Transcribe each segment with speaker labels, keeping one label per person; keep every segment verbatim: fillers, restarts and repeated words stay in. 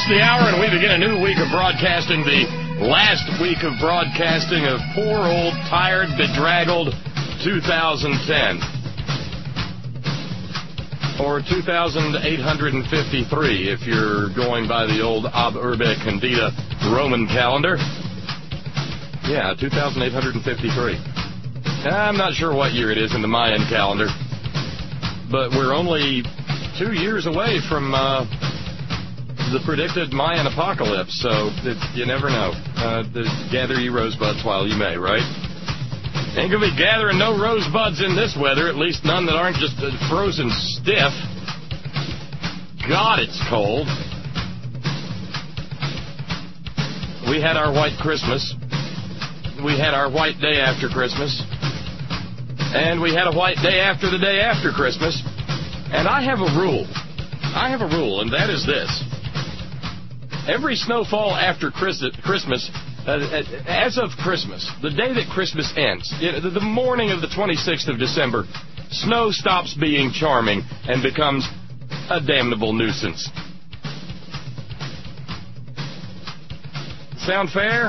Speaker 1: past the hour, and we begin a new week of broadcasting, the last week of broadcasting of poor old, tired, bedraggled two thousand ten. Or two thousand eight hundred fifty-three, if you're going by the old Ab Urbe Condita Roman calendar. Yeah, two thousand eight hundred fifty-three. I'm not sure what year it is in the Mayan calendar, but we're only two years away from uh, the predicted Mayan apocalypse, so it, you never know. Uh, gather ye rosebuds while you may, right? Ain't gonna be gathering no rosebuds in this weather, at least none that aren't just uh, frozen stiff. God, it's cold. We had our white Christmas. We had our white day after Christmas. And we had a white day after the day after Christmas. And I have a rule. I have a rule, and that is this. Every snowfall after Christmas, uh, as of Christmas, the day that Christmas ends, the morning of the twenty-sixth of December, snow stops being charming and becomes a damnable nuisance. Sound fair?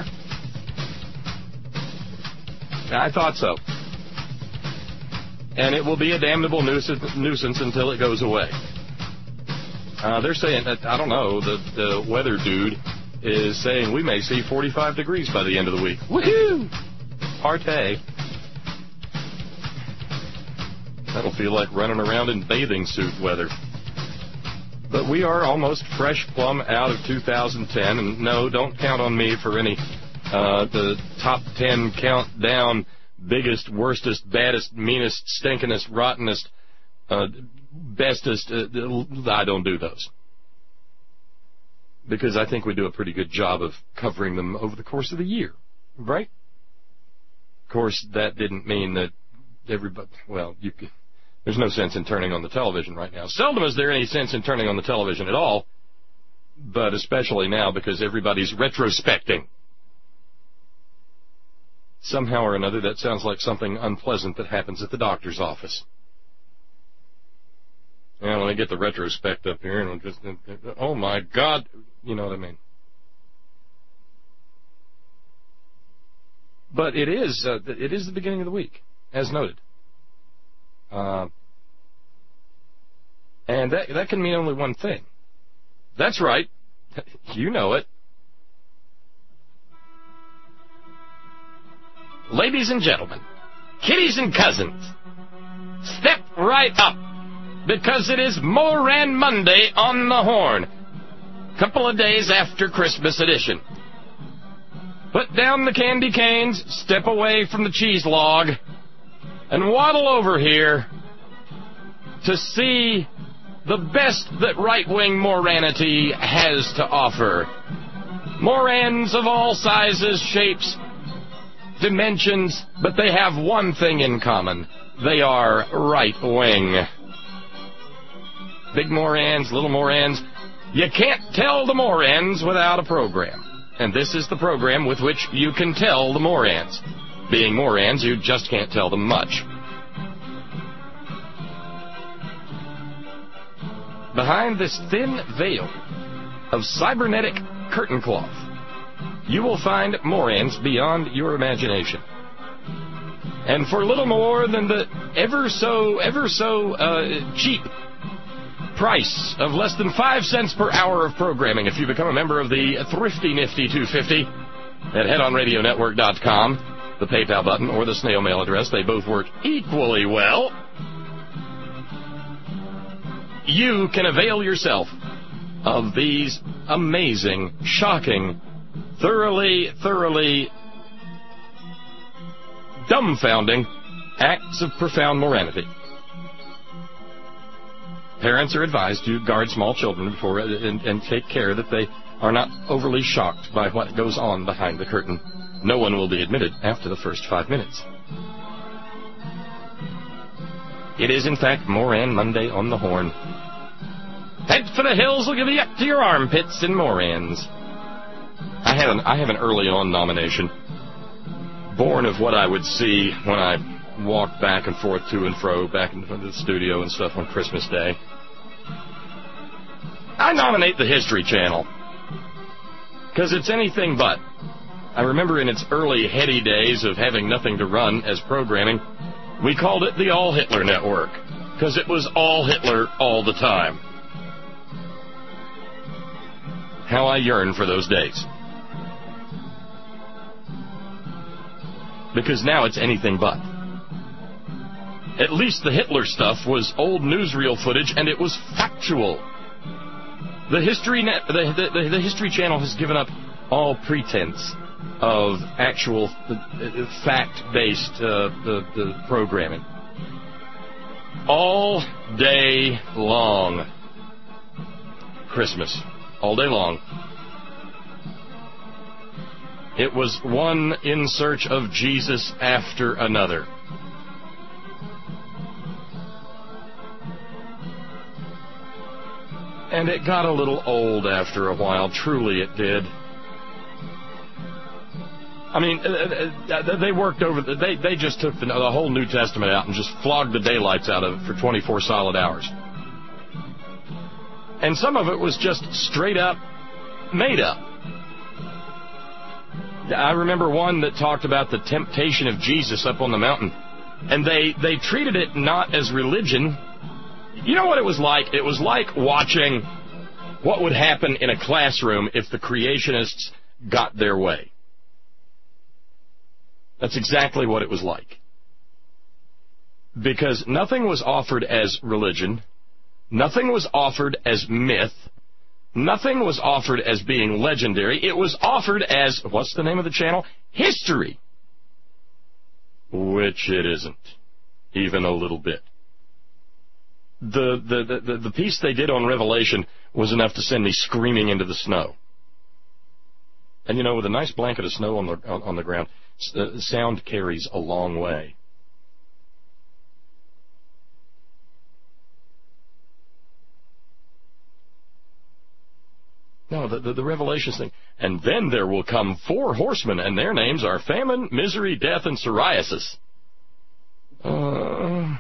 Speaker 1: I thought so. And it will be a damnable nuisance, nuisance until it goes away. Uh, they're saying that, I don't know, the, the weather dude is saying we may see forty-five degrees by the end of the week. Woohoo! Partay. That'll feel like running around in bathing suit weather. But we are almost fresh plumb out of two thousand ten, and no, don't count on me for any uh, the top ten countdown, biggest, worstest, baddest, meanest, stinkingest, rottenest, uh, bestest. Uh, I don't do those. Because I think we do a pretty good job of covering them over the course of the year, right? Of course, that didn't mean that everybody, well, you could, there's no sense in turning on the television right now. Seldom is there any sense in turning on the television at all, but especially now because everybody's retrospecting. Somehow or another, that sounds like something unpleasant that happens at the doctor's office. And when I get the retrospect up here, and just, oh my God, you know what I mean. But it is, uh, it is the beginning of the week, as noted. Uh, and that, that can mean only one thing. That's right. You know it. Ladies and gentlemen, kiddies and cousins, step right up, because it is Moran Monday on the Horn, couple of days after Christmas edition. Put down the candy canes, step away from the cheese log, and waddle over here to see the best that right-wing Moranity has to offer. Morans of all sizes, shapes, dimensions, but they have one thing in common. They are right-wing. Big Morans, little Morans. You can't tell the Morans without a program. And this is the program with which you can tell the Morans. Being Morans, you just can't tell them much. Behind this thin veil of cybernetic curtain cloth, you will find Morans beyond your imagination. And for little more than the ever so, ever so uh, cheap price of less than five cents per hour of programming, if you become a member of the Thrifty Nifty two fifty at head on radio network dot com, the PayPal button or the snail mail address, they both work equally well. You can avail yourself of these amazing, shocking, thoroughly, thoroughly dumbfounding acts of profound morality. Parents are advised to guard small children before and, and take care that they are not overly shocked by what goes on behind the curtain. No one will be admitted after the first five minutes. It is, in fact, Moran Monday on the Horn. Head for the hills will give you up to your armpits in Morans. I have an, I have an early on nomination, born of what I would see when I walked back and forth to and fro back into the studio and stuff on Christmas Day. I nominate the History Channel. Because it's anything but. I remember in its early heady days of having nothing to run as programming, we called it the All Hitler Network, because it was all Hitler all the time. How I yearn for those days. Because now it's anything but. At least the Hitler stuff was old newsreel footage, and it was factual. The History Net, the, the, the History Channel has given up all pretense of actual uh, fact-based uh, the, the programming. All day long. Christmas. All day long. It was one in search of Jesus after another. And it got a little old after a while. Truly it did. I mean, uh, they worked over, the, they, they just took the, the whole New Testament out and just flogged the daylights out of it for twenty-four solid hours. And some of it was just straight up made up. I remember one that talked about the temptation of Jesus up on the mountain. And they, they treated it not as religion. You know what it was like? It was like watching what would happen in a classroom if the creationists got their way. That's exactly what it was like. Because nothing was offered as religion. Nothing was offered as myth. Nothing was offered as being legendary. It was offered as, what's the name of the channel? History. Which it isn't. Even a little bit. The, the, the, the piece they did on Revelation was enough to send me screaming into the snow. And you know, with a nice blanket of snow on the, on, on the ground, uh, sound carries a long way. No, the, the, the Revelations thing. And then there will come four horsemen, and their names are famine, misery, death, and psoriasis. Uh,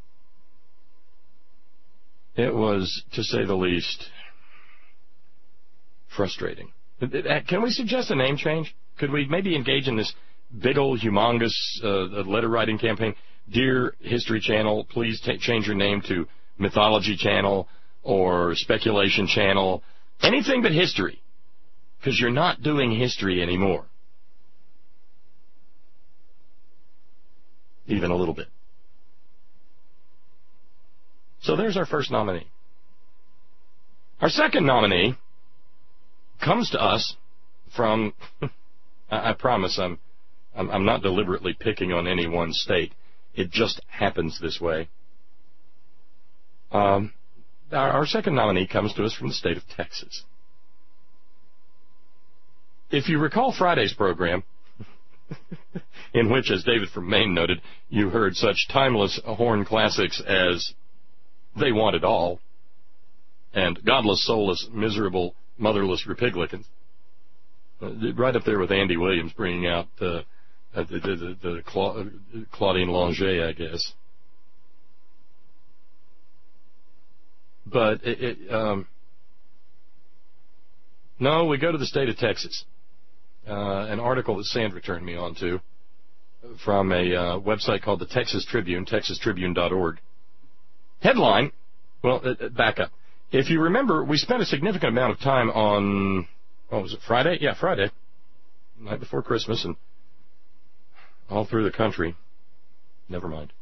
Speaker 1: it was, to say the least, frustrating. Can we suggest a name change? Could we maybe engage in this big old humongous uh, letter writing campaign? Dear History Channel, please t- change your name to Mythology Channel or Speculation Channel. Anything but history, because you're not doing history anymore. Even a little bit. So there's our first nominee. Our second nominee comes to us from, I, I promise I'm, I'm, I'm not deliberately picking on any one state. It just happens this way. Um... Our, our second nominee comes to us from the state of Texas. If you recall Friday's program, in which, as David from Maine noted, you heard such timeless horn classics as They Want It All and Godless, Soulless, Miserable, Motherless Republicans, uh, right up there with Andy Williams bringing out uh, the, the, the, the Cla- Claudine Longet, I guess. But, it, it, um, no, we go to the state of Texas. Uh, an article that Sandra turned me on to from a uh, website called the Texas Tribune, texas tribune dot org. Headline, well, uh, back up. If you remember, we spent a significant amount of time on, what was it, Friday? Yeah, Friday, night before Christmas, and all through the country. Never mind.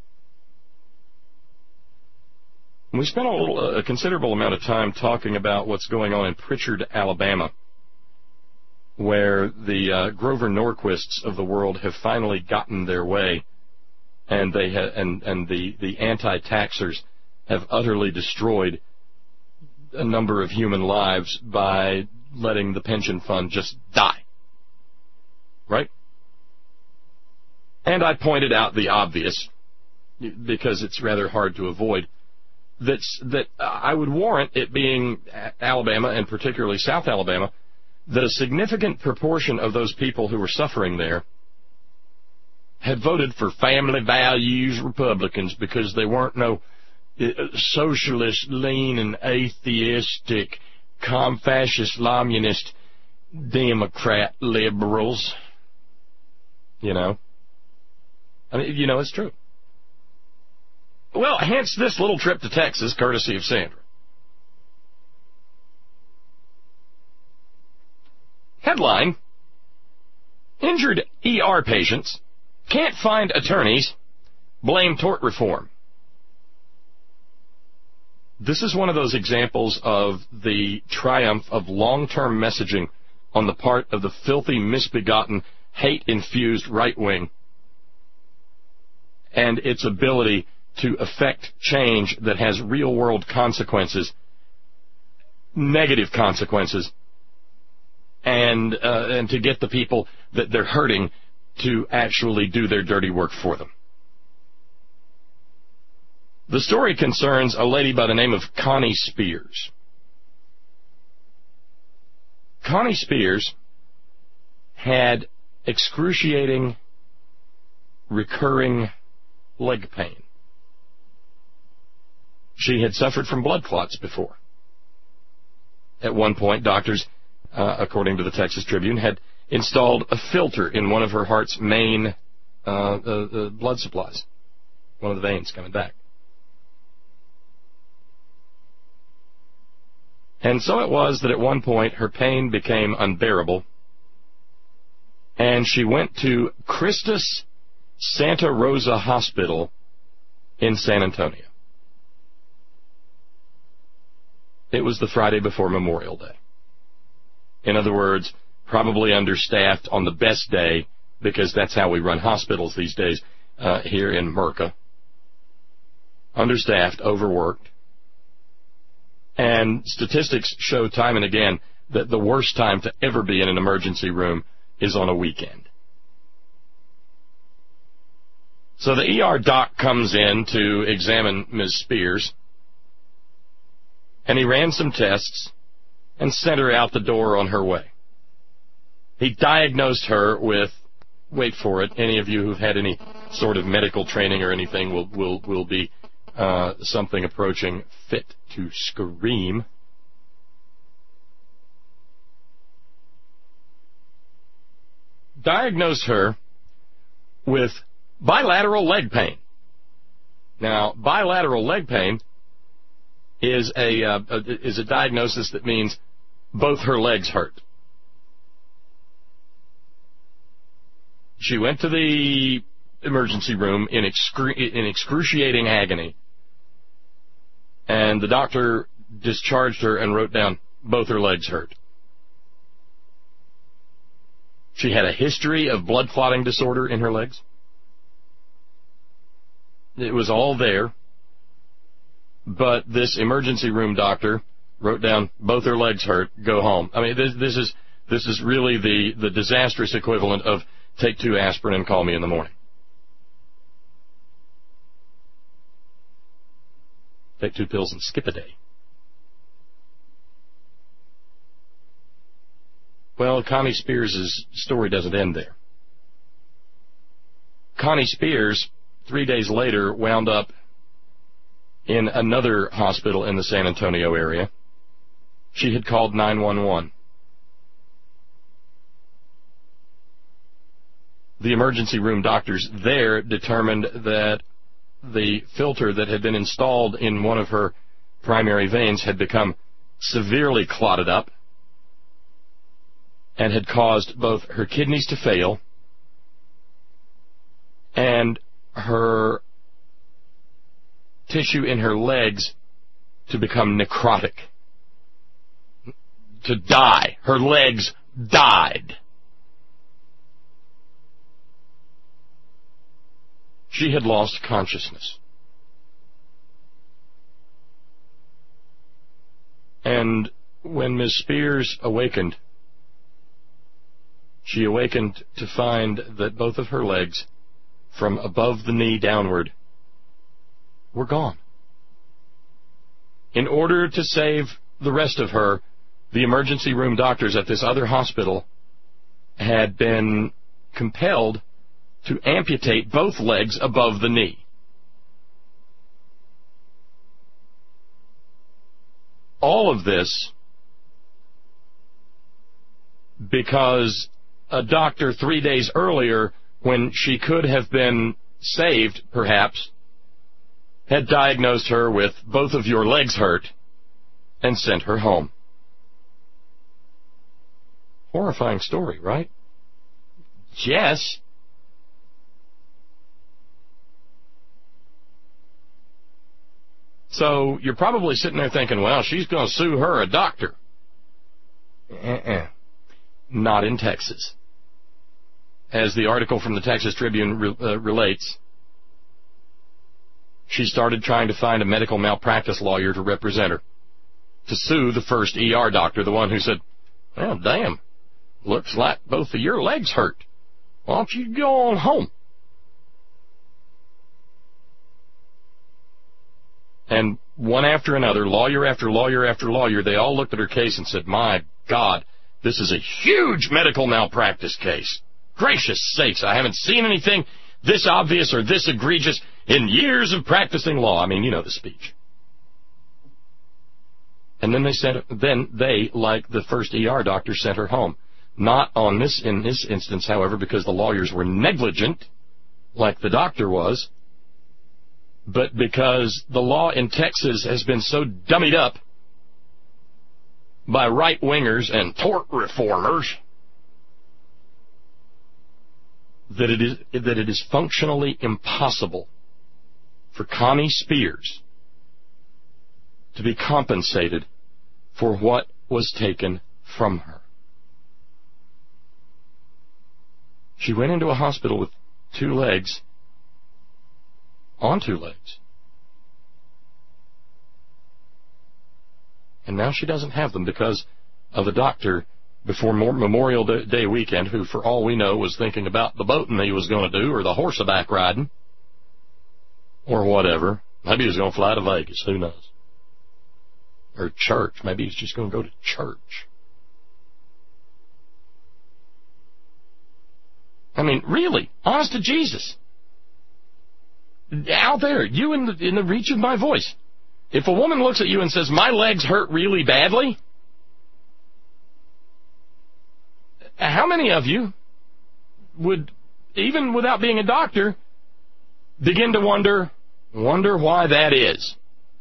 Speaker 1: We spent a, little, a considerable amount of time talking about what's going on in Pritchard, Alabama, where the uh, Grover Norquists of the world have finally gotten their way, and they ha- and and the the anti-taxers have utterly destroyed a number of human lives by letting the pension fund just die. Right? And I pointed out the obvious, because it's rather hard to avoid. That's, that I would warrant it being Alabama, and particularly South Alabama, that a significant proportion of those people who were suffering there had voted for family values Republicans because they weren't no socialist, lean, and atheistic, com-fascist, communist Democrat liberals. You know? I mean, you know, it's true. Well, hence this little trip to Texas, courtesy of Sandra. Headline: Injured E R patients can't find attorneys, blame tort reform. This is one of those examples of the triumph of long-term messaging on the part of the filthy, misbegotten, hate-infused right wing and its ability to affect change that has real-world consequences, negative consequences, and uh, and to get the people that they're hurting to actually do their dirty work for them. The story concerns a lady by the name of Connie Spears. Connie Spears had excruciating, recurring leg pain. She had suffered from blood clots before. At one point, doctors, uh, according to the Texas Tribune, had installed a filter in one of her heart's main uh, uh, uh, blood supplies, one of the veins coming back. And so it was that at one point her pain became unbearable, and she went to Christus Santa Rosa Hospital in San Antonio. It was the Friday before Memorial Day. In other words, probably understaffed on the best day, because that's how we run hospitals these days uh, here in Merca. Understaffed, overworked. And statistics show time and again that the worst time to ever be in an emergency room is on a weekend. So the E R doc comes in to examine Miz Spears, and he ran some tests and sent her out the door on her way. He diagnosed her with, wait for it, any of you who've had any sort of medical training or anything will will will be uh, something approaching fit to scream. Diagnosed her with bilateral leg pain. Now, bilateral leg pain is a uh, is a diagnosis that means both her legs hurt. She went to the emergency room in, excru- in excruciating agony, and the doctor discharged her and wrote down both her legs hurt. She had a history of blood clotting disorder in her legs. It was all there, but this emergency room doctor wrote down both her legs hurt, go home. I mean, this, this is this is really the, the disastrous equivalent of take two aspirin and call me in the morning. Take two pills and skip a day. Well, Connie Spears' story doesn't end there. Connie Spears, three days later, wound up in another hospital in the San Antonio area. She had called nine one one. The emergency room doctors there determined that the filter that had been installed in one of her primary veins had become severely clotted up and had caused both her kidneys to fail and her tissue in her legs to become necrotic, to die. Her legs died. She had lost consciousness. And when Miz Spears awakened, she awakened to find that both of her legs, from above the knee downward, were gone. In order to save the rest of her, the emergency room doctors at this other hospital had been compelled to amputate both legs above the knee. All of this because a doctor three days earlier, when she could have been saved, perhaps, had diagnosed her with both of your legs hurt and sent her home. Horrifying story, right? Yes. So you're probably sitting there thinking, well, she's going to sue her, a doctor. Uh-uh. Not in Texas. As the article from the Texas Tribune re- uh, relates, she started trying to find a medical malpractice lawyer to represent her, to sue the first E R doctor, the one who said, well, damn, looks like both of your legs hurt. Why don't you go on home? And one after another, lawyer after lawyer after lawyer, they all looked at her case and said, my God, this is a huge medical malpractice case. Gracious sakes, I haven't seen anything this obvious or this egregious in years of practicing law. I mean, you know the speech. And then they said, then they, like the first E R doctor, sent her home. Not on this, in this instance, however, because the lawyers were negligent, like the doctor was, but because the law in Texas has been so dummied up by right-wingers and tort reformers that it is that it is functionally impossible for Connie Spears to be compensated for what was taken from her. She went into a hospital with two legs, on two legs, and now she doesn't have them because of a doctor before Memorial Day weekend who, for all we know, was thinking about the boating he was going to do or the horseback riding or whatever. Maybe he was going to fly to Vegas. Who knows? Or church. Maybe he's just going to go to church. I mean, really, honest to Jesus. Out there, you in the, in the reach of my voice. If a woman looks at you and says, my legs hurt really badly, how many of you would, even without being a doctor, begin to wonder, wonder why that is?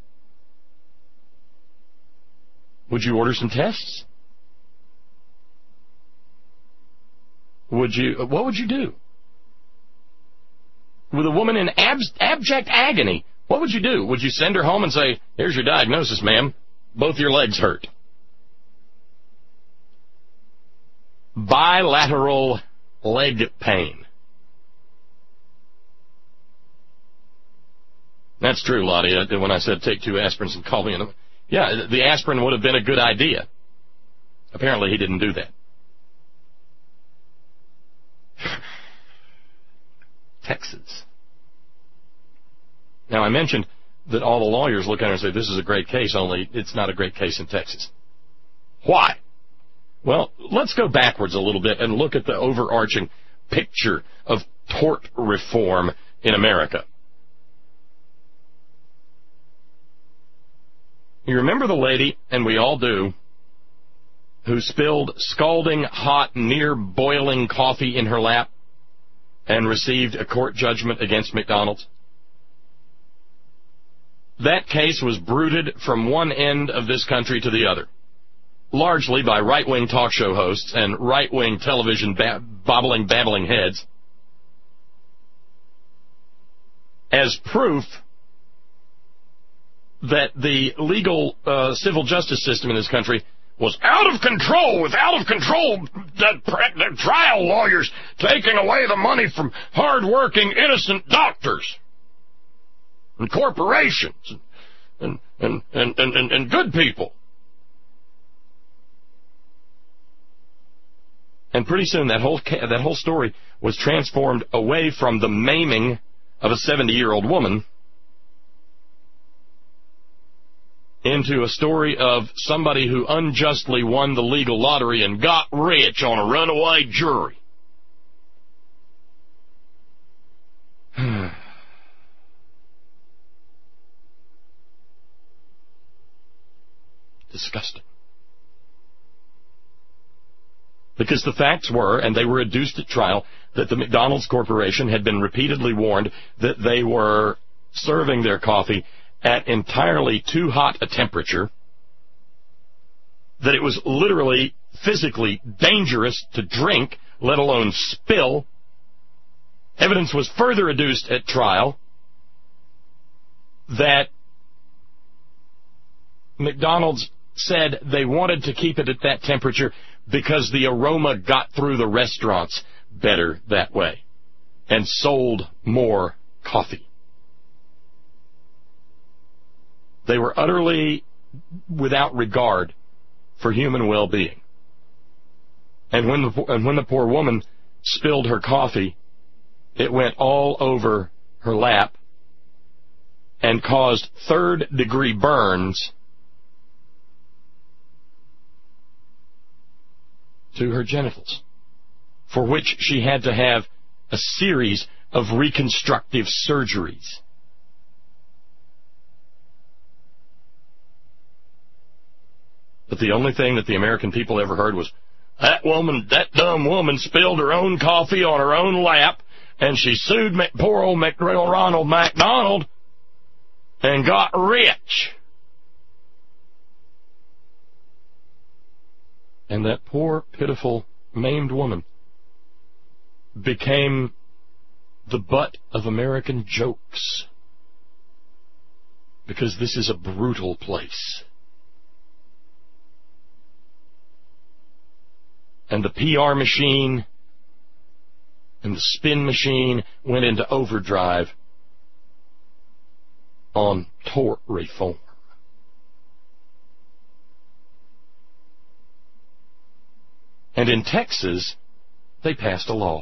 Speaker 1: Would you order some tests? Would you, what would you do? With a woman in ab- abject agony, what would you do? Would you send her home and say, here's your diagnosis, ma'am, both your legs hurt? Bilateral leg pain. That's true, Lottie. When I said take two aspirins and call me in, yeah, the aspirin would have been a good idea. Apparently he didn't do that. Texas. Now, I mentioned that all the lawyers look at her and say, this is a great case, only it's not a great case in Texas. Why? Well, let's go backwards a little bit and look at the overarching picture of tort reform in America. You remember the lady, and we all do, who spilled scalding hot, near-boiling coffee in her lap and received a court judgment against McDonald's? That case was bruited from one end of this country to the other, largely by right-wing talk show hosts and right-wing television ba- bobbling, babbling heads, as proof that the legal uh, civil justice system in this country was out of control, with out of control the, the trial lawyers taking away the money from hard-working, innocent doctors and corporations and and, and, and, and, and good people. And pretty soon that whole that whole story was transformed away from the maiming of a seventy-year-old woman into a story of somebody who unjustly won the legal lottery and got rich on a runaway jury. Disgusting. Because the facts were, and they were adduced at trial, that the McDonald's Corporation had been repeatedly warned that they were serving their coffee at entirely too hot a temperature, that it was literally physically dangerous to drink, let alone spill. Evidence was further adduced at trial that McDonald's said they wanted to keep it at that temperature because the aroma got through the restaurants better that way and sold more coffee. They were utterly without regard for human well-being. And when the, and when the poor woman spilled her coffee, it went all over her lap and caused third-degree burns to her genitals, for which she had to have a series of reconstructive surgeries. But the only thing that the American people ever heard was, that woman, that dumb woman spilled her own coffee on her own lap, and she sued poor old Ronald McDonald and got rich. And that poor, pitiful, maimed woman became the butt of American jokes. Because this is a brutal place. And the P R machine and the spin machine went into overdrive on tort reform. And in Texas, they passed a law.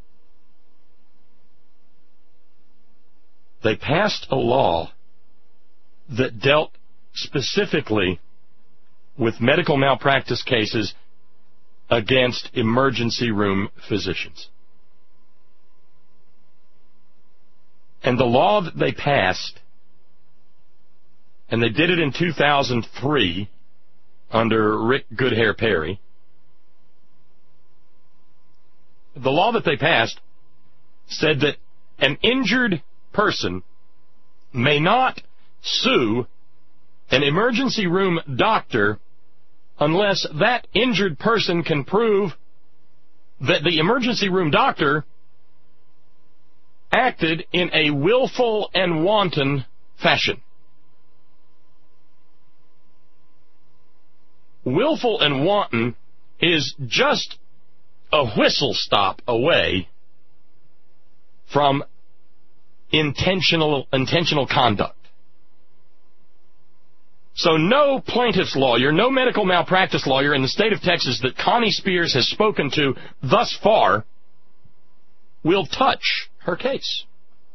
Speaker 1: They passed a law that dealt specifically with medical malpractice cases against emergency room physicians. And the law that they passed, and they did it in two thousand three under Rick Goodhair Perry, the law that they passed said that an injured person may not sue an emergency room doctor unless that injured person can prove that the emergency room doctor acted in a willful and wanton fashion. Willful and wanton is just a whistle stop away from intentional intentional conduct. So no plaintiff's lawyer, no medical malpractice lawyer in the state of Texas that Connie Spears has spoken to thus far will touch her case.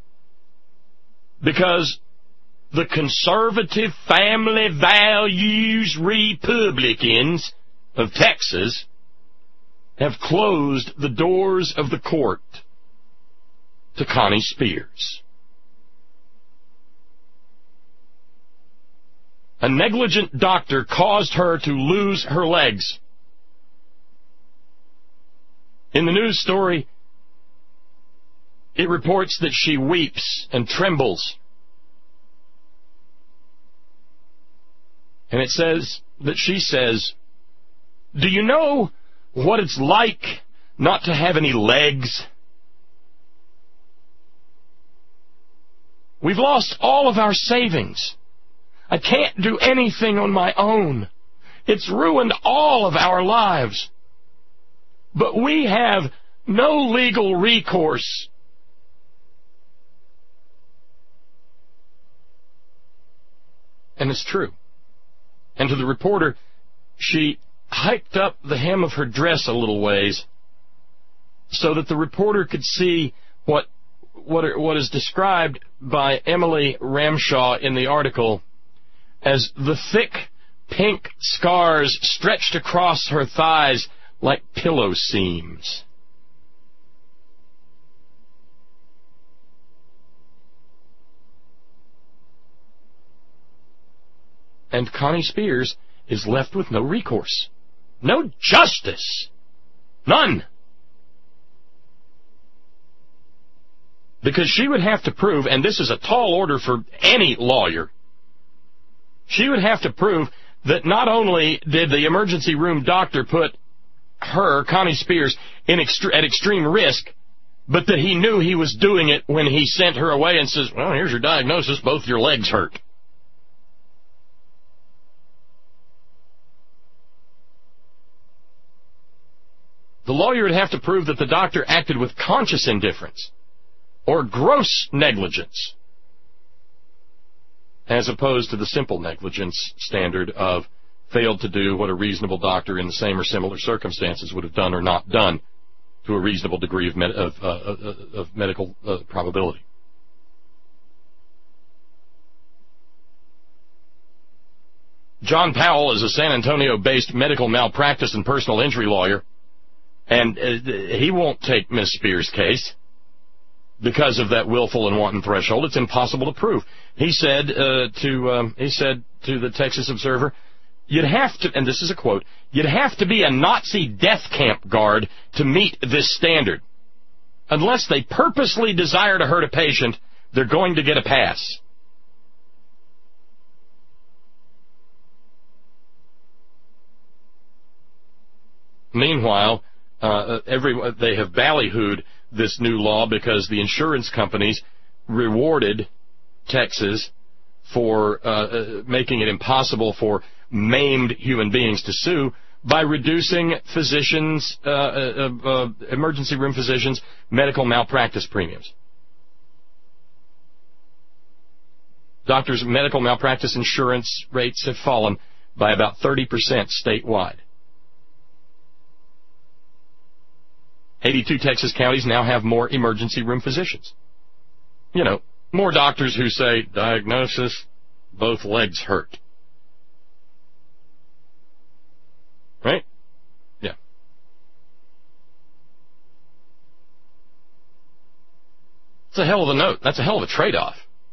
Speaker 1: Because the conservative family values Republicans of Texas have closed the doors of the court to Connie Spears. A negligent doctor caused her to lose her legs. In the news story, it reports that she weeps and trembles. And it says that she says, "Do you know what it's like not to have any legs? We've lost all of our savings. I can't do anything on my own. It's ruined all of our lives. But we have no legal recourse." And it's true. And to the reporter, she hiked up the hem of her dress a little ways so that the reporter could see what what, are, what is described by Emily Ramshaw in the article as the thick pink scars stretched across her thighs like pillow seams. And Connie Spears is left with no recourse, no justice. None. Because she would have to prove, and this is a tall order for any lawyer, she would have to prove that not only did the emergency room doctor put her, Connie Spears, in extre- at extreme risk, but that he knew he was doing it when he sent her away and says, well, here's your diagnosis, both your legs hurt. The lawyer would have to prove that the doctor acted with conscious indifference or gross negligence, as opposed to the simple negligence standard of failed to do what a reasonable doctor in the same or similar circumstances would have done or not done to a reasonable degree of, med- of, uh, of medical uh, probability. John Powell is a San Antonio-based medical malpractice and personal injury lawyer, and uh, he won't take Miss Spears' case because of that willful and wanton threshold. It's impossible to prove. He said uh, to um, he said to the Texas Observer, "You'd have to," and this is a quote, "you'd have to be a Nazi death camp guard to meet this standard. Unless they purposely desire to hurt a patient, they're going to get a pass." Meanwhile, uh, every they have ballyhooed this new law because the insurance companies rewarded Texas for uh, uh, making it impossible for maimed human beings to sue by reducing physicians, uh, uh, uh, emergency room physicians' medical malpractice premiums. Doctors' medical malpractice insurance rates have fallen by about thirty percent statewide. eighty-two Texas counties now have more emergency room physicians. You know, more doctors who say, diagnosis, both legs hurt. Right? Yeah. It's a hell of a note. That's a hell of a trade-off.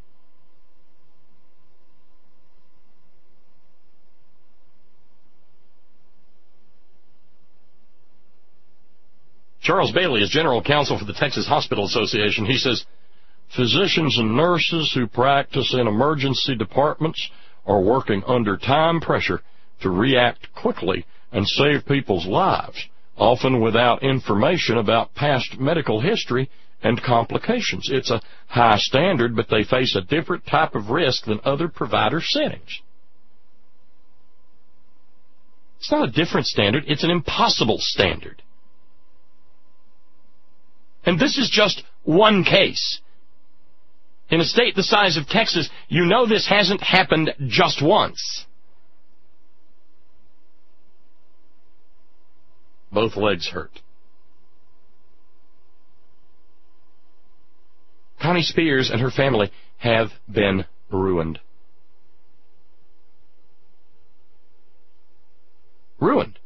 Speaker 1: Charles Bailey is general counsel for the Texas Hospital Association. He says, physicians and nurses who practice in emergency departments are working under time pressure to react quickly and save people's lives, often without information about past medical history and complications. It's a high standard, but they face a different type of risk than other provider settings. It's not a different standard, it's an impossible standard. And this is just one case. In a state the size of Texas, you know this hasn't happened just once. Both legs hurt. Connie Spears and her family have been ruined. Ruined.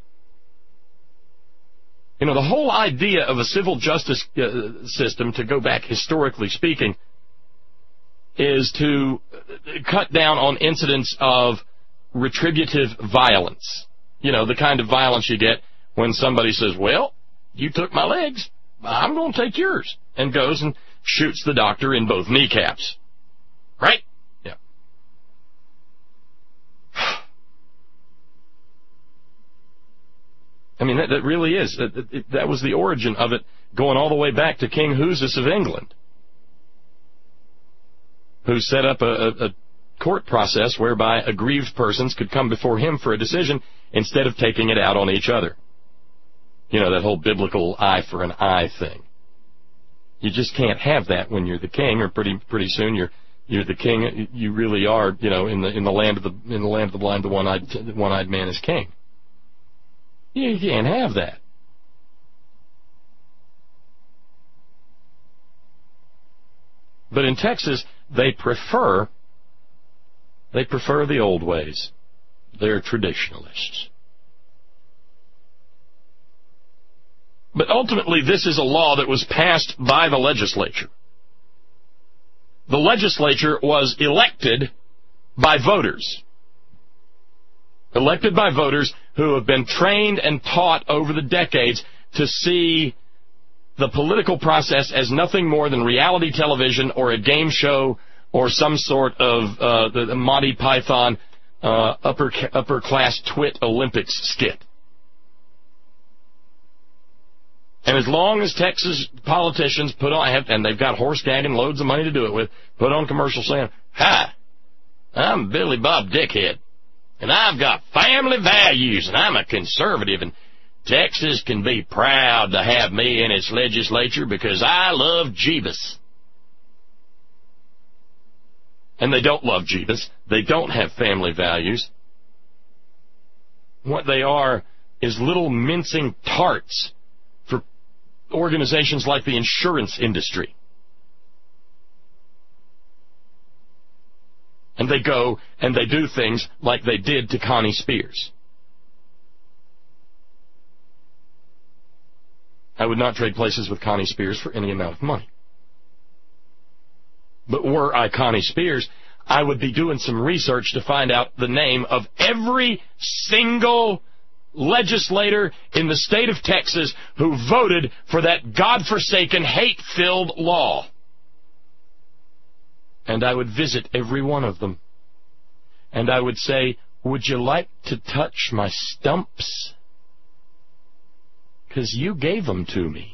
Speaker 1: You know, the whole idea of a civil justice uh, system, to go back historically speaking, is to cut down on incidents of retributive violence. You know, the kind of violence you get when somebody says, well, you took my legs, I'm going to take yours, and goes and shoots the doctor in both kneecaps. Right? Yeah. I mean, that, that really is. That, that, that was the origin of it, going all the way back to King Husus of England, who set up a, a, a court process whereby aggrieved persons could come before him for a decision instead of taking it out on each other. You know, that whole biblical eye for an eye thing. You just can't have that when you're the king, or pretty pretty soon you're you're the king. You really are, you know, in the in the land of the in the land of the blind, the one-eyed the one-eyed man is king. You can't have that. But in Texas, they prefer they prefer the old ways. They're traditionalists. But ultimately, this is a law that was passed by the legislature. The legislature was elected by voters. Elected by voters who have been trained and taught over the decades to see the political process as nothing more than reality television or a game show or some sort of uh, the, the Monty Python uh, upper upper class twit Olympics skit. And as long as Texas politicians put on, and they've got horse gagging loads of money to do it with, put on commercials saying, "Hi, I'm Billy Bob Dickhead, and I've got family values, and I'm a conservative, and Texas can be proud to have me in its legislature because I love Jeebus." And they don't love Jeebus. They don't have family values. What they are is little mincing tarts for organizations like the insurance industry. And they go and they do things like they did to Connie Spears. I would not trade places with Connie Spears for any amount of money. But were I Connie Spears, I would be doing some research to find out the name of every single legislator in the state of Texas who voted for that godforsaken, hate-filled law. And I would visit every one of them. And I would say, "Would you like to touch my stumps? Because you gave them to me."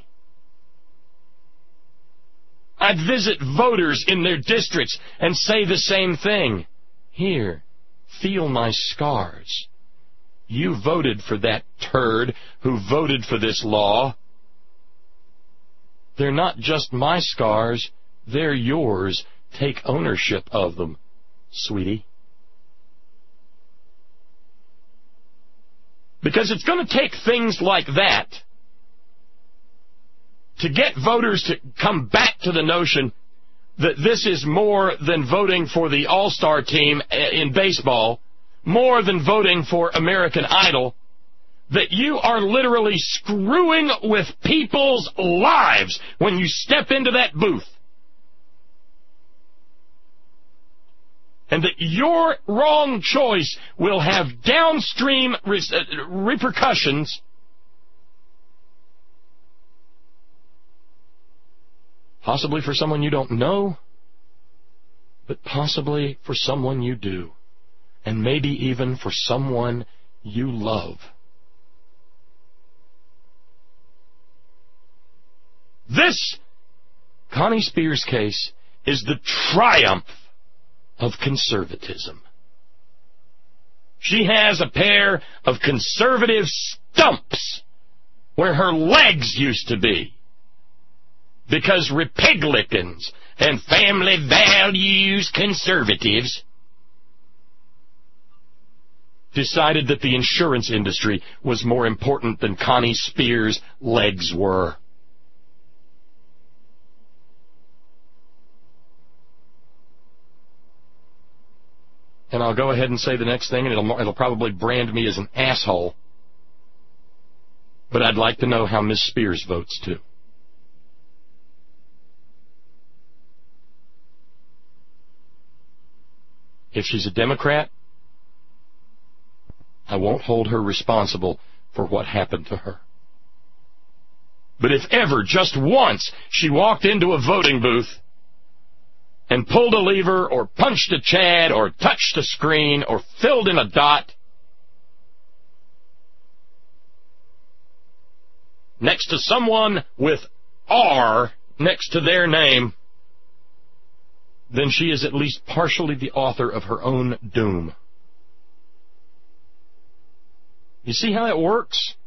Speaker 1: I'd visit voters in their districts and say the same thing. "Here, feel my scars. You voted for that turd who voted for this law. They're not just my scars, they're yours. Take ownership of them, sweetie." Because it's going to take things like that to get voters to come back to the notion that this is more than voting for the all-star team in baseball, more than voting for American Idol, that you are literally screwing with people's lives when you step into that booth. And that your wrong choice will have downstream re- uh, repercussions possibly for someone you don't know, but possibly for someone you do, and maybe even for someone you love. This Connie Spears case is the triumph of conservatism. She has a pair of conservative stumps where her legs used to be, because Republicans and family values conservatives decided that the insurance industry was more important than Connie Spears' legs were. And I'll go ahead and say the next thing, and it'll, it'll probably brand me as an asshole. But I'd like to know how Miss Spears votes, too. If she's a Democrat, I won't hold her responsible for what happened to her. But if ever, just once, she walked into a voting booth and pulled a lever or punched a Chad or touched a screen or filled in a dot next to someone with R next to their name, then she is at least partially the author of her own doom. You see how it works?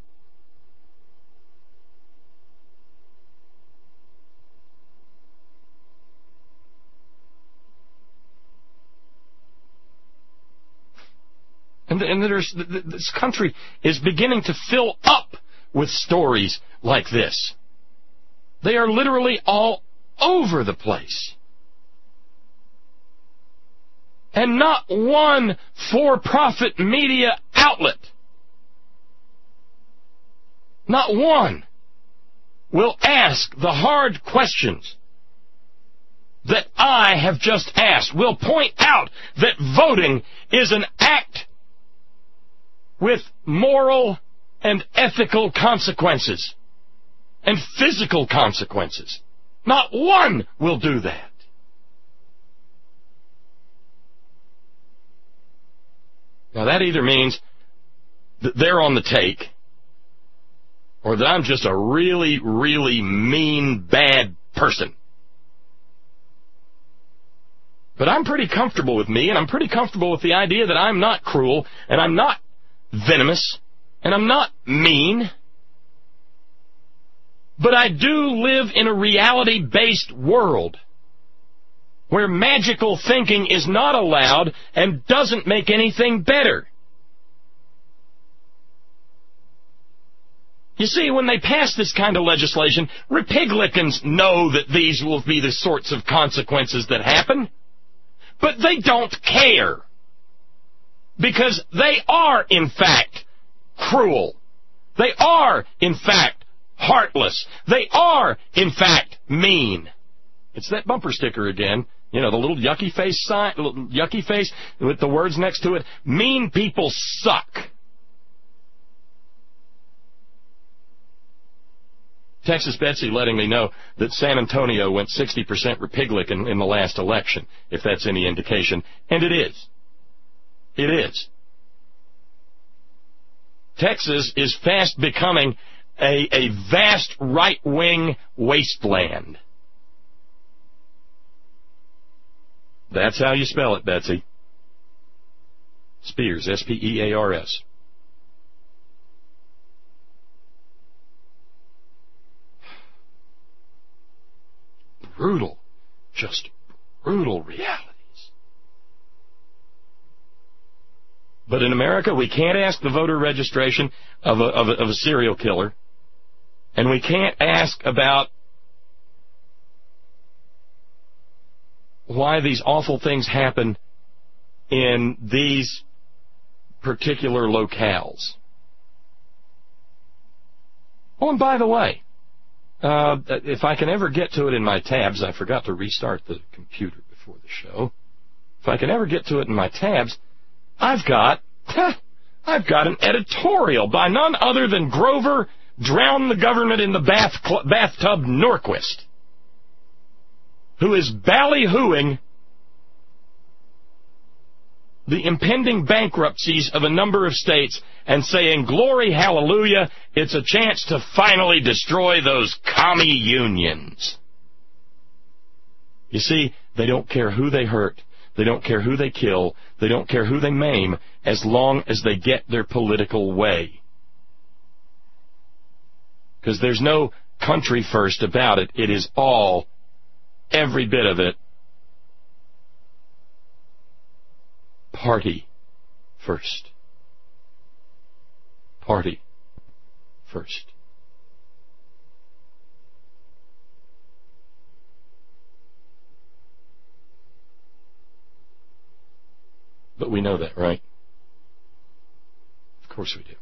Speaker 1: And, and there's, this country is beginning to fill up with stories like this. They are literally all over the place. And not one for-profit media outlet, not one, will ask the hard questions that I have just asked, will point out that voting is an act with moral and ethical consequences. and physical consequences. Not one will do that. Now that either means that they're on the take, or that I'm just a really, really mean, bad person. But I'm pretty comfortable with me, and I'm pretty comfortable with the idea that I'm not cruel, and I'm not venomous, and I'm not mean. But I do live in a reality-based world where magical thinking is not allowed and doesn't make anything better. You see, when they pass this kind of legislation, Republicans know that these will be the sorts of consequences that happen. But they don't care. Because they are, in fact, cruel. They are, in fact, heartless. They are, in fact, mean. It's that bumper sticker again. You know, the little yucky face sign, little yucky face with the words next to it. Mean people suck. Texas Betsy letting me know that San Antonio went sixty percent Republican in the last election, if that's any indication. And it is. It is. Texas is fast becoming a, a vast right-wing wasteland. That's how you spell it, Betsy. Spears, S P E A R S. Brutal, just brutal realities. But in America, we can't ask the voter registration of a, of a, of a serial killer, and we can't ask about why these awful things happen in these particular locales. Oh, and by the way, Uh, if I can ever get to it in my tabs, I forgot to restart the computer before the show. If I can ever get to it in my tabs, I've got, I've got an editorial by none other than Grover Drown the Government in the bath cl- Bathtub Norquist, who is ballyhooing the impending bankruptcies of a number of states and saying, glory, hallelujah, it's a chance to finally destroy those commie unions. You see, they don't care who they hurt. They don't care who they kill. They don't care who they maim, as long as they get their political way. Because there's no country first about it. It is all, every bit of it, party first. Party first. But we know that, right? Of course we do.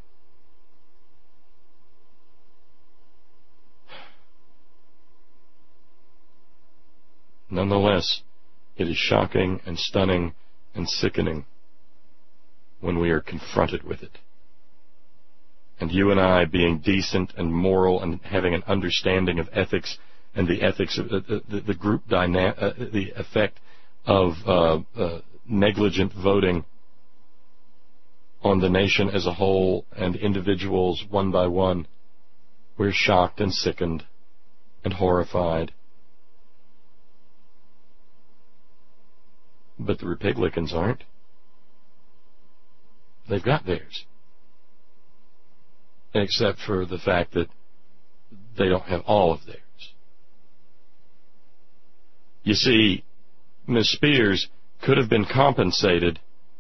Speaker 1: Nonetheless, it is shocking and stunning and sickening when we are confronted with it. And you and I, being decent and moral and having an understanding of ethics and the ethics of uh, the, the group dynamic, uh, the effect of uh, uh, negligent voting on the nation as a whole and individuals one by one, we're shocked and sickened and horrified. But the Republicans aren't. They've got theirs. Except for the fact that they don't have all of theirs. You see, Miz Spears could have been compensated.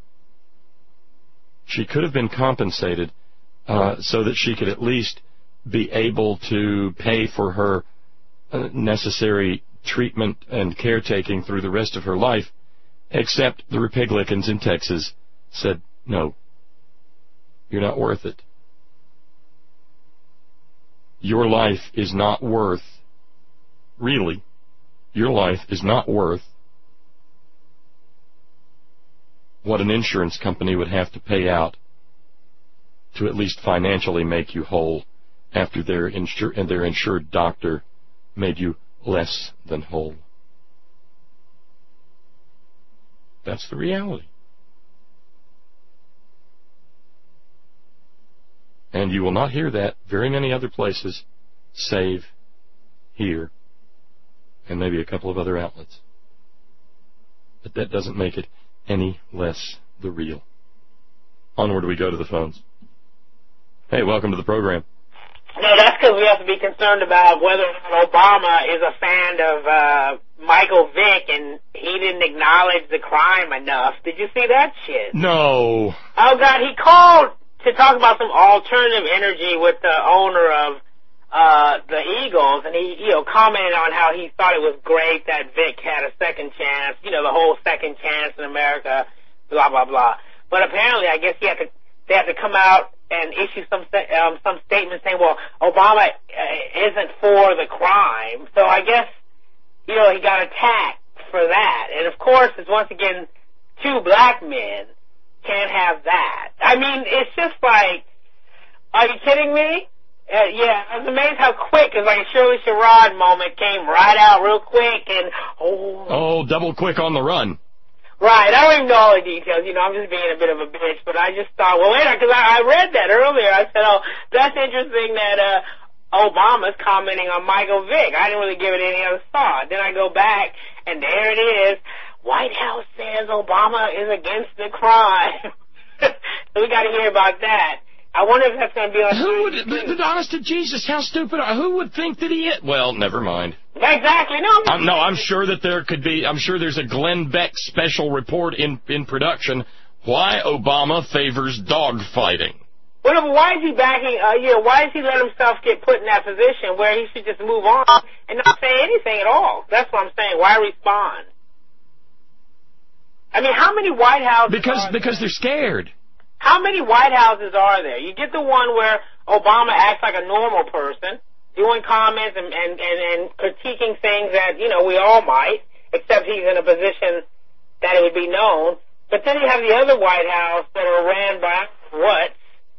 Speaker 1: She could have been compensated uh, so that she could at least be able to pay for her uh, necessary treatment and caretaking through the rest of her life, except the Republicans in Texas said, no, you're not worth it. Your life is not worth, really, your life is not worth what an insurance company would have to pay out to at least financially make you whole after their, insur- and their insured doctor made you less than whole. That's the reality. And you will not hear that very many other places, save here, and maybe a couple of other outlets. But that doesn't make it any less the real. Onward we go to the phones. Hey, welcome to the program.
Speaker 2: No, that's because we have to be concerned about whether Obama is a fan of uh, Michael Vick, and he didn't acknowledge the crime enough. Did you see that shit?
Speaker 1: No.
Speaker 2: Oh, God, he called to talk about some alternative energy with the owner of uh, the Eagles, and he, you know, commented on how he thought it was great that Vick had a second chance, you know, the whole second chance in America, blah, blah, blah. But apparently, I guess he had to, they had to come out and issue some um, some statement saying, well, Obama uh, isn't for the crime. So I guess, you know, he got attacked for that. And, of course, it's once again two black men can't have that. I mean, it's just like, are you kidding me? Uh, yeah, I was amazed how quick, it's like a Shirley Sherrod moment, came right out real quick and, oh.
Speaker 1: Oh, double quick on the run.
Speaker 2: Right, I don't even know all the details, you know, I'm just being a bit of a bitch, but I just thought, well, wait, because I, I read that earlier. I said, oh, that's interesting that uh, Obama's commenting on Michael Vick. I didn't really give it any other thought. Then I go back, and there it is. White House says Obama is against the crime. So we got to hear about that. I wonder if that's going to be on...
Speaker 1: Who would, but, but honest to Jesus, how stupid, who would think that he... Well, never mind.
Speaker 2: Exactly, no.
Speaker 1: I'm, no, I'm sure that there could be, I'm sure there's a Glenn Beck special report in, in production, why Obama favors dog fighting.
Speaker 2: Well, but why is he backing, uh, you know, why does he let himself get put in that position where he should just move on and not say anything at all? That's what I'm saying. Why respond? I mean, how many White Houses
Speaker 1: Because, because they're scared.
Speaker 2: How many White Houses are there? You get the one where Obama acts like a normal person, doing comments and, and, and, and critiquing things that, you know, we all might, except he's in a position that it would be known. But then you have the other White House that are ran by what?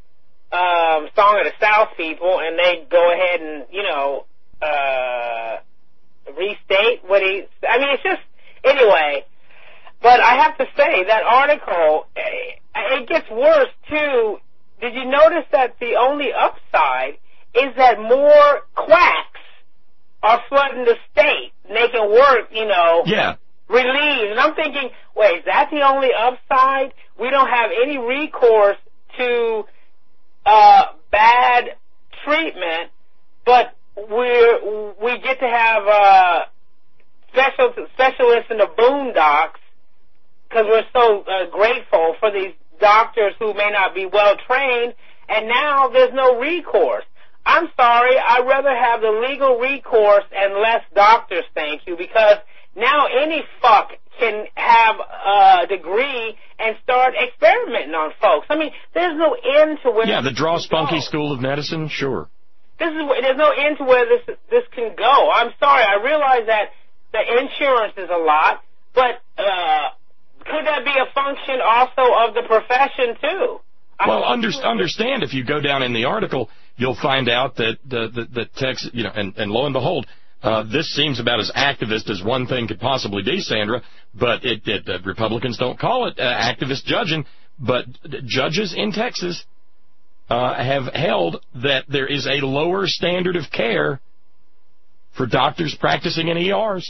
Speaker 2: Um, Song of the South people, and they go ahead and, you know, uh, restate what he... I mean, it's just... Anyway... But I have to say, that article, it gets worse, too. Did you notice that the only upside is that more quacks are flooding the state, making work, you know,
Speaker 1: yeah.
Speaker 2: relieved. And I'm thinking, wait, is that the only upside? We don't have any recourse to uh, bad treatment, but we're, we get to have uh, special, specialists in the boondocks, because we're so uh, grateful for these doctors who may not be well trained, and now there's no recourse. I'm sorry, I'd rather have the legal recourse and less doctors, thank you, because now any fuck can have a degree and start experimenting on folks. I mean, there's no end to where...
Speaker 1: Yeah, the Draw Spunky School of Medicine, sure.
Speaker 2: This is There's no end to where this this can go. I'm sorry, I realize that the insurance is a lot, but... uh could that be a function also of the profession, too?
Speaker 1: Well, under, understand, if you go down in the article, you'll find out that the, the, the Texas, you know, and, and lo and behold, uh, this seems about as activist as one thing could possibly be, Sandra, but it, it, uh, Republicans don't call it uh, activist judging, but judges in Texas uh, have held that there is a lower standard of care for doctors practicing in E Rs.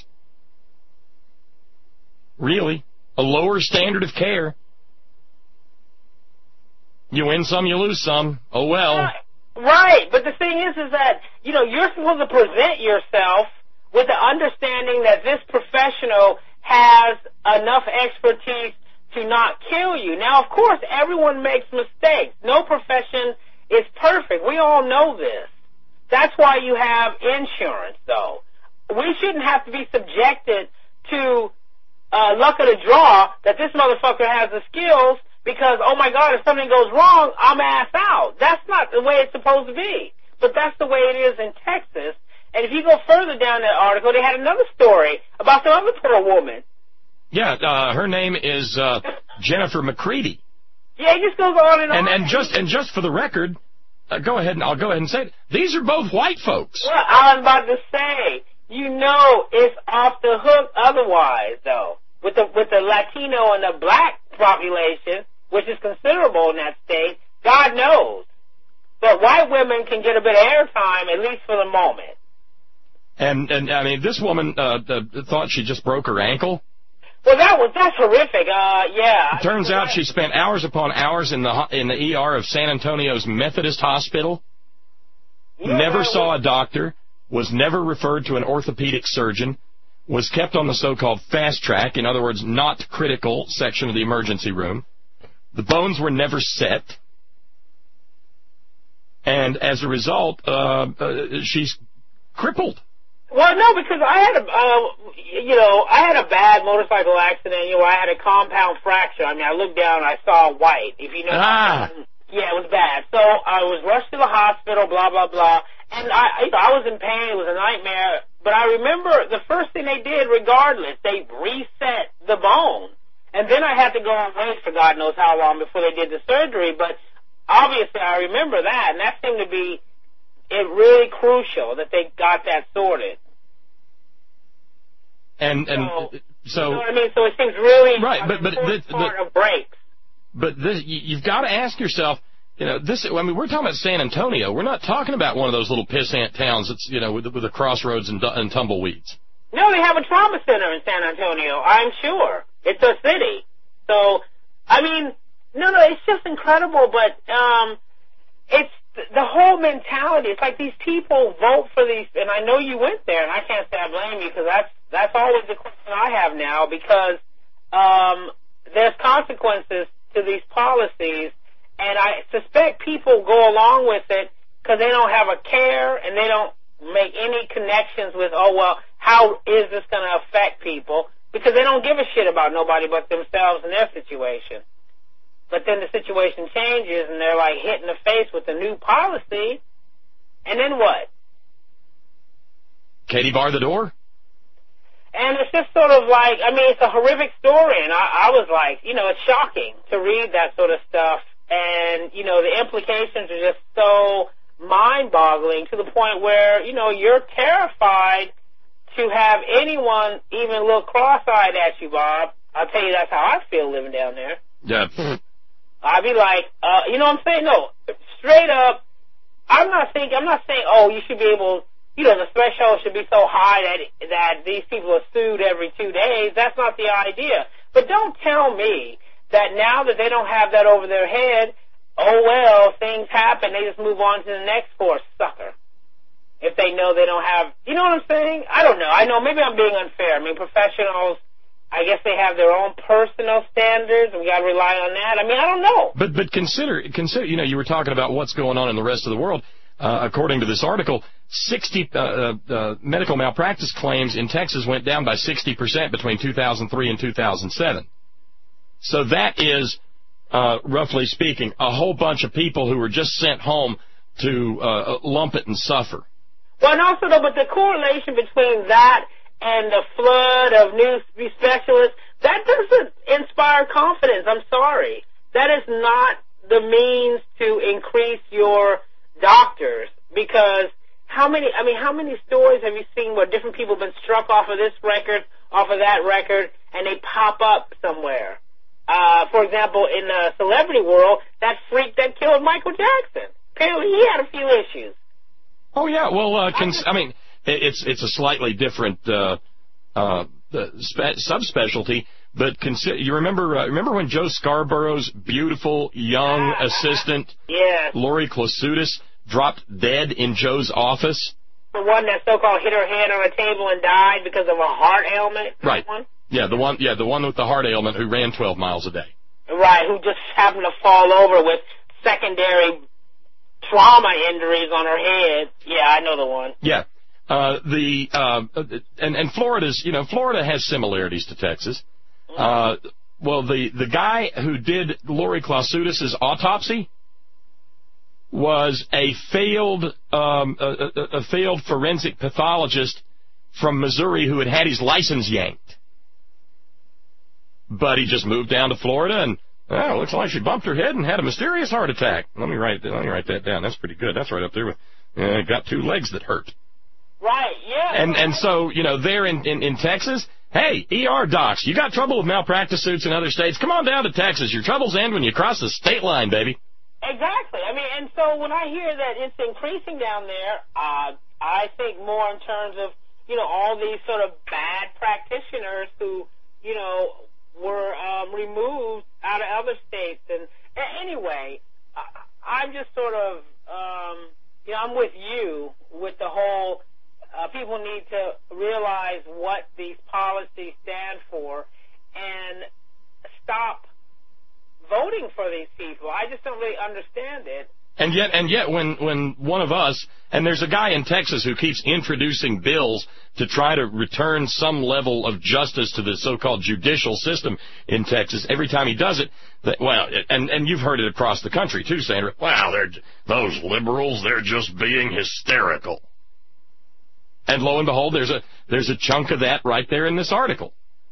Speaker 1: Really. A lower standard of care. You win some, you lose some. Oh, well.
Speaker 2: Right. right. But the thing is, is that, you know, you're supposed to present yourself with the understanding that this professional has enough expertise to not kill you. Now, of course, everyone makes mistakes. No profession is perfect. We all know this. That's why you have insurance, though. We shouldn't have to be subjected to Uh, luck of the draw that this motherfucker has the skills because, oh my God, if something goes wrong, I'm ass out. That's not the way it's supposed to be. But that's the way it is in Texas. And if you go further down that article, they had another story about some other poor woman.
Speaker 1: Yeah, uh, her name is uh, Jennifer McCready.
Speaker 2: Yeah, it just goes on and on.
Speaker 1: And, and just and just for the record, uh, go ahead and I'll go ahead and say it. These are both white folks.
Speaker 2: Well, I was about to say, you know, it's off the hook otherwise, though. With the with the Latino and the black population, which is considerable in that state, God knows. But white women can get a bit of airtime, at least for the moment.
Speaker 1: And, and I mean, this woman uh, uh, thought she just broke her ankle.
Speaker 2: Well, that was that's horrific. Uh, yeah.
Speaker 1: It turns out she spent hours upon hours in the in the E R of San Antonio's Methodist Hospital. Yeah, never saw a doctor. Was never referred to an orthopedic surgeon. Was kept on the so-called fast track, in other words, not critical section of the emergency room. The bones were never set. And as a result, uh, uh, she's crippled.
Speaker 2: Well, no, because I had a, uh, you know, I had a bad motorcycle accident. You know, I had a compound fracture. I mean, I looked down and I saw white. If you know,
Speaker 1: ah.
Speaker 2: yeah, it was bad. So I was rushed to the hospital. Blah blah blah. And I, you know, I was in pain. It was a nightmare. But I remember the first thing they did, regardless, they reset the bone. And then I had to go and wait for God knows how long before they did the surgery. But obviously, I remember that, and that seemed to be it really crucial that they got that sorted.
Speaker 1: And and
Speaker 2: so,
Speaker 1: so
Speaker 2: you know what I mean. So it seems really
Speaker 1: right, but but the,
Speaker 2: part
Speaker 1: the,
Speaker 2: of breaks.
Speaker 1: But this, you've got to ask yourself. You know, this. I mean, we're talking about San Antonio. We're not talking about one of those little pissant towns that's, you know, with, with the crossroads and, and tumbleweeds.
Speaker 2: No, they have a trauma center in San Antonio. I'm sure it's a city. So, I mean, no, no, it's just incredible. But um, it's the whole mentality. It's like these people vote for these, and I know you went there, and I can't say I blame you because that's that's always the question I have now because um, there's consequences to these policies. And I suspect people go along with it because they don't have a care and they don't make any connections with, oh, well, how is this going to affect people? Because they don't give a shit about nobody but themselves and their situation. But then the situation changes and they're like hit in the face with a new policy. And then what?
Speaker 1: Katie bar the door?
Speaker 2: And it's just sort of like, I mean, it's a horrific story. And I, I was like, you know, it's shocking to read that sort of stuff. And, you know, the implications are just so mind-boggling to the point where, you know, you're terrified to have anyone even look cross-eyed at you, Bob. I'll tell you that's how I feel living down there.
Speaker 1: Yeah.
Speaker 2: I'd be like, uh, you know what I'm saying? No, straight up, I'm not thinking, I'm not saying, oh, you should be able, you know, the threshold should be so high that, that these people are sued every two days. That's not the idea. But don't tell me that now that they don't have that over their head, oh, well, things happen. They just move on to the next poor sucker. If they know they don't have, you know what I'm saying? I don't know. I know maybe I'm being unfair. I mean, professionals, I guess they have their own personal standards, and we got to rely on that. I mean, I don't know.
Speaker 1: But but consider, consider. You know, you were talking about what's going on in the rest of the world. Uh, according to this article, sixty uh, uh, uh, medical malpractice claims in Texas went down by sixty percent between two thousand three and two thousand seven. So that is, uh, roughly speaking, a whole bunch of people who were just sent home to uh, lump it and suffer.
Speaker 2: Well, and also, though, but the correlation between that and the flood of new specialists, that doesn't inspire confidence. I'm sorry. That is not the means to increase your doctors because how many, I mean, how many stories have you seen where different people have been struck off of this record, off of that record, and they pop up somewhere? Uh, for example, in the celebrity world, that freak that killed Michael Jackson. Apparently he had a few issues.
Speaker 1: Oh, yeah. Well, uh, cons- I mean, it's it's a slightly different uh, uh, spe- subspecialty, but consider, you remember uh, remember when Joe Scarborough's beautiful young assistant,
Speaker 2: yes.
Speaker 1: Lori Klosutis, dropped dead in Joe's office?
Speaker 2: The one that so-called hit her head on a table and died because of a heart ailment?
Speaker 1: Right.
Speaker 2: One?
Speaker 1: Yeah, the one. Yeah, the one with the heart ailment who ran twelve miles a day.
Speaker 2: Right, who just happened to fall over with secondary trauma injuries on her head. Yeah, I know the one.
Speaker 1: Yeah, uh, the uh, and and Florida's. You know, Florida has similarities to Texas. Mm-hmm. Uh, well, the the guy who did Lori Klosutis' autopsy was a failed um, a, a, a failed forensic pathologist from Missouri who had had his license yanked. But he just moved down to Florida and Well, looks like she bumped her head and had a mysterious heart attack. Let me write let me write that down. That's pretty good. That's right up there with, uh, got two legs that hurt.
Speaker 2: Right, yeah.
Speaker 1: And and so, you know, there in, in, in Texas, hey, E R docs, you got trouble with malpractice suits in other states, come on down to Texas. Your troubles end when you cross the state line, baby.
Speaker 2: Exactly. I mean, and so when I hear that it's increasing down there, uh, I think more in terms of, you know, all these sort of bad practitioners who, you know, were um, removed out of other states. And anyway, I, I'm just sort of, um, you know, I'm with you with the whole, uh, people need to realize what these policies stand for and stop voting for these people. I just don't really understand it.
Speaker 1: And yet, and yet, when, when one of us, and there's a guy in Texas who keeps introducing bills to try to return some level of justice to the so-called judicial system in Texas. Every time he does it, that, well, and, and you've heard it across the country too, Sandra. Wow, they're, those liberals, they're just being hysterical. And lo and behold, there's a, there's a chunk of that right there in this article.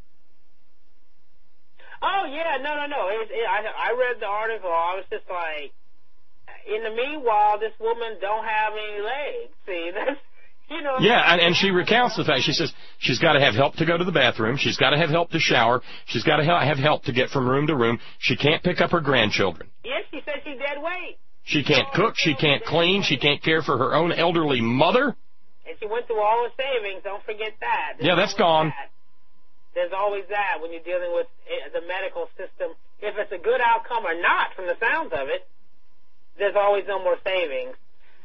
Speaker 2: Oh, yeah, no, no, no. It, it, I, I read the article. I was just like, in the meanwhile, this woman don't have any legs. See, that's, you know.
Speaker 1: Yeah, and, and she recounts the fact. She says she's got to have help to go to the bathroom. She's got to have help to shower. She's got to have help to get from room to room. She can't pick up her grandchildren.
Speaker 2: Yes, she said she's dead weight.
Speaker 1: She can't cook. She can't clean. She can't care for her own elderly mother.
Speaker 2: And she went through all her savings. Don't forget that. There's
Speaker 1: yeah, that's gone.
Speaker 2: That. There's always that when you're dealing with the medical system. If it's a good outcome or not, from the sounds of it, there's always no more savings.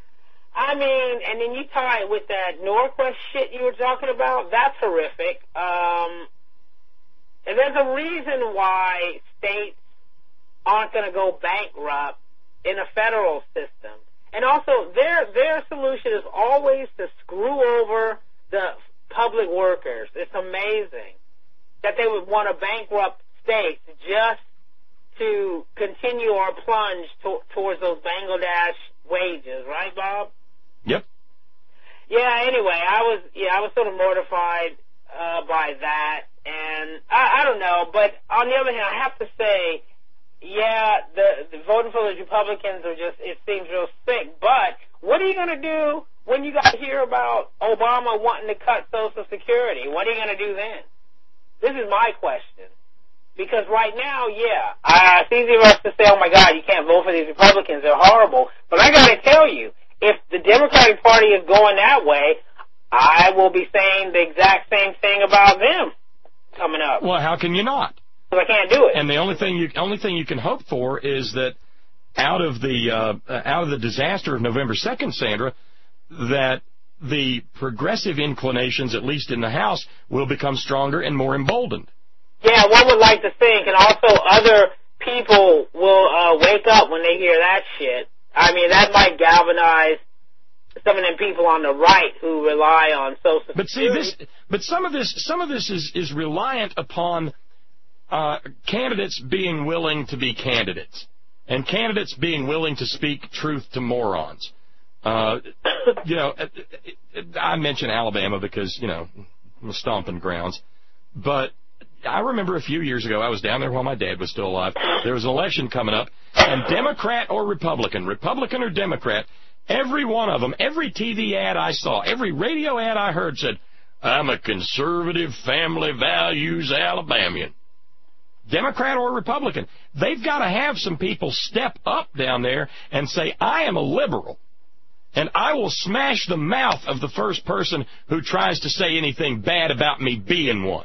Speaker 2: I mean, and then you tie it with that Norquist shit you were talking about. That's horrific. Um, and there's a reason why states aren't going to go bankrupt in a federal system. And also, their their solution is always to screw over the public workers. It's amazing that they would want to bankrupt states just to continue our plunge to, towards those Bangladesh wages, right, Bob?
Speaker 1: Yep.
Speaker 2: Yeah. Anyway, I was yeah I was sort of mortified uh, by that, and I, I don't know. But on the other hand, I have to say, yeah, the, the voting for the Republicans are just, it seems real sick. But what are you going to do when you got to hear about Obama wanting to cut Social Security? What are you going to do then? This is my question. Because right now, yeah, uh, it's easy for us to say, oh, my God, you can't vote for these Republicans. They're horrible. But I got to tell you, if the Democratic Party is going that way, I will be saying the exact same thing about them coming up.
Speaker 1: Well, how can you not?
Speaker 2: Because I can't do it.
Speaker 1: And the only thing you only thing you can hope for is that out of the uh, out of the disaster of November second, Sandra, that the progressive inclinations, at least in the House, will become stronger and more emboldened.
Speaker 2: Yeah, one would like to think, and also other people will uh, wake up when they hear that shit. I mean, that might galvanize some of them people on the right who rely on Social Security.
Speaker 1: But see, this, but some of this, some of this is is reliant upon uh, candidates being willing to be candidates, and candidates being willing to speak truth to morons. Uh, you know, I mention Alabama because you know, stomping grounds, but I remember a few years ago, I was down there while my dad was still alive. There was an election coming up, and Democrat or Republican, Republican or Democrat, every one of them, every T V ad I saw, every radio ad I heard said, I'm a conservative, family values Alabamian. Democrat or Republican. They've got to have some people step up down there and say, I am a liberal, and I will smash the mouth of the first person who tries to say anything bad about me being one.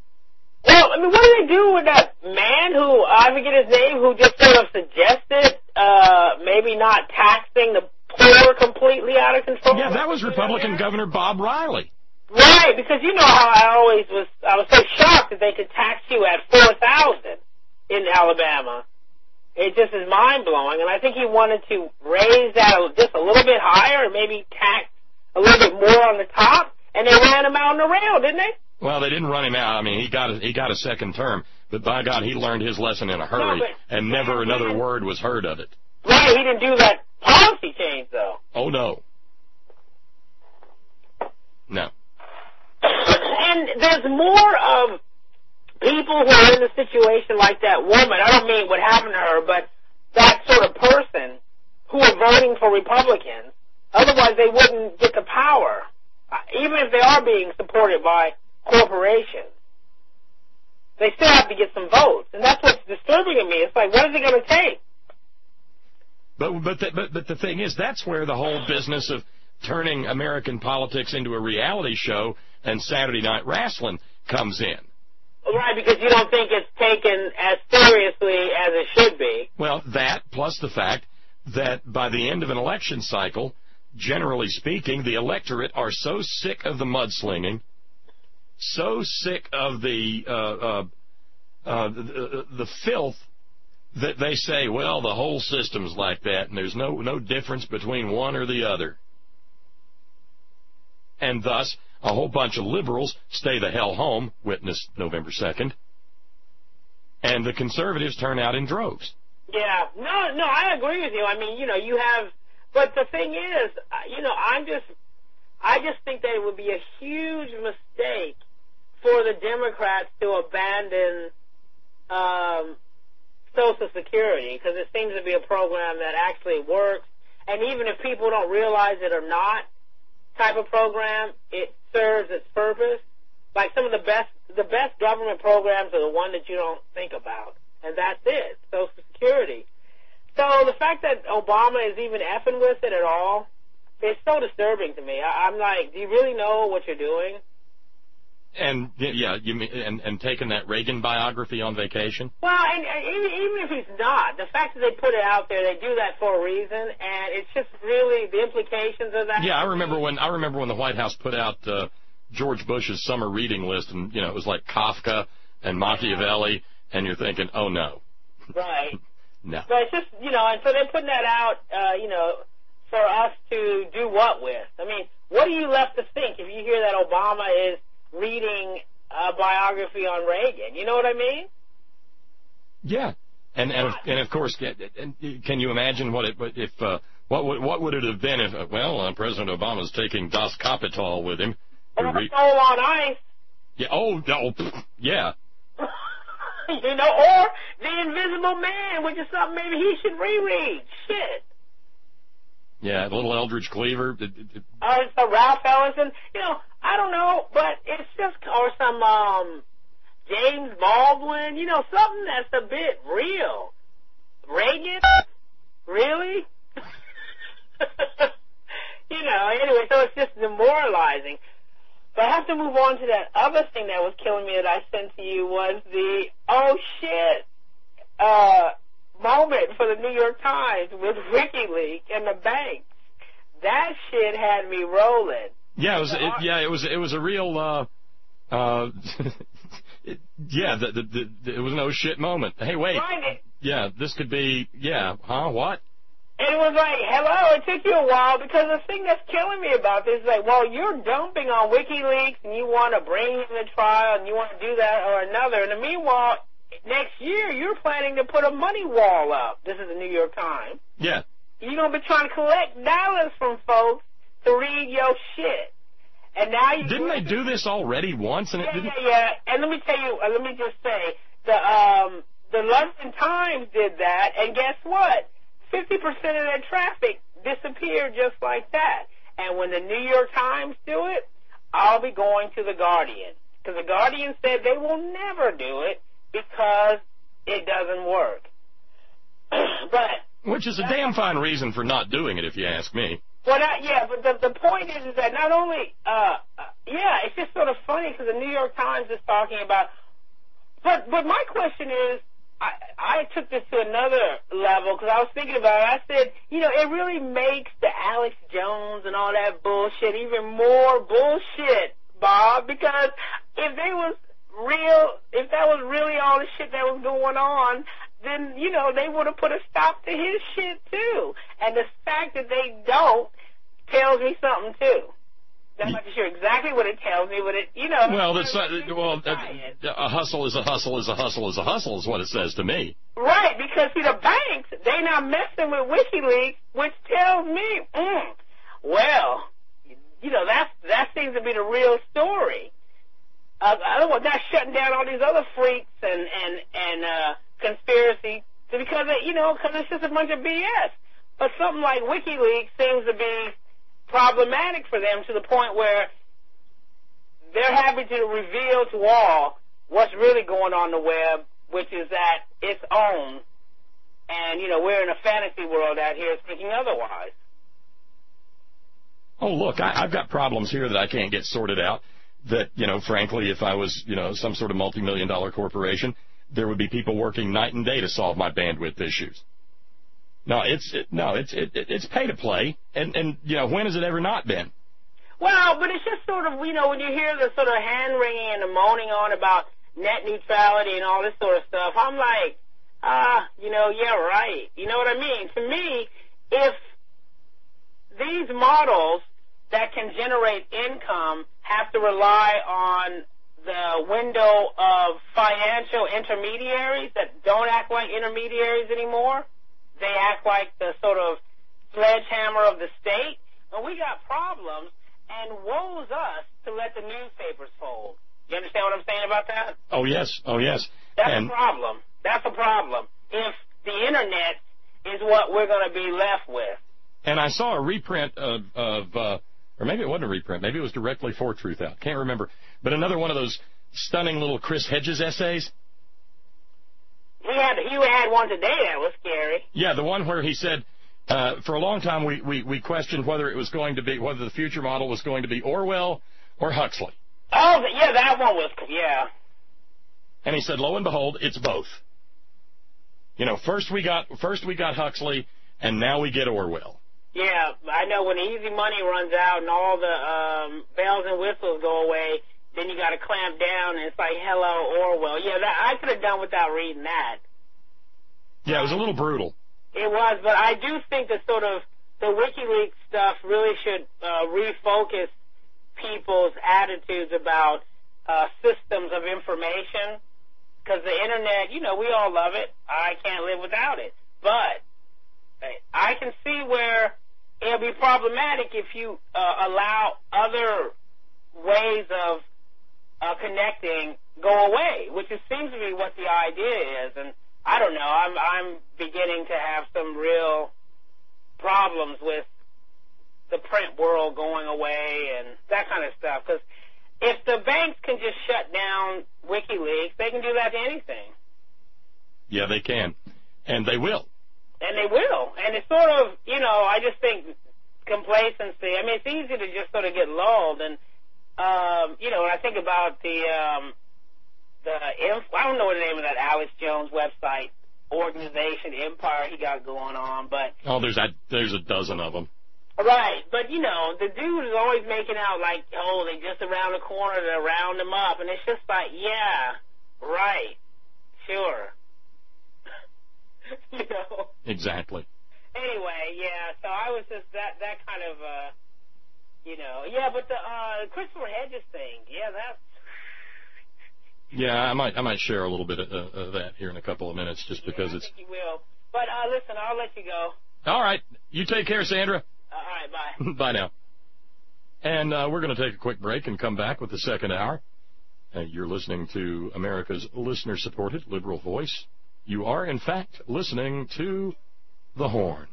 Speaker 2: Well, I mean, what do they do with that man who, I forget his name, who just sort of suggested uh, maybe not taxing the poor completely out of control?
Speaker 1: Yeah, that was Republican Governor Bob Riley.
Speaker 2: Right, because you know how I always was, I was so shocked that they could tax you at four thousand in Alabama. It just is mind-blowing, and I think he wanted to raise that just a little bit higher and maybe tax a little bit more on the top, and they ran him out on the rail, didn't they?
Speaker 1: Well, they didn't run him out. I mean, he got a, he got a second term, but by God, he learned his lesson in a hurry,
Speaker 2: no, but,
Speaker 1: and never another
Speaker 2: man.
Speaker 1: word was heard of it.
Speaker 2: Right, he didn't do that policy change, though.
Speaker 1: Oh, no. No.
Speaker 2: And there's more of people who are in a situation like that woman, I don't mean what happened to her, but that sort of person who are voting for Republicans, otherwise they wouldn't get the power, uh, even if they are being supported by corporations. They still have to get some votes, and that's what's disturbing to me. It's like, what is it going to take?
Speaker 1: But but the, but but the thing is, that's where the whole business of turning American politics into a reality show and Saturday Night Wrestling comes in.
Speaker 2: Right, because you don't think it's taken as seriously as it should be.
Speaker 1: Well, that plus the fact that by the end of an election cycle, generally speaking, the electorate are so sick of the mudslinging, so sick of the uh, uh, uh, the, the filth, that they say, well, the whole system's like that, and there's no no difference between one or the other. And thus, a whole bunch of liberals stay the hell home, witness November second, and the conservatives turn out in droves.
Speaker 2: Yeah, no, no, I agree with you. I mean, you know, you have, but the thing is, you know, I'm just, I just think that it would be a huge mistake for the Democrats to abandon um, Social Security, because it seems to be a program that actually works, and even if people don't realize it or not, type of program, it serves its purpose. Like some of the best, the best government programs are the one that you don't think about, and that's it, Social Security. So the fact that Obama is even effing with it at all, it's so disturbing to me. I, I'm like, do you really know what you're doing?
Speaker 1: And yeah, you mean, and, and taking that Reagan biography on vacation?
Speaker 2: Well, and, and even if he's not, the fact that they put it out there, they do that for a reason, and it's just really the implications of that.
Speaker 1: Yeah, I remember when I remember when the White House put out uh, George Bush's summer reading list, and you know it was like Kafka and Machiavelli, and you're thinking, oh no,
Speaker 2: right?
Speaker 1: No.
Speaker 2: But it's just, you know, and so they're putting that out, uh, you know, for us to do what with? I mean, what are you left to think if you hear that Obama is reading a biography on Reagan? You know what I mean?
Speaker 1: Yeah, and and of, and of course, can you imagine what it if uh, what would what would it have been if uh, well uh, President Obama's taking Das Kapital with him?
Speaker 2: Or re- Soul on Ice.
Speaker 1: Yeah. Oh, oh yeah.
Speaker 2: You know, or The Invisible Man, which is something maybe he should reread. Shit.
Speaker 1: Yeah, little Eldridge Cleaver.
Speaker 2: Or uh, so Ralph Ellison. You know, I don't know, but it's just, or some um, James Baldwin. You know, something that's a bit real. Reagan? Really? You know, anyway, so it's just demoralizing. But I have to move on to that other thing that was killing me that I sent to you was the, oh shit, uh, moment for the New York Times with WikiLeaks and the banks. That shit had me rolling.
Speaker 1: Yeah, it was. It, yeah, it was. It was a real. Uh, uh, it, yeah, the, the, the, it was no shit moment. Hey, wait.
Speaker 2: Right.
Speaker 1: Yeah, this could be. Yeah, huh? What?
Speaker 2: And it was like, hello, it took you a while, because the thing that's killing me about this is like, well, you're dumping on WikiLeaks and you want to bring him to trial and you want to do that or another. And meanwhile, next year you're planning to put a money wall up. This is the New York Times.
Speaker 1: Yeah.
Speaker 2: You're going to be trying to collect dollars from folks to read your shit. And now you
Speaker 1: Didn't they do this already once? And
Speaker 2: yeah,
Speaker 1: it didn't...
Speaker 2: yeah, yeah. And let me tell you, uh, let me just say, the um, the London Times did that, and guess what? fifty percent of their traffic disappeared just like that. And when the New York Times do it, I'll be going to the Guardian. Because the Guardian said they will never do it because it doesn't work. But
Speaker 1: Which is a damn fine reason for not doing it, if you ask me.
Speaker 2: Well, that, yeah, but the, the point is, is that not only, uh, uh, yeah, it's just sort of funny because the New York Times is talking about, but, but my question is, I, I took this to another level because I was thinking about it. I said, you know, it really makes the Alex Jones and all that bullshit even more bullshit, Bob, because if they was real, if that was really all the shit that was going on, then, you know, they would have put a stop to his shit, too. And the fact that they don't tells me something, too. I'm not sure exactly what it tells me, but it, you know.
Speaker 1: Well, that's, uh, well uh, a hustle is a hustle is a hustle is a hustle is what it says to me.
Speaker 2: Right, because, see, the banks, they now messing with WikiLeaks, which tells me, mm, well, you know, that's, that seems to be the real story. uh, otherwise not shutting down all these other freaks and and and uh, conspiracy because it, you know because it's just a bunch of B S. But something like WikiLeaks seems to be problematic for them to the point where they're happy to reveal to all what's really going on the web, which is that it's own. And, you know, we're in a fantasy world out here thinking otherwise.
Speaker 1: Oh, look, I, I've got problems here that I can't get sorted out that, you know, frankly, if I was, you know, some sort of multi-million dollar corporation, there would be people working night and day to solve my bandwidth issues. No, it's it, no, it's it, it's pay to play, and and you know, when has it ever not been?
Speaker 2: Well, but it's just sort of, you know, when you hear the sort of hand wringing and the moaning on about net neutrality and all this sort of stuff, I'm like, ah, uh, you know, yeah, right. You know what I mean? To me, if these models that can generate income have to rely on the window of financial intermediaries that don't act like intermediaries anymore, they act like the sort of sledgehammer of the state, and we got problems, and woe's us to let the newspapers fold. You understand what I'm saying about that?
Speaker 1: Oh, yes. Oh, yes.
Speaker 2: That's
Speaker 1: and
Speaker 2: a problem. That's a problem. If the Internet is what we're going to be left with.
Speaker 1: And I saw a reprint of, of uh, or maybe it wasn't a reprint. Maybe it was directly for Truth Out. Can't remember. But another one of those stunning little Chris Hedges essays.
Speaker 2: He had he had one today that was scary.
Speaker 1: Yeah, the one where he said, uh, for a long time we, we, we questioned whether it was going to be, whether the future model was going to be Orwell or Huxley.
Speaker 2: Oh, yeah, that one was, yeah.
Speaker 1: And he said, lo and behold, it's both. You know, first we got first we got Huxley, and now we get Orwell.
Speaker 2: Yeah, I know when the easy money runs out and all the um, bells and whistles go away, then you got to clamp down, and it's like, hello, Orwell. Yeah, that, I could have done without reading that.
Speaker 1: Yeah, it was a little brutal.
Speaker 2: It was, but I do think that sort of the WikiLeaks stuff really should uh, refocus people's attitudes about uh, systems of information, because the Internet, you know, we all love it. I can't live without it. But I can see where it'll be problematic if you uh, allow other ways of uh, connecting go away, which it seems to be what the idea is. And I don't know, I'm, I'm beginning to have some real problems with the print world going away and that kind of stuff. Because if the banks can just shut down WikiLeaks, they can do that to anything.
Speaker 1: Yeah, they can. And they will.
Speaker 2: And they will. And it's sort of, you know, I just think complacency. I mean, it's easy to just sort of get lulled. And, um, you know, when I think about the, um, the, I don't know what the name of that Alex Jones website, organization, empire he got going on, but.
Speaker 1: Oh, there's a, there's a dozen of them.
Speaker 2: Right, but, you know, the dude is always making out like, oh, they just around the corner to round them up, and it's just like, yeah, right, sure. You know?
Speaker 1: Exactly.
Speaker 2: Anyway, yeah, so I was just that, that kind of, uh, you know, yeah, but the uh, Christopher Hedges thing, yeah, that's.
Speaker 1: Yeah, I might I might share a little bit of, uh, of that here in a couple of minutes just
Speaker 2: yeah,
Speaker 1: because
Speaker 2: I
Speaker 1: it's.
Speaker 2: think you will. But uh, listen, I'll let you go.
Speaker 1: All right. You take care, Sandra.
Speaker 2: Uh, all right, bye.
Speaker 1: Bye now. And uh, we're going to take a quick break and come back with the second hour. Uh, you're listening to America's listener-supported liberal voice. You are, in fact, listening to The Horn.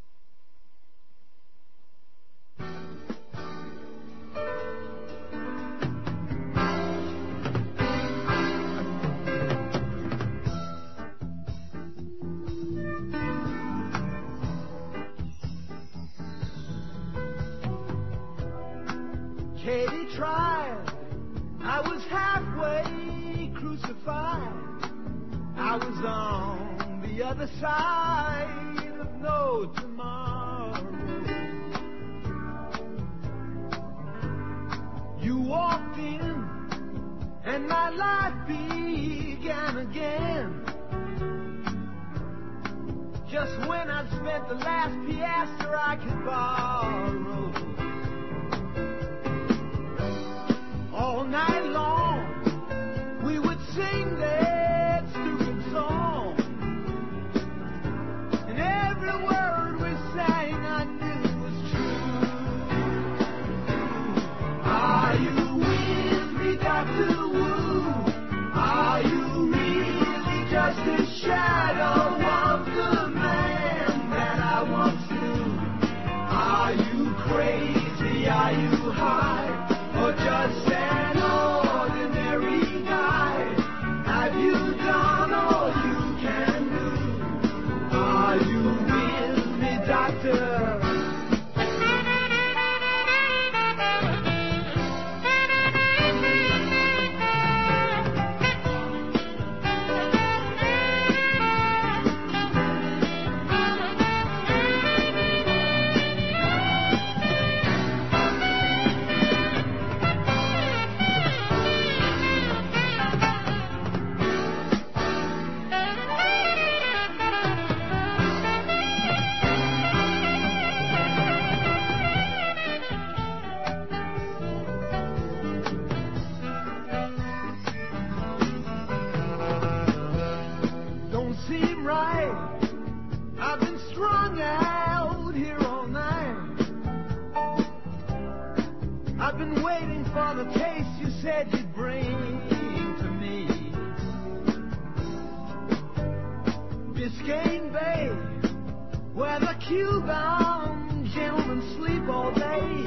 Speaker 3: Katie tried, I was halfway crucified. I was on the other side of no tomorrow. You walked in, and my life began again. Just when I'd spent the last piastre I could borrow. All night long, we would sing that stupid song. And every word we sang I knew was true. Are you with me, Doctor right. I've been strung out here all night. I've been waiting for the taste you said you'd bring to me. Biscayne Bay, where the Cuban gentlemen sleep all day.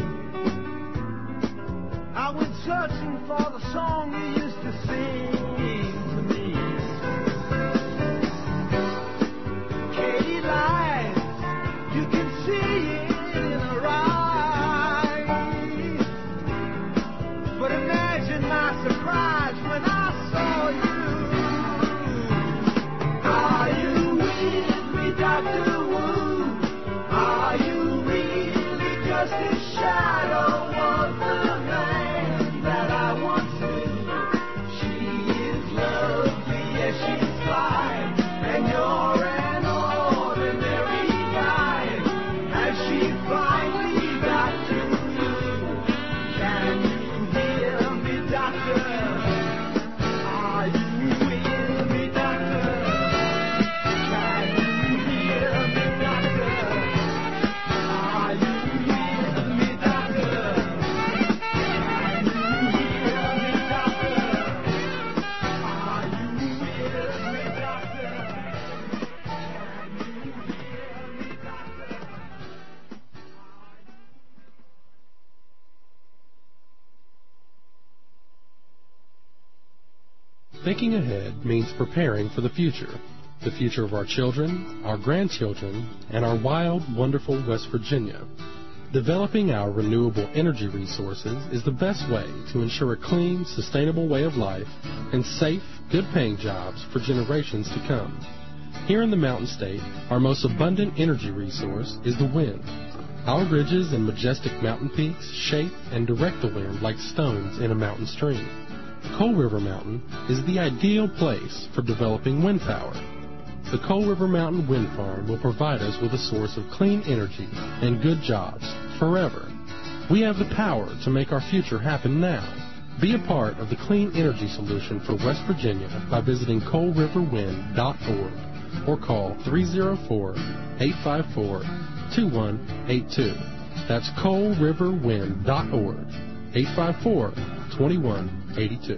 Speaker 3: I went searching for the song you used to sing to me. Katie lies, you can see it in her eyes. But imagine my surprise when I saw you. Are you with me, Doctor Wu? Are you really just a shadow of the man that I once knew? She is lovely, yes, she's fine, and you're an ordinary guy. Has she finally got to you? Can you hear me, doctor? Are you with me, doctor? Can you hear me, doctor? Are you with me, doctor? Can you hear me, doctor? Are you with me, doctor?
Speaker 4: Thinking ahead means preparing for the future. The future of our children, our grandchildren, and our wild, wonderful West Virginia. Developing our renewable energy resources is the best way to ensure a clean, sustainable way of life and safe, good-paying jobs for generations to come. Here in the Mountain State, our most abundant energy resource is the wind. Our ridges and majestic mountain peaks shape and direct the wind like stones in a mountain stream. Coal River Mountain is the ideal place for developing wind power. The Coal River Mountain Wind Farm will provide us with a source of clean energy and good jobs forever. We have the power to make our future happen now. Be a part of the clean energy solution for West Virginia by visiting coal river wind dot org or call three oh four, eight five four, two one eight two. That's coal river wind dot org, eight five four, two one eight two.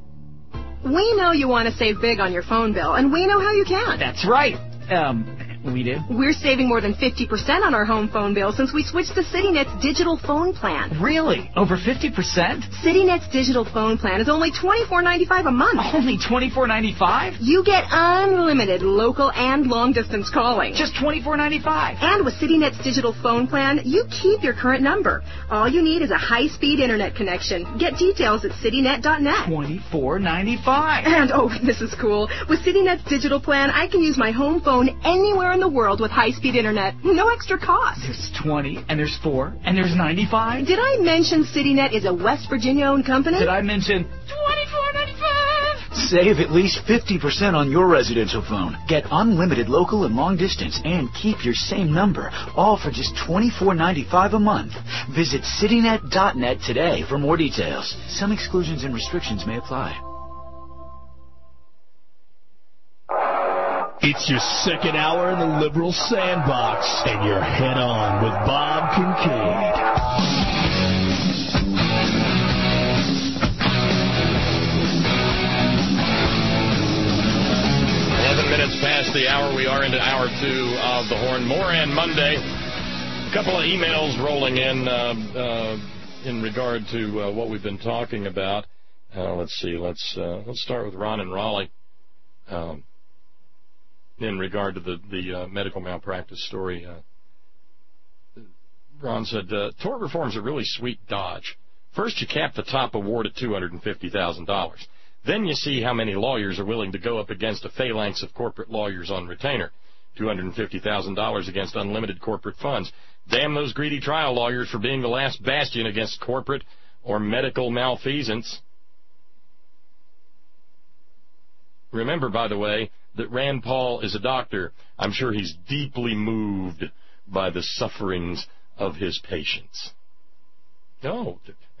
Speaker 5: We know you want to save big on your phone bill, and we know how you can.
Speaker 6: That's right. Um, we do?
Speaker 5: We're saving more than fifty percent on our home phone bill since we switched to CityNet's digital phone plan.
Speaker 6: Really? Over fifty percent?
Speaker 5: CityNet's digital phone plan is only twenty-four ninety-five a month.
Speaker 6: Only twenty-four ninety-five?
Speaker 5: You get unlimited local and long-distance calling.
Speaker 6: Just twenty-four ninety-five?
Speaker 5: And with CityNet's digital phone plan, you keep your current number. All you need is a high-speed internet connection. Get details at citynet dot net.
Speaker 6: twenty-four ninety-five.
Speaker 5: And, oh, this is cool. With CityNet's digital plan, I can use my home phone anywhere in the world with high-speed internet. No extra cost.
Speaker 6: There's twenty, and there's four, and there's ninety-five.
Speaker 5: Did I mention CityNet is a West Virginia-owned company?
Speaker 6: Did I mention twenty-four ninety-five?
Speaker 7: Save at least fifty percent on your residential phone. Get unlimited local and long distance and keep your same number, all for just twenty-four ninety-five a month. Visit citynet dot net today for more details. Some exclusions and restrictions may apply.
Speaker 8: It's your second hour in the Liberal Sandbox, and you're head on with Bob Kincaid.
Speaker 1: Eleven minutes past the hour. We are into hour two of the Horn. Moran Monday. A couple of emails rolling in uh, uh, in regard to uh, what we've been talking about. Uh, let's see. Let's uh, let's start with Ron and Raleigh. Um, in regard to the, the uh, medical malpractice story. Uh, Ron said, uh, tort reform's a really sweet dodge. First, you cap the top award at two hundred fifty thousand dollars. Then you see how many lawyers are willing to go up against a phalanx of corporate lawyers on retainer. two hundred fifty thousand dollars against unlimited corporate funds. Damn those greedy trial lawyers for being the last bastion against corporate or medical malfeasance. Remember, by the way, that Rand Paul is a doctor. I'm sure he's deeply moved by the sufferings of his patients. Oh,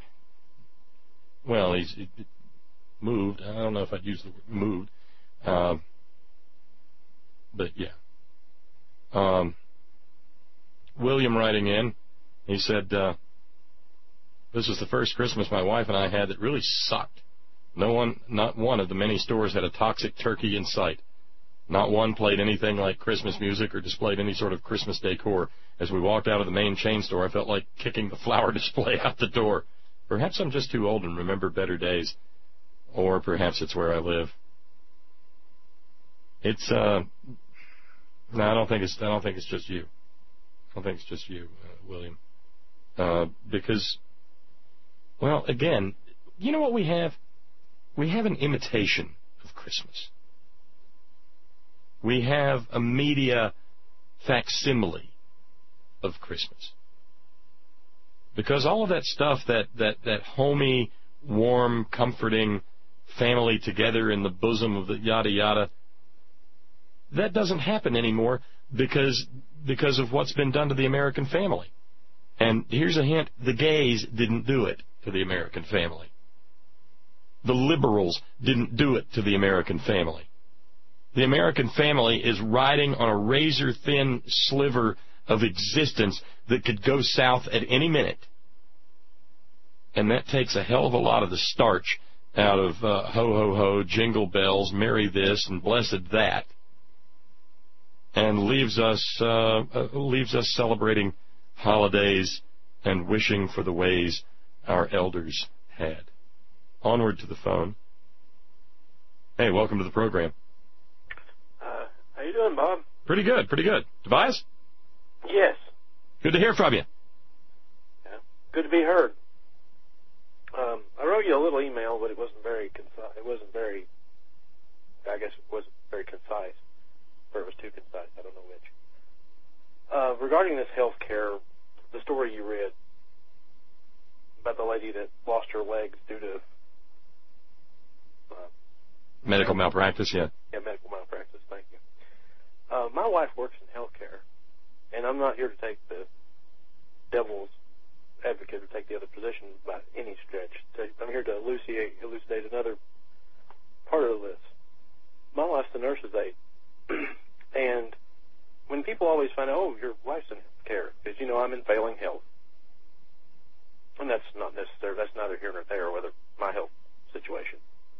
Speaker 1: well, he's moved. I don't know if I'd use the word moved. Uh, but yeah. Um, William writing in, he said, uh, this was the first Christmas my wife and I had that really sucked. No one, not one of the many stores had a toxic turkey in sight. Not one played anything like Christmas music or displayed any sort of Christmas decor. As we walked out of the main chain store, I felt like kicking the flower display out the door. Perhaps I'm just too old and remember better days. Or perhaps it's where I live. It's, uh, no, I don't think it's, I don't think it's just you. I don't think it's just you, uh, William. Uh, because, well, again, you know what we have? We have an imitation of Christmas. We have a media facsimile of Christmas. Because all of that stuff, that, that, that homey, warm, comforting family together in the bosom of the yada yada, that doesn't happen anymore because because of what's been done to the American family. And here's a hint, the gays didn't do it to the American family. The liberals didn't do it to the American family. The American family is riding on a razor-thin sliver of existence that could go south at any minute. And that takes a hell of a lot of the starch out of uh, ho, ho, ho, jingle bells, merry this, and blessed that, and leaves us, uh, uh, leaves us celebrating holidays and wishing for the ways our elders had. Onward to the phone. Hey, welcome to the program.
Speaker 9: Uh, how you doing, Bob?
Speaker 1: Pretty good, pretty good. Tobias?
Speaker 9: Yes.
Speaker 1: Good to hear from you.
Speaker 9: Yeah. Good to be heard. Um, I wrote you a little email, but it wasn't very concise. It wasn't very, I guess it wasn't very concise, or it was too concise. I don't know which. Uh, regarding this health care, the story you read about the lady that lost her legs due to uh,
Speaker 1: medical malpractice, yeah.
Speaker 9: Yeah, medical malpractice, thank you. Uh, my wife works in health care, and I'm not here to take the devil's advocate or take the other position by any stretch. I'm here to elucidate, elucidate another part of this. My wife's a nurse's aide, and when people always find out, oh, your wife's in health care, because, you know, I'm in failing health, and that's not necessary, that's neither here nor there, whether my health situation.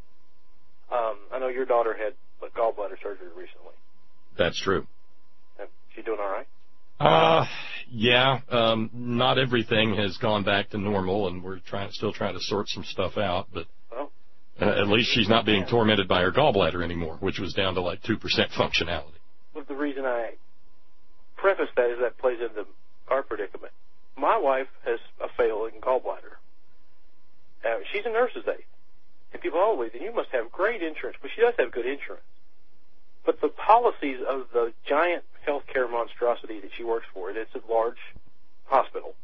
Speaker 9: Um, I know your daughter had like, gallbladder surgery recently.
Speaker 1: That's true.
Speaker 9: Is she doing all right?
Speaker 1: Uh, yeah. Um, not everything has gone back to normal, and we're trying, still trying to sort some stuff out. But
Speaker 9: well,
Speaker 1: uh, at least she's not being tormented by her gallbladder anymore, which was down to like two percent functionality.
Speaker 9: Well, the reason I preface that is that plays into our predicament. My wife has a failing gallbladder. Uh, she's a nurse's aide, and people always, and you must have great insurance, but she does have good insurance. But the policies of the giant healthcare monstrosity that she works for, it's a large hospital.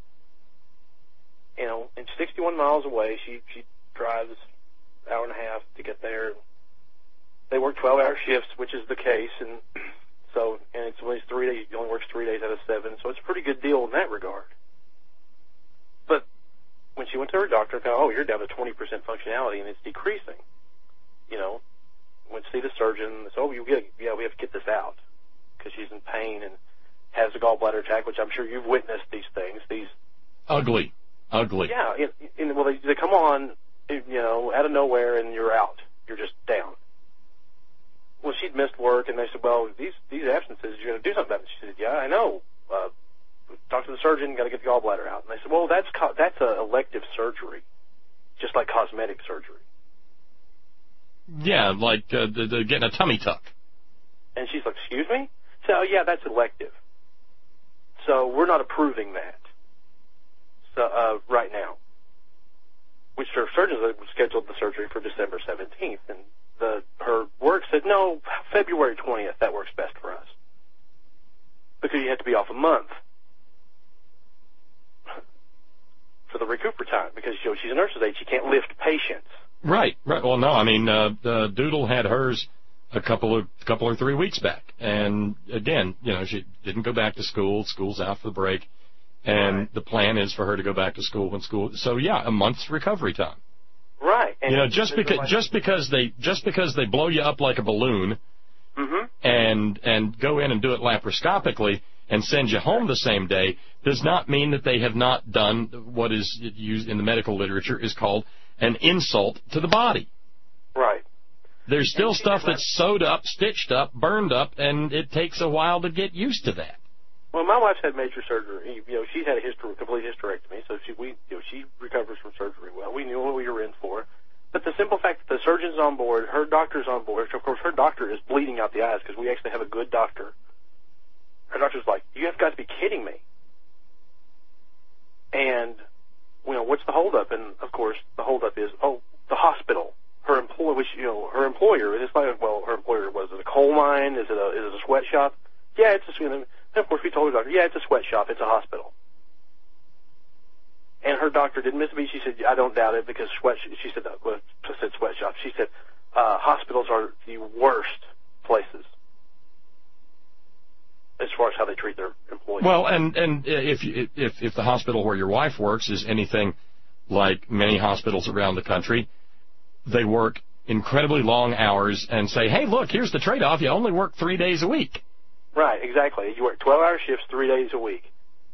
Speaker 9: You know, and sixty-one miles away, she she drives an hour and a half to get there. They work twelve-hour shifts, which is the case, and so and it's only three days. He only works three days out of seven, so it's a pretty good deal in that regard. But when she went to her doctor, found, oh, you're down to twenty percent functionality, and it's decreasing. You know. Went to see the surgeon. Said, oh, you get, yeah, we have to get this out because she's in pain and has a gallbladder attack, which I'm sure you've witnessed these things. These
Speaker 1: ugly, ugly.
Speaker 9: Yeah, in, in, well, they, they come on, you know, out of nowhere, and you're out. You're just down. Well, she'd missed work, and they said, well, these these absences, you're going to do something about it. She said, yeah, I know. Uh, talk to the surgeon. Got to get the gallbladder out. And they said, well, that's co- that's an elective surgery, just like cosmetic surgery.
Speaker 1: Yeah, like uh, the, the getting a tummy tuck.
Speaker 9: And she's like, excuse me? So, oh, yeah, that's elective. So we're not approving that so, uh, right now. Which her surgeons scheduled the surgery for December seventeenth. And the her work said, no, February twentieth, that works best for us. Because you have to be off a month for the recupera time. Because, you know, she's a nurse's aide, she can't lift patients.
Speaker 1: Right, right. Well, no, I mean, uh, uh, Doodle had hers a couple of couple or three weeks back, and again, you know, she didn't go back to school. School's out for the break, and
Speaker 9: right.
Speaker 1: The plan is for her to go back to school when school. So yeah, a month's recovery time.
Speaker 9: Right. And
Speaker 1: you know, just because just because they just because they blow you up like a balloon,
Speaker 9: mm-hmm.
Speaker 1: and and go in and do it laparoscopically and send you home the same day does not mean that they have not done what is used in the medical literature is called an insult to the body.
Speaker 9: Right.
Speaker 1: There's still stuff that's sewed up, stitched up, burned up, and it takes a while to get used to that.
Speaker 9: Well, my wife's had major surgery. You know, she's had a hyster- complete hysterectomy, so she we you know she recovers from surgery well. We knew what we were in for. But the simple fact that the surgeon's on board, her doctor's on board, of course her doctor is bleeding out the eyes because we actually have a good doctor. Her doctor's like, you have got to be kidding me. And, you know, what's the holdup? And, of course, the holdup is, oh, the hospital. Her employer, which, you know, her employer, it's like, well, her employer, was it a coal mine? Is it a, is it a sweatshop? Yeah, it's a, and of course we told her doctor, yeah, it's a sweatshop, it's a hospital. And her doctor didn't miss a beat. She said, I don't doubt it because sweat, she said, well, she said sweatshop. She said, uh, hospitals are the worst places as far as how they treat their employees.
Speaker 1: Well, and, and if, you, if, if the hospital where your wife works is anything like many hospitals around the country, they work incredibly long hours and say, hey, look, here's the trade-off. You only work three days a week.
Speaker 9: Right, exactly. You work twelve-hour shifts three days a week.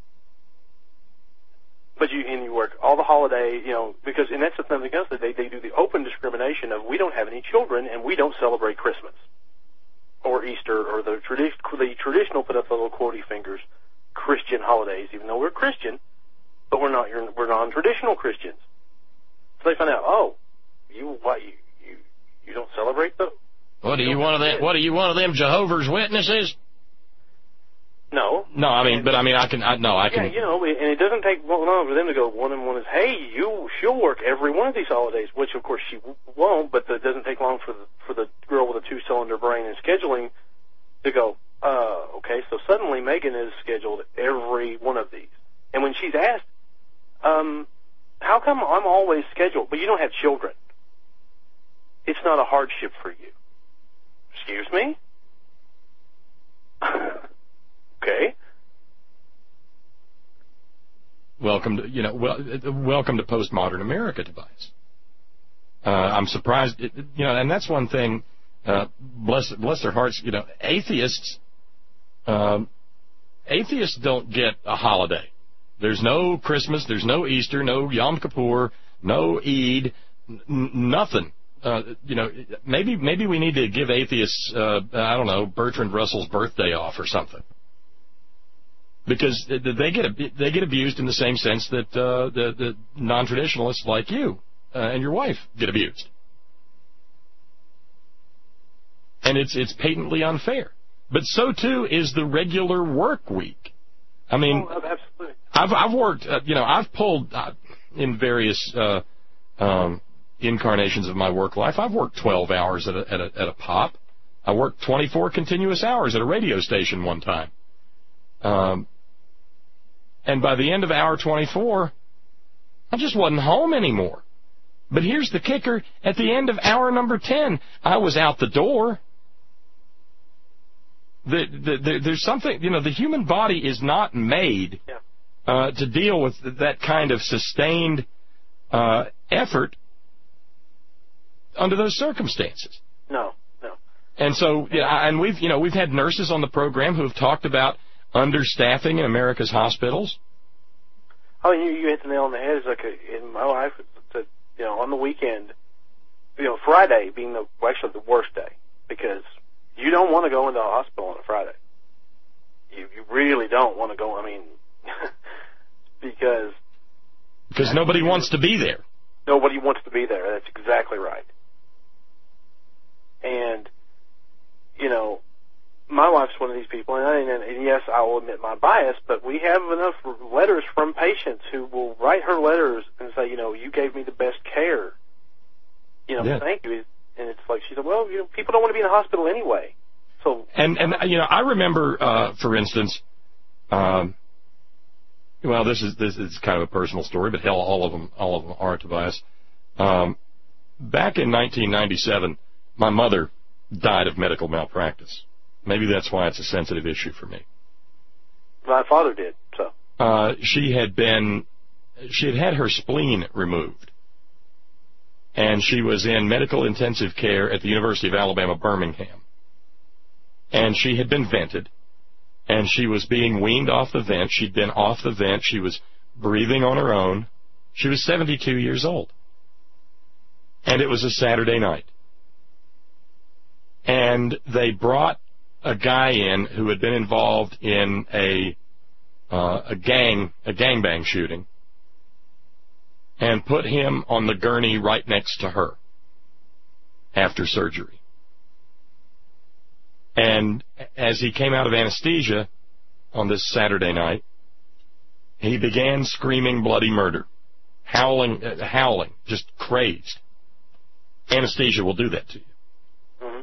Speaker 9: But you and you work all the holiday, you know, because, and that's the thing else, that they, they do the open discrimination of we don't have any children and we don't celebrate Christmas or Easter or the, tradi- the traditional, put up the little quotey fingers, Christian holidays, even though we're Christian, but we're not, you're, we're non-traditional Christians. So they find out, oh, you, what, you, you, you don't celebrate the...
Speaker 1: What are you, one of them, what are you, one of them Jehovah's Witnesses?
Speaker 9: No.
Speaker 1: No, I mean, but I mean, I can, I, no, I can.
Speaker 9: Yeah, you know, and it doesn't take long for them to go, one and one is, hey, you, she'll work every one of these holidays, which of course she won't, but it doesn't take long for the, for the girl with a two-cylinder brain and scheduling to go, uh, okay, so suddenly Megan is scheduled every one of these. And when she's asked, um, how come I'm always scheduled, but you don't have children? It's not a hardship for you. Excuse me? Okay.
Speaker 1: Welcome to, you know, well, welcome to postmodern America, Tobias. Uh, I'm surprised, you know, and that's one thing, uh, bless, bless their hearts, you know, atheists, um, atheists don't get a holiday. There's no Christmas, there's no Easter, no Yom Kippur, no Eid, n- nothing. Uh, you know, maybe, maybe we need to give atheists, uh, I don't know, Bertrand Russell's birthday off or something. Because they get they get abused in the same sense that uh, the, the non-traditionalists like you uh, and your wife get abused, and it's it's patently unfair. But so too is the regular work week. I mean,
Speaker 9: oh, absolutely.
Speaker 1: I've I've worked, uh, you know, I've pulled uh, in various uh, um, incarnations of my work life. I've worked twelve hours at a, at a at a pop. I worked twenty-four continuous hours at a radio station one time. Um, And by the end of hour twenty-four, I just wasn't home anymore. But here's the kicker. At the end of hour number ten, I was out the door. The, the, the, there's something, you know, the human body is not made
Speaker 9: yeah.
Speaker 1: uh, to deal with that kind of sustained uh, effort under those circumstances.
Speaker 9: No, no.
Speaker 1: And so, yeah, and we've, you know, we've had nurses on the program who have talked about understaffing in America's hospitals.
Speaker 9: Oh, you, you hit the nail on the head. It's like a, in my life, it's a, you know, on the weekend, you know, Friday being the well, actually the worst day because you don't want to go into the hospital on a Friday. You you really don't want to go. I mean, because
Speaker 1: because nobody wants to be there.
Speaker 9: Nobody wants to be there. That's exactly right. And you know. My wife's one of these people, and, and, and yes, I will admit my bias, but we have enough letters from patients who will write her letters and say, you know, you gave me the best care. You know,
Speaker 1: yeah.
Speaker 9: Thank you. And it's like, she said, well, you know, people don't want to be in the hospital anyway. So,
Speaker 1: and, and you know, I remember, uh, for instance, um, well, this is, this is kind of a personal story, but hell, all of them, all of them are, Tobias. Um, back in nineteen ninety-seven, my mother died of medical malpractice. Maybe that's why it's a sensitive issue for me.
Speaker 9: My father did, so.
Speaker 1: Uh, she had been, she had had her spleen removed. And she was in medical intensive care at the University of Alabama, Birmingham. and she had been vented, and she was being weaned off the vent. She'd been off the vent. She was breathing on her own. She was seventy-two years old. And it was a Saturday night. And they brought a guy in who had been involved in a uh, a gang a gangbang shooting, and put him on the gurney right next to her after surgery. And as he came out of anesthesia on this Saturday night, he began screaming bloody murder, howling, uh, howling, just crazed. Anesthesia will do that to you.
Speaker 9: Mm-hmm.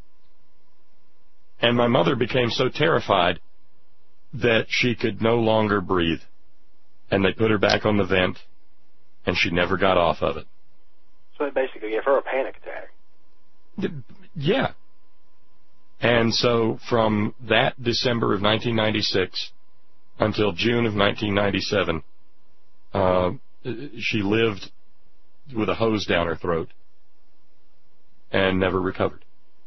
Speaker 1: And my mother became so terrified that she could no longer breathe. And they put her back on the vent, and she never got off of it.
Speaker 9: So it basically gave her a panic attack.
Speaker 1: Yeah. And so from that December of nineteen ninety-six until June of nineteen ninety-seven, uh, she lived with a hose down her throat and never recovered.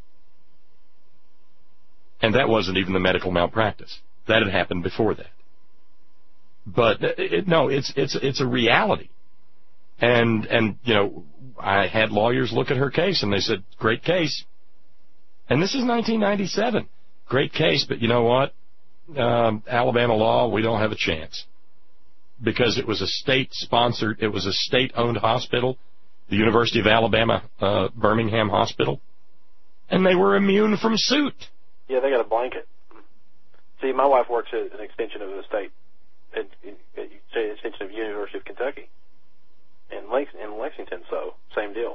Speaker 1: And that wasn't even the medical malpractice. That had happened before that. But it, no, it's it's it's a reality. And and you know, I had lawyers look at her case, and they said, "Great case." And this is nineteen ninety-seven. Great case, but you know what? Um, Alabama law, we don't have a chance. Because it was a state-sponsored, it was a state-owned hospital, the University of Alabama, uh, Birmingham Hospital, and they were immune from suit.
Speaker 9: Yeah, they got a blanket. See, my wife works at an extension of the state, at, at, at an extension of the University of Kentucky, in, Lex, in Lexington, so same deal.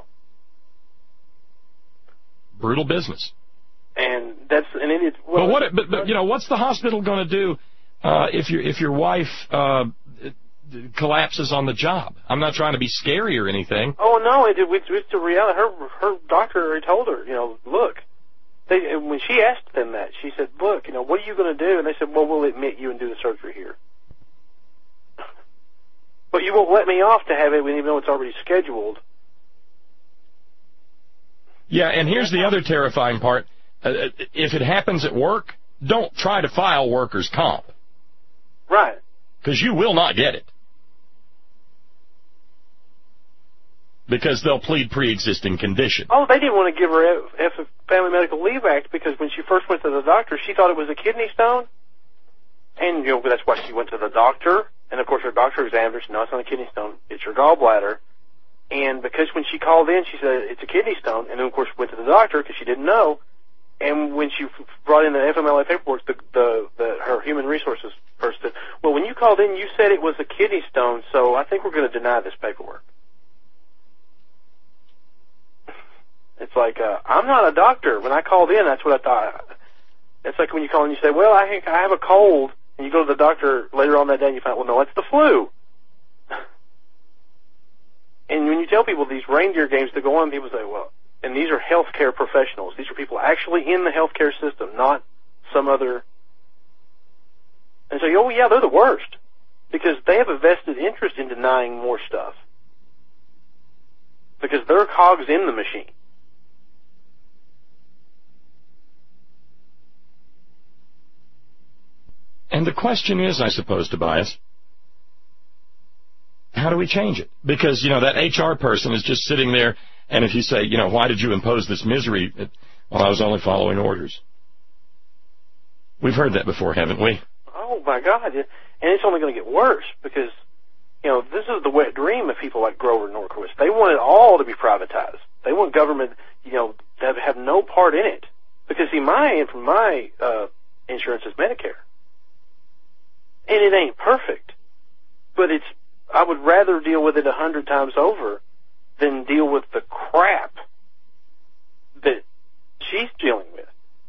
Speaker 1: Brutal business.
Speaker 9: And that's and it, well,
Speaker 1: but what? But, but you know, what's the hospital going to do uh, if your if your wife uh, collapses on the job? I'm not trying to be scary or anything.
Speaker 9: Oh no, it, it, it's the reality. Her her doctor already told her, you know, look. They, when she asked them that, she said, "Look, you know, what are you going to do?" And they said, "Well, we'll admit you and do the surgery here, but you won't let me off to have it even though it's already scheduled."
Speaker 1: Yeah, and here's the other terrifying part. Uh, if it happens at work, don't try to file workers' comp.
Speaker 9: Right.
Speaker 1: Because you will not get it. Because they'll plead pre-existing condition.
Speaker 9: Oh, they didn't want to give her F Family Medical Leave Act because when she first went to the doctor, she thought it was a kidney stone. And, you know, that's why she went to the doctor. And, of course, her doctor examined her. She said, no, it's not a kidney stone. It's your gallbladder. And because when she called in, she said it's a kidney stone. And then, of course, went to the doctor because she didn't know. And when she brought in the F M L A paperwork, the, the, the, her human resources person said, well, when you called in, you said it was a kidney stone, so I think we're going to deny this paperwork. It's like, uh, I'm not a doctor. When I called in, that's what I thought. It's like when you call and you say, well, I think I have a cold, and you go to the doctor later on that day and you find, well, no, it's the flu. And when you tell people these reindeer games that go on, people say, well, and these are healthcare professionals. These are people actually in the healthcare system, not some other. And say, oh, yeah, they're the worst because they have a vested interest in denying more stuff because they're cogs in the machine.
Speaker 1: And the question is, I suppose, Tobias, how do we change it? Because, you know, that H R person is just sitting there, and if you say, you know, why did you impose this misery? It, well, I was only following orders. We've heard that before, haven't we?
Speaker 9: Oh, my God. And it's only going to get worse because, you know, this is the wet dream of people like Grover Norquist. They want it all to be privatized. They want government, you know, to have no part in it. Because, see, my, my uh, insurance is Medicare. And it ain't perfect, but it's, I would rather deal with it a hundred times over than deal with the crap that she's dealing with.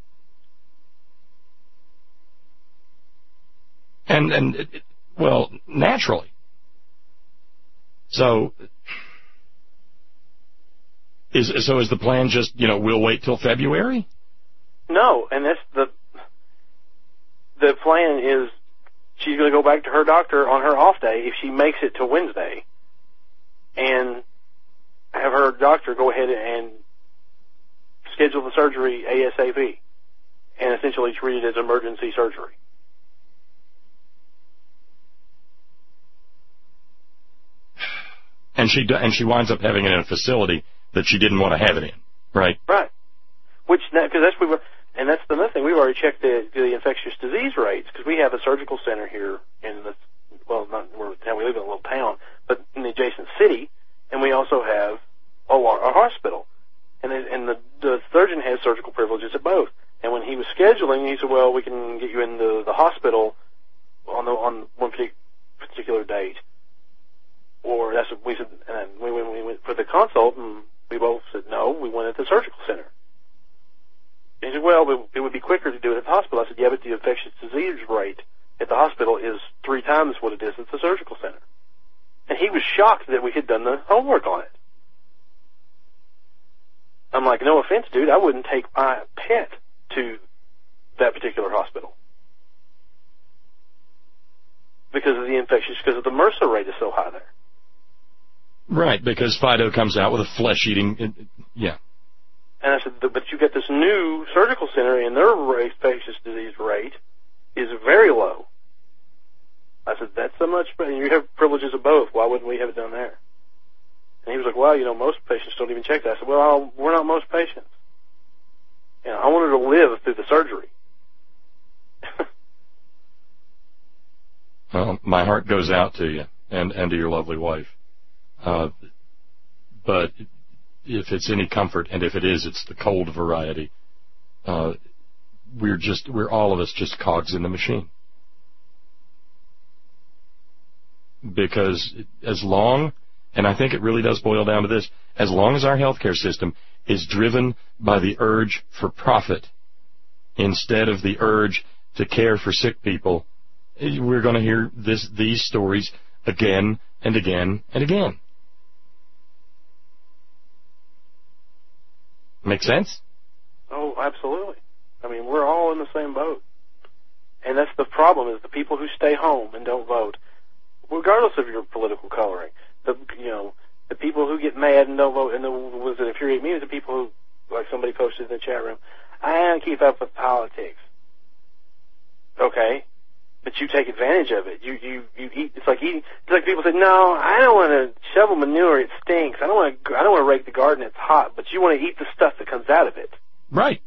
Speaker 1: And, and it, well, naturally. So, is, so is the plan just, you know, we'll wait till February?
Speaker 9: No, and that's the, the plan is, she's going to go back to her doctor on her off day if she makes it to Wednesday and have her doctor go ahead and schedule the surgery ASAP. and essentially treated as emergency surgery.
Speaker 1: And she and she winds up having it in a facility that she didn't want to have it in, right?
Speaker 9: Right. Which, because that's we were, and that's the other thing. We've already checked the, the infectious disease rates because we have a surgical center here in the, well, not we're town. We live in a little town, but in the adjacent city, and we also have a, a hospital, and it, and the, the surgeon has surgical privileges at both. And when he was scheduling, he said, "Well, we can get you into the hospital on the on one particular date." Or that's what we said, and we, when we went for the consult, and we both said no, we went at the surgical center. And he said, well, it would be quicker to do it at the hospital. I said, yeah, but the infectious disease rate at the hospital is three times what it is at the surgical center. And he was shocked that we had done the homework on it. I'm like, no offense, dude, I wouldn't take my pet to that particular hospital. Because of the infectious, because of the MRSA rate is so high there.
Speaker 1: Right, because Fido comes out with a flesh-eating, yeah.
Speaker 9: And I said, but you get this new surgical center, and their infectious disease rate is very low. I said, that's so much, and you have privileges of both. Why wouldn't we have it done there? And he was like, well, you know, most patients don't even check that. I said, well, we're not most patients. You know, I wanted to live through the surgery.
Speaker 1: Well, my heart goes out to you and, and to your lovely wife. Uh, but if it's any comfort, and if it is, it's the cold variety, uh, we're just, we're all of us just cogs in the machine. Because as long, and I think it really does boil down to this, as long as our healthcare system is driven by the urge for profit instead of the urge to care for sick people, we're going to hear this, these stories again and again and again. Make sense?
Speaker 9: Oh, absolutely. I mean, we're all in the same boat. And that's the problem, is the people who stay home and don't vote, regardless of your political coloring, the, you know, the people who get mad and don't vote, and the ones that infuriate me is the people who, like somebody posted in the chat room, I don't keep up with politics. Okay. But you take advantage of it. You you you eat. It's like eating. It's like people say, "No, I don't want to shovel manure. It stinks. I don't want to. I don't want to rake the garden. It's hot." But you want to eat the stuff that comes out of it.
Speaker 1: Right.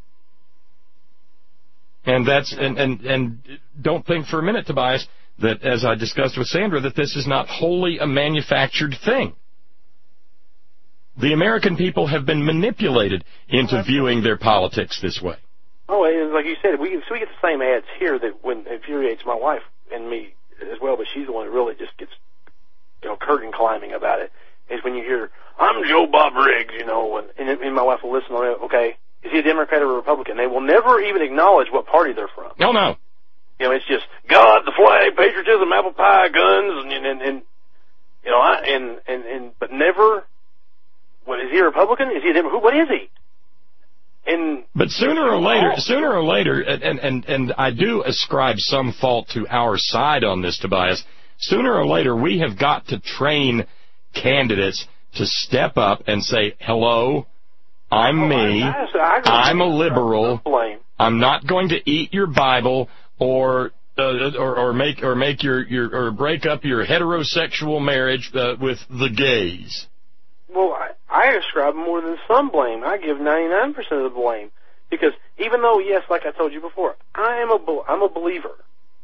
Speaker 1: And that's and and and don't think for a minute, Tobias, that as I discussed with Sandra, that this is not wholly a manufactured thing. The American people have been manipulated into viewing their politics this way.
Speaker 9: Oh, and like you said, we so we get the same ads here that when infuriates my wife and me as well, but she's the one that really just gets, you know, curtain climbing about it. Is when you hear, "I'm Joe Bob Riggs," you know, and, and, and my wife will listen on it. Okay, is he a Democrat or a Republican? They will never even acknowledge what party they're from.
Speaker 1: No, no.
Speaker 9: You know, it's just God, the flag, patriotism, apple pie, guns, and and, and you know, I, and and and but never. What is he a Republican? Is he a Democrat? What is he? In
Speaker 1: but sooner or later, sooner or later, and, and, and I do ascribe some fault to our side on this, Tobias, sooner or later we have got to train candidates to step up and say, hello, I'm
Speaker 9: oh,
Speaker 1: me,
Speaker 9: I, I, I
Speaker 1: I'm a liberal, I'm not going to eat your Bible or uh, or, or make or make your, your or break up your heterosexual marriage uh, with the gays.
Speaker 9: Well, I, I ascribe more than some blame. I give ninety-nine percent of the blame. Because even though, yes, like I told you before, I am a, I'm a believer.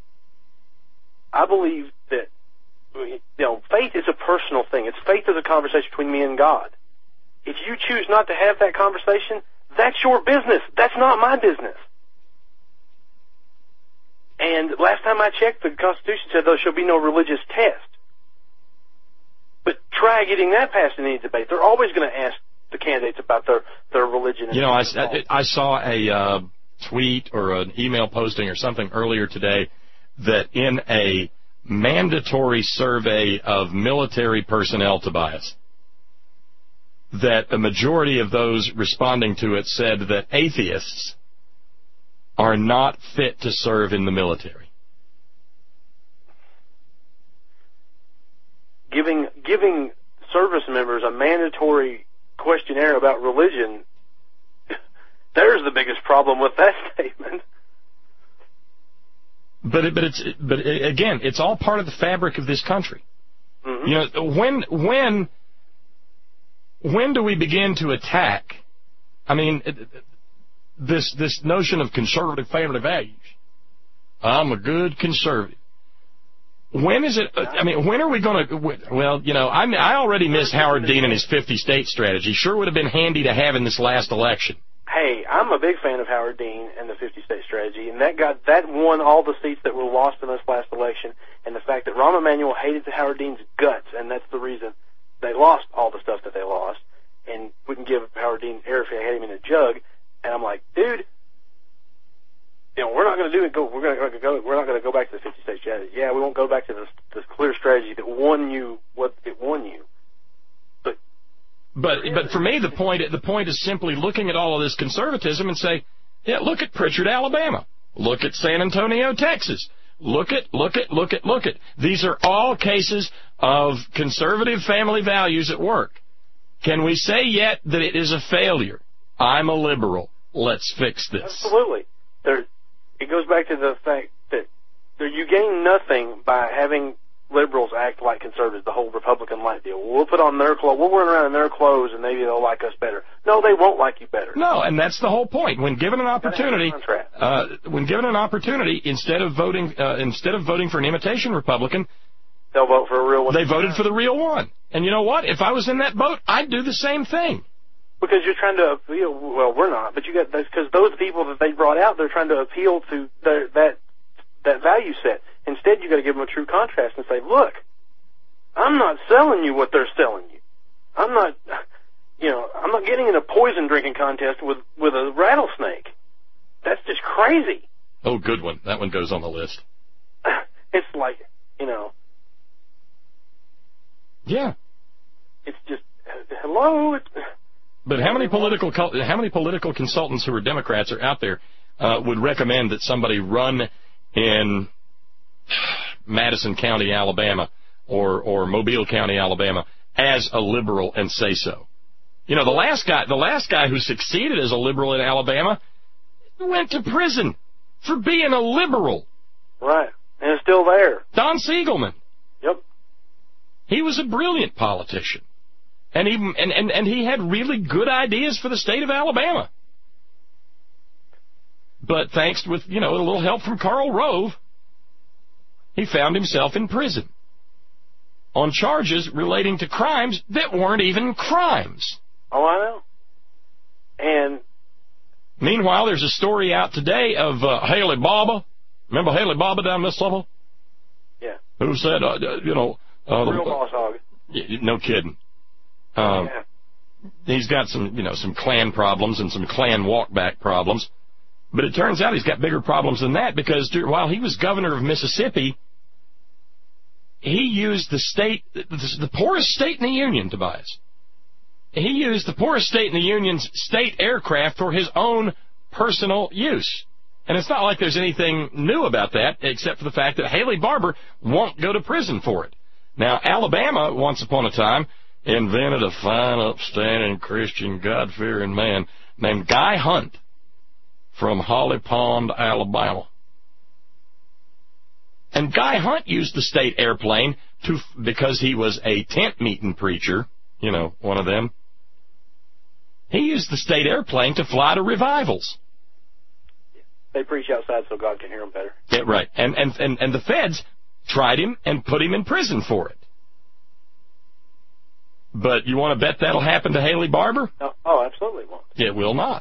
Speaker 9: I believe that, you know, faith is a personal thing. It's faith is a conversation between me and God. If you choose not to have that conversation, that's your business. That's not my business. And last time I checked, the Constitution said there shall be no religious test. But try getting that passed in any debate. They're always going to ask the candidates about their, their religion.
Speaker 1: You know, I, I, I saw a uh, tweet or an email posting or something earlier today that in a mandatory survey of military personnel, Tobias, that a majority of those responding to it said that atheists are not fit to serve in the military.
Speaker 9: Giving giving service members a mandatory questionnaire about religion, there's the biggest problem with that statement.
Speaker 1: But it, but it's but it, again, it's all part of the fabric of this country.
Speaker 9: Mm-hmm.
Speaker 1: You know, when when when do we begin to attack? I mean, this this notion of conservative family values. I'm a good conservative. When is it? I mean, when are we going to? Well, you know, I I already miss Howard Dean and his fifty-state strategy. Sure would have been handy to have in this last election.
Speaker 9: Hey, I'm a big fan of Howard Dean and the fifty-state strategy, and that got that won all the seats that were lost in this last election. And the fact that Rahm Emanuel hated Howard Dean's guts, and that's the reason they lost all the stuff that they lost, and wouldn't give Howard Dean air if they had him in a jug. And I'm like, dude, you know, we're not going to do it. Go, we're going to go. We're not going to go back to the fifty-state strategy. Yeah, we won't go back to this this clear strategy that won you what it won you.
Speaker 1: But but for me, the point the point is simply looking at all of this conservatism and say, yeah, look at Pritchard, Alabama. Look at San Antonio, Texas. Look at, look at, look at, look at. These are all cases of conservative family values at work. Can we say yet that it is a failure? I'm a liberal. Let's fix this.
Speaker 9: Absolutely. There, it goes back to the fact that there, you gain nothing by having liberals act like conservatives, the whole Republican light deal. We'll put on their clothes, we'll run around in their clothes, and maybe they'll like us better. No, they won't like you better.
Speaker 1: No, and that's the whole point. When given an opportunity, uh, when given an opportunity, instead of voting, uh, instead of voting for an imitation Republican,
Speaker 9: they'll vote for a real one.
Speaker 1: They voted for the real one. And you know what? If I was in that boat, I'd do the same thing.
Speaker 9: Because you're trying to appeal. Well, we're not, but you got because those people that they brought out, they're trying to appeal to their, that that value set. Instead, you got to give them a true contrast and say, look, I'm not selling you what they're selling you. I'm not, you know, I'm not getting in a poison drinking contest with, with a rattlesnake. That's just crazy.
Speaker 1: Oh, good one. That one goes on the list.
Speaker 9: It's like, you know.
Speaker 1: Yeah.
Speaker 9: It's just, hello. It's,
Speaker 1: but how many political how many political consultants who are Democrats are out there uh, would recommend that somebody run in Madison County, Alabama, or or Mobile County, Alabama, as a liberal and say so? You know, the last guy, the last guy who succeeded as a liberal in Alabama went to prison for being a liberal.
Speaker 9: Right, and it's still there.
Speaker 1: Don Siegelman.
Speaker 9: Yep.
Speaker 1: He was a brilliant politician, and he and, and, and he had really good ideas for the state of Alabama. But thanks with, you know, a little help from Karl Rove, he found himself in prison on charges relating to crimes that weren't even crimes.
Speaker 9: Oh, I know. And
Speaker 1: meanwhile, there's a story out today of uh, Haley Barbour. Remember Haley Barbour down Mississippi?
Speaker 9: Yeah.
Speaker 1: Who said, uh, you know, uh,
Speaker 9: real the, boss hog.
Speaker 1: Yeah, no kidding. Um,
Speaker 9: yeah.
Speaker 1: He's got some, you know, some Klan problems and some Klan walkback problems. But it turns out he's got bigger problems than that, because while he was governor of Mississippi, he used the state, the poorest state in the Union, Tobias. He used the poorest state in the Union's state aircraft for his own personal use. And it's not like there's anything new about that, except for the fact that Haley Barbour won't go to prison for it. Now, Alabama, once upon a time, invented a fine, upstanding, Christian, God-fearing man named Guy Hunt from Holly Pond, Alabama. And Guy Hunt used the state airplane to, because he was a tent meeting preacher, you know, one of them. He used the state airplane to fly to revivals.
Speaker 9: They preach outside so God can hear them better.
Speaker 1: Yeah, right. And, and, and, and the feds tried him and put him in prison for it. But you want to bet that'll happen to Haley Barbour?
Speaker 9: Oh, oh, absolutely won't.
Speaker 1: It will not.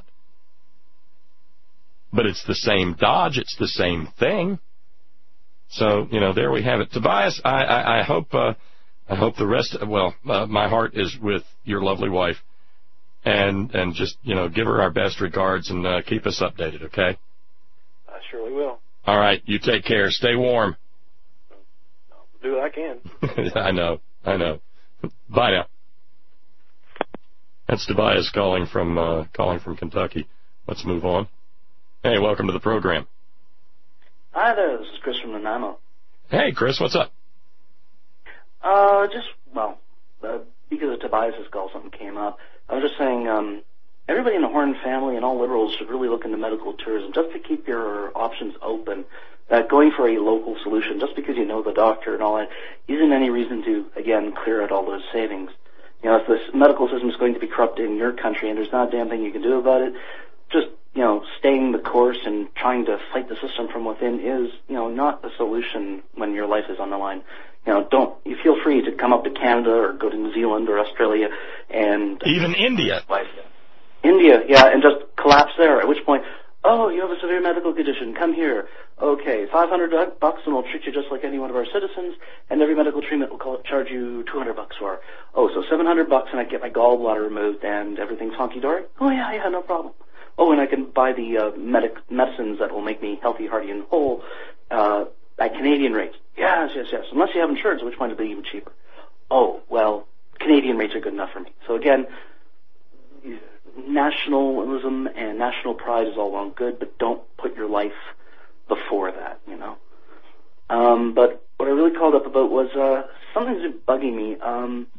Speaker 1: But it's the same dodge. It's the same thing. So, you know, there we have it. Tobias, I, I, I hope uh, I hope the rest, of, well, uh, my heart is with your lovely wife. And, and just, you know, give her our best regards and uh, keep us updated, okay?
Speaker 9: I surely will.
Speaker 1: All right. You take care. Stay warm.
Speaker 9: I'll do what I can.
Speaker 1: I know. I know. Bye now. That's Tobias calling from uh, calling from Kentucky. Let's move on. Hey, welcome to the program.
Speaker 10: Hi there, this is Chris from Nanaimo.
Speaker 1: Hey, Chris, what's up?
Speaker 10: Uh, just, well, uh, because of Tobias's call, something came up. I was just saying, um, everybody in the Horn family and all liberals should really look into medical tourism just to keep your options open. Uh, going for a local solution, just because you know the doctor and all that, isn't any reason to, again, clear out all those savings. You know, if this medical system is going to be corrupt in your country and there's not a damn thing you can do about it, just, you know, staying the course and trying to fight the system from within is, you know, not a solution when your life is on the line. You know, don't, you feel free to come up to Canada or go to New Zealand or Australia and...
Speaker 1: Even India.
Speaker 10: India, yeah, and just collapse there, at which point, oh, you have a severe medical condition, come here. Okay, five hundred bucks and we'll treat you just like any one of our citizens, and every medical treatment will call, charge you two hundred bucks for. Oh, so seven hundred bucks and I get my gallbladder removed and everything's honky-dory? Oh, yeah, yeah, no problem. Oh, and I can buy the uh, medic medicines that will make me healthy, hearty, and whole uh, at Canadian rates. Yes, yes, yes, unless you have insurance, which might be even cheaper. Oh, well, Canadian rates are good enough for me. So again, nationalism and national pride is all well and good, but don't put your life before that, you know. Um, but what I really called up about was uh, something's been bugging me. Um,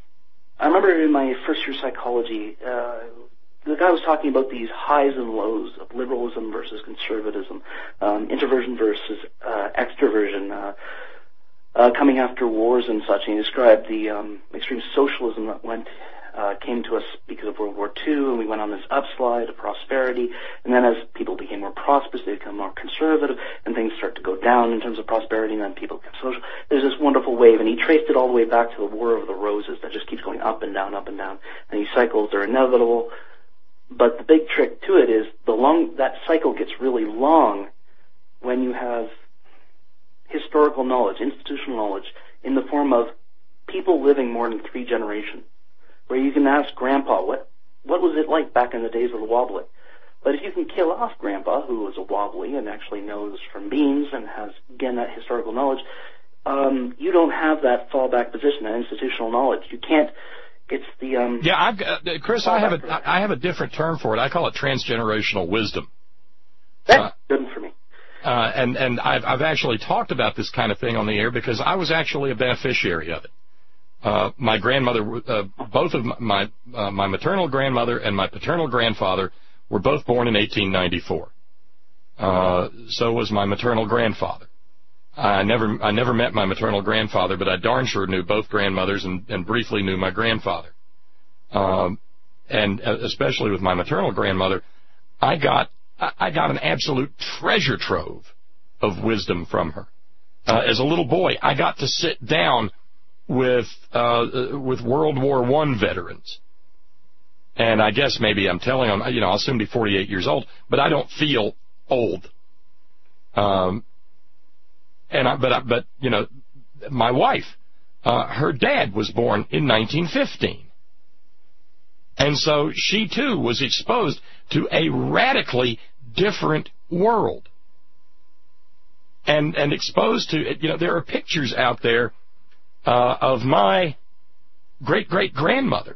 Speaker 10: I remember in my first year psychology, uh, the guy was talking about these highs and lows of liberalism versus conservatism, um, introversion versus uh, extroversion, uh, uh, coming after wars and such. And he described the um, extreme socialism that went Uh, came to us because of World War Two, and we went on this upslide of prosperity, and then as people became more prosperous, they become more conservative, and things start to go down in terms of prosperity, and then people become social. There's this wonderful wave, and he traced it all the way back to the War of the Roses that just keeps going up and down, up and down, and these cycles are inevitable, but the big trick to it is the long, that cycle gets really long when you have historical knowledge, institutional knowledge, in the form of people living more than three generations, where you can ask Grandpa, what what was it like back in the days of the wobbly? But if you can kill off Grandpa, who was a wobbly and actually knows from beans and has, again, that historical knowledge, um, you don't have that fallback position, that institutional knowledge. You can't, it's the... Um,
Speaker 1: yeah, I've, uh, Chris, I have, a, I have a different term for it. I call it transgenerational wisdom.
Speaker 10: That's
Speaker 1: uh,
Speaker 10: good for me.
Speaker 1: Uh, and and I've, I've actually talked about this kind of thing on the air because I was actually a beneficiary of it. Uh, my grandmother, uh, both of my uh, my maternal grandmother and my paternal grandfather were both born in eighteen ninety-four. Uh, so was my maternal grandfather. I never I never met my maternal grandfather, but I darn sure knew both grandmothers and, and briefly knew my grandfather. Um, and especially with my maternal grandmother, I got I got an absolute treasure trove of wisdom from her. Uh, as a little boy, I got to sit down with uh, with World War One veterans. And I guess maybe I'm telling them, you know, I'll soon be forty-eight years old, but I don't feel old. Um, and I, but I, but you know, my wife, uh, her dad was born in nineteen fifteen, and so she too was exposed to a radically different world, and and exposed to, you know, there are pictures out there uh, of my great great grandmother.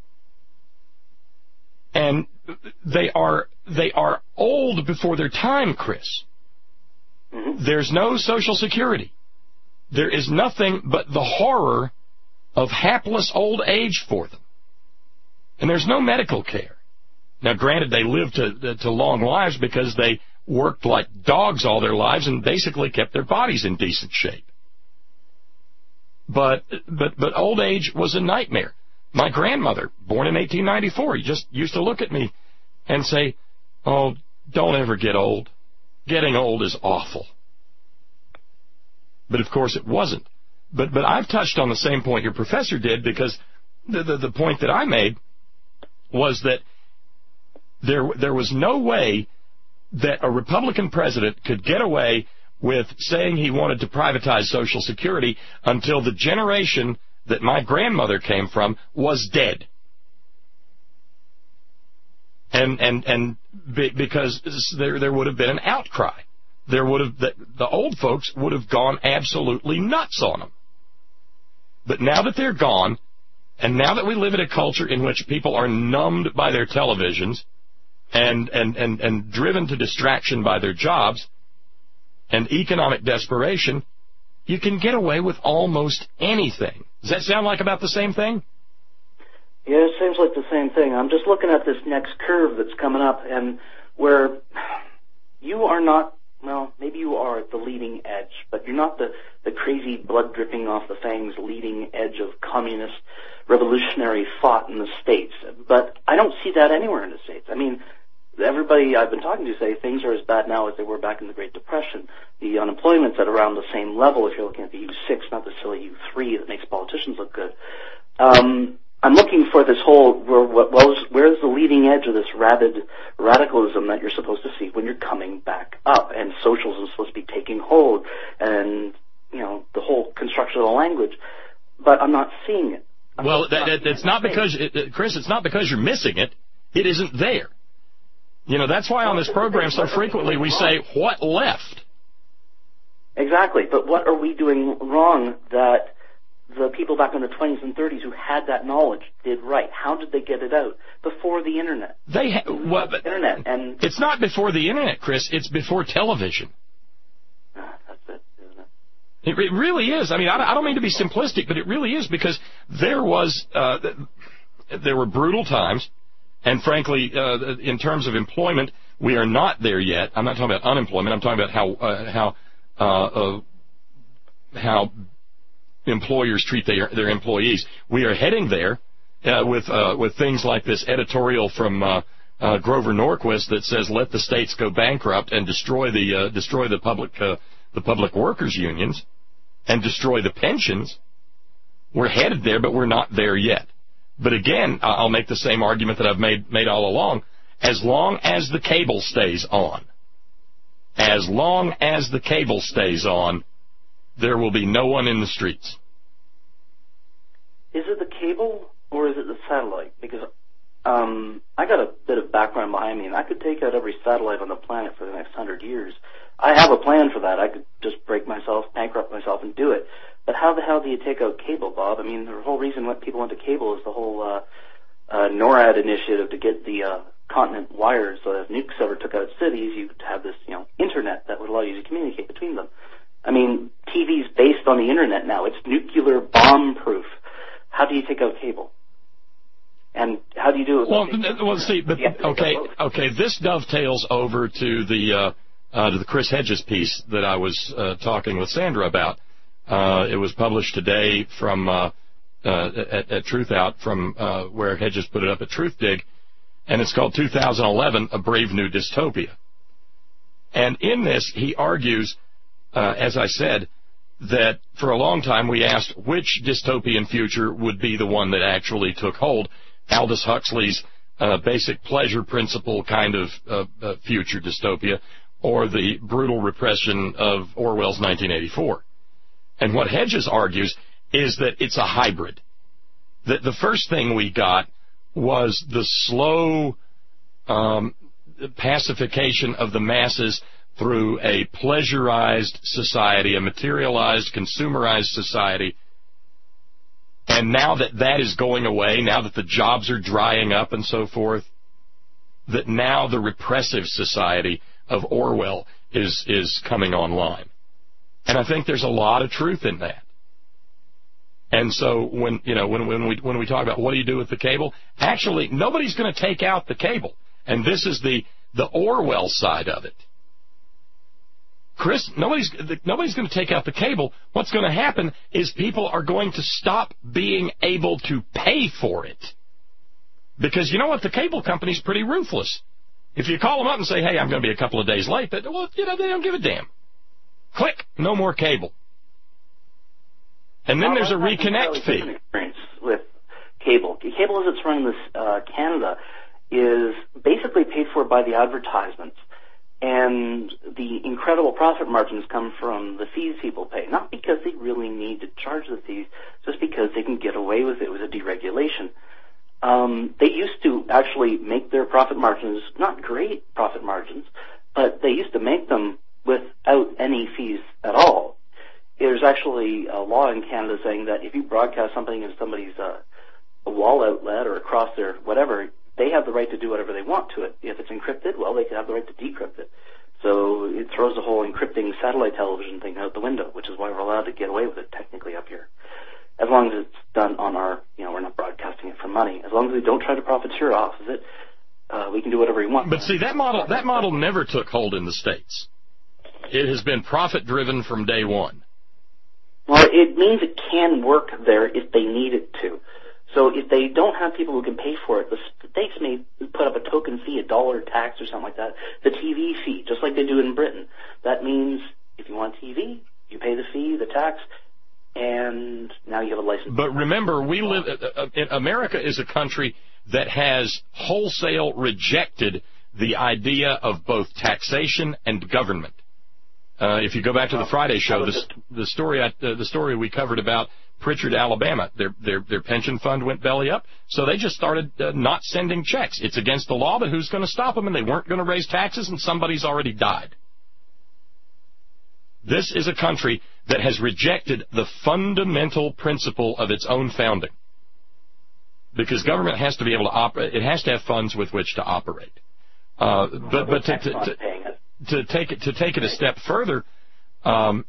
Speaker 1: And they are they are old before their time, Chris. Mm-hmm. There's no Social Security. There is nothing but the horror of hapless old age for them. And there's no medical care. Now, granted, they lived to, to long lives because they worked like dogs all their lives and basically kept their bodies in decent shape. But but but old age was a nightmare. My grandmother, born in eighteen ninety-four, just used to look at me and say, "Oh, don't ever get old. Getting old is awful." But, of course, it wasn't. But but I've touched on the same point your professor did, because the, the, the point that I made was that there there was no way that a Republican president could get away with saying he wanted to privatize Social Security until the generation that my grandmother came from was dead. And and and be, because there there would have been an outcry. There would have the, the old folks would have gone absolutely nuts on them. But now that they're gone, and now that we live in a culture in which people are numbed by their televisions and and and, and driven to distraction by their jobs and economic desperation, you can get away with almost anything. Does that sound like about the same thing?
Speaker 10: Yeah, it seems like the same thing. I'm just looking at this next curve that's coming up, and where you are not, well, maybe you are at the leading edge, but you're not the, the crazy blood dripping off the fangs leading edge of communist revolutionary thought in the States. But I don't see that anywhere in the States. I mean, everybody I've been talking to say things are as bad now as they were back in the Great Depression. The unemployment's at around the same level if you're looking at the U six, not the silly U three that makes politicians look good. Um, I'm looking for this whole, where, where's, where's the leading edge of this rabid radicalism that you're supposed to see when you're coming back up, and socialism is supposed to be taking hold, and, you know, the whole construction of the language. But I'm not seeing it. I'm
Speaker 1: well,
Speaker 10: not
Speaker 1: that, it's not because, it, Chris, it's not because you're missing it. It isn't there. You know, that's why on this program so frequently we say, what left?
Speaker 10: Exactly. But what are we doing wrong that the people back in the twenties and thirties who had that knowledge did right? How did they get it out? Before the Internet.
Speaker 1: They ha- well, but
Speaker 10: Internet. And
Speaker 1: it's not before the Internet, Chris. It's before television.
Speaker 10: Ah, that's it, isn't
Speaker 1: It,
Speaker 10: it?
Speaker 1: it really is. I mean, I, I don't mean to be simplistic, but it really is, because there was, uh, there were brutal times. And frankly, uh, in terms of employment, we are not there yet. I'm not talking about unemployment. I'm talking about how uh, how uh, uh, how employers treat their their employees. We are heading there uh, with uh, with things like this editorial from uh, uh, Grover Norquist that says, "Let the states go bankrupt and destroy the uh, destroy the public uh, the public workers unions and destroy the pensions." We're headed there, but we're not there yet. But again, I'll make the same argument that I've made made all along. As long as the cable stays on, as long as the cable stays on, there will be no one in the streets.
Speaker 10: Is it the cable or is it the satellite? Because um, I got a bit of background behind me, and I could take out every satellite on the planet for the next hundred years. I have a plan for that. I could just break myself, bankrupt myself, and do it. But how the hell do you take out cable, Bob? I mean, the whole reason why people went to cable is the whole uh, uh, NORAD initiative to get the uh, continent wired, so that if nukes ever took out cities, you could have this, you know, internet that would allow you to communicate between them. I mean, T V's based on the internet now. It's nuclear bomb-proof. How do you take out cable? And how do you do it?
Speaker 1: Well, well, see, but, okay, okay. This dovetails over to the uh, uh, to the Chris Hedges piece that I was uh, talking with Sandra about. Uh, it was published today from uh, uh, at, at Truth Out, from uh, where Hedges put it up at Truth Dig, and it's called two thousand eleven: A Brave New Dystopia. And in this, he argues, uh, as I said, that for a long time we asked which dystopian future would be the one that actually took hold, Aldous Huxley's uh, basic pleasure principle kind of uh, uh, future dystopia, or the brutal repression of Orwell's nineteen eighty-four. And what Hedges argues is that it's a hybrid. That the first thing we got was the slow um, pacification of the masses through a pleasurized society, a materialized, consumerized society. And now that that is going away, now that the jobs are drying up and so forth, that now the repressive society of Orwell is is coming online. And I think there's a lot of truth in that. And so when, you know, when, when we when we talk about what do you do with the cable, actually nobody's going to take out the cable. And this is the the Orwell side of it. Chris, nobody's nobody's going to take out the cable. What's going to happen is people are going to stop being able to pay for it. Because you know what? The cable company's pretty ruthless. If you call them up and say, hey, I'm going to be a couple of days late, but, well, you know, they don't give a damn. Click, no more cable. And then
Speaker 10: well,
Speaker 1: there's a reconnect fee.
Speaker 10: Experience with cable. Cable, as it's run in this, uh, Canada, is basically paid for by the advertisements. And the incredible profit margins come from the fees people pay. Not because they really need to charge the fees, just because they can get away with it with a deregulation. Um, they used to actually make their profit margins, not great profit margins, but they used to make them without any fees at all. There's actually a law in Canada saying that if you broadcast something in somebody's uh, a wall outlet or across their whatever, they have the right to do whatever they want to it. If it's encrypted, well, they can have the right to decrypt it. So it throws the whole encrypting satellite television thing out the window, which is why we're allowed to get away with it technically up here. as long as it's done on our, you know, we're not broadcasting it for money. As long as we don't try to profiteer off of it, uh, we can do whatever we want.
Speaker 1: But see, that model that model never took hold in the States. It has been profit-driven from day one.
Speaker 10: Well, it means it can work there if they need it to. So if they don't have people who can pay for it, the states may put up a token fee, a dollar tax or something like that, the T V fee, just like they do in Britain. That means if you want T V, you pay the fee, the tax, and now you have a license.
Speaker 1: But remember, we live. Uh, uh, America is a country that has wholesale rejected the idea of both taxation and government. Uh, if you go back to the Friday show, the, the story I, uh, the story we covered about Pritchard, Alabama, their their their pension fund went belly up, so they just started uh, not sending checks. It's against the law, but who's going to stop them? And they weren't going to raise taxes, and somebody's already died. This is a country that has rejected the fundamental principle of its own founding, because government has to be able to operate. It has to have funds with which to operate. Uh, but but to, to, to, to take it to take it a step further. Um,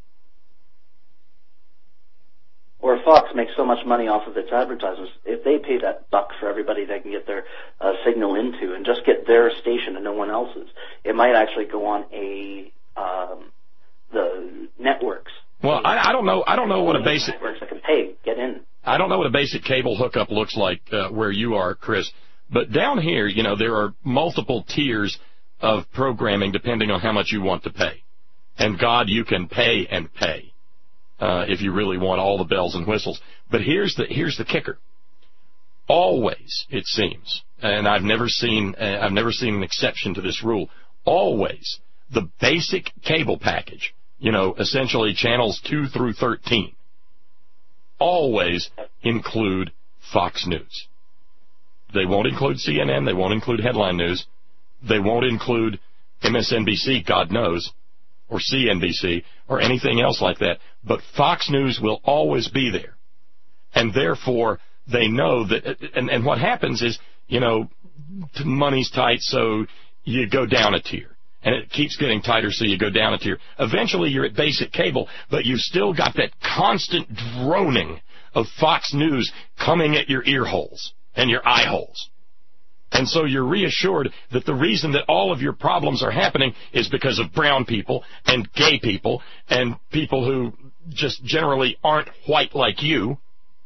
Speaker 10: Or Fox makes so much money off of its advertisers, if they pay that buck for everybody they can get their uh, signal into and just get their station and no one else's, it might actually go on a um, the networks.
Speaker 1: Well, I, I don't know. I don't know what a basic
Speaker 10: networks that can pay get in.
Speaker 1: I don't know what a basic cable hookup looks like uh, where you are, Chris. But down here, you know, there are multiple tiers of programming depending on how much you want to pay. And God, you can pay and pay. Uh, if you really want all the bells and whistles. But here's the here's the kicker. Always, it seems, and I've never seen uh, I've never seen an exception to this rule. Always, the basic cable package, you know, essentially channels two through thirteen, always include Fox News. They won't include C N N. They won't include headline news. They won't include M S N B C. God knows. Or C N B C, or anything else like that. But Fox News will always be there. And therefore, they know that, and, and what happens is, you know, money's tight, so you go down a tier. And it keeps getting tighter, so you go down a tier. Eventually, you're at basic cable, but you've still got that constant droning of Fox News coming at your ear holes and your eye holes. And so you're reassured that the reason that all of your problems are happening is because of brown people and gay people and people who just generally aren't white like you.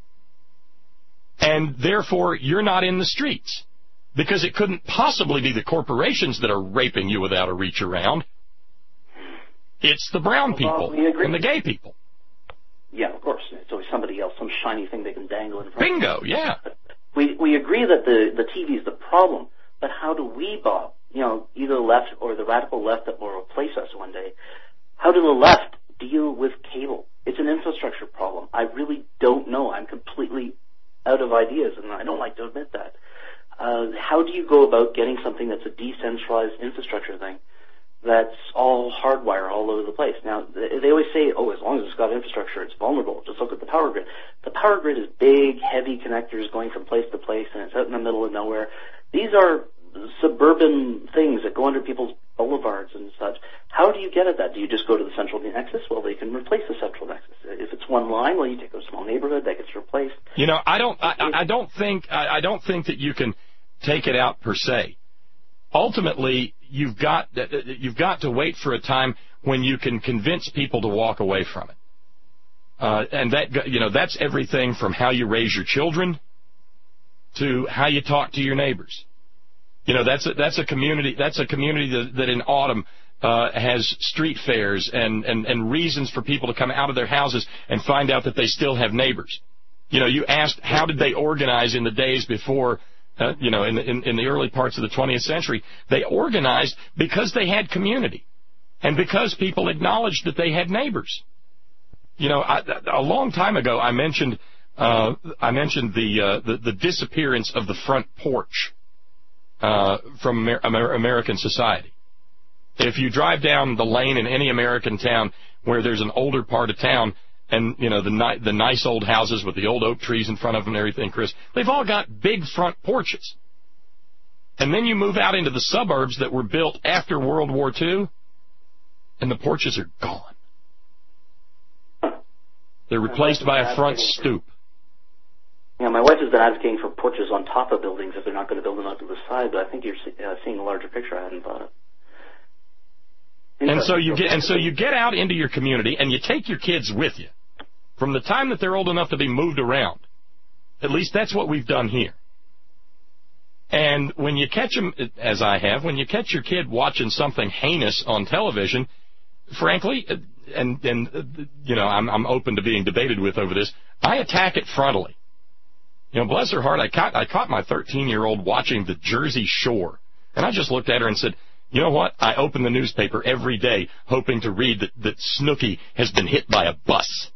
Speaker 1: And therefore, you're not in the streets. Because it couldn't possibly be the corporations that are raping you without a reach around. It's the brown people well, and the gay people.
Speaker 10: Yeah, of course. It's always somebody else, some shiny thing they can dangle in front
Speaker 1: Bingo,
Speaker 10: of.
Speaker 1: Bingo, yeah.
Speaker 10: We we agree that the, the T V is the problem, but how do we, Bob, you know, either the left or the radical left that will replace us one day, how do the left deal with cable? It's an infrastructure problem. I really don't know. I'm completely out of ideas, and I don't like to admit that. Uh, how do you go about getting something that's a decentralized infrastructure thing that's all hardwire all over the place? Now, they always say, oh, as long as it's got infrastructure, it's vulnerable. Just look at the power grid. The power grid is big, heavy connectors going from place to place, and it's out in the middle of nowhere. These are suburban things that go under people's boulevards and such. How do you get at that? Do you just go to the central nexus? Well, they can replace the central nexus. If it's one line, well, you take a small neighborhood that gets replaced.
Speaker 1: You know, I don't, I, I don't think, I, I don't think that you can take it out per se. Ultimately, you've got you've got to wait for a time when you can convince people to walk away from it, uh, and that you know that's everything from how you raise your children to how you talk to your neighbors. You know that's a, that's a community that's a community that, that in autumn uh, has street fairs and, and and reasons for people to come out of their houses and find out that they still have neighbors. You know, you asked how did they organize in the days before. Uh, you know, in the, in, in the early parts of the twentieth century, they organized because they had community and because people acknowledged that they had neighbors. You know, I, a long time ago, I mentioned uh, I mentioned the, uh, the the disappearance of the front porch uh, from Amer- Amer- American society. If you drive down the lane in any American town where there's an older part of town, and, you know, the, ni- the nice old houses with the old oak trees in front of them and everything, Chris, they've all got big front porches. And then you move out into the suburbs that were built after World War Two, and the porches are gone. They're replaced by a front stoop.
Speaker 10: Yeah, my wife has been advocating for porches on top of buildings if they're not going to build them out to the side, but I think you're uh, seeing a larger picture. I hadn't thought of.
Speaker 1: And so you get and so you get out into your community and you take your kids with you from the time that they're old enough to be moved around. At least that's what we've done here. And when you catch them, as I have, when you catch your kid watching something heinous on television, frankly, and and you know, I'm I'm open to being debated with over this, I attack it frontally. You know, bless her heart, I caught I caught my thirteen-year-old watching the Jersey Shore, and I just looked at her and said, you know what? I open the newspaper every day hoping to read that, that Snooki has been hit by a bus.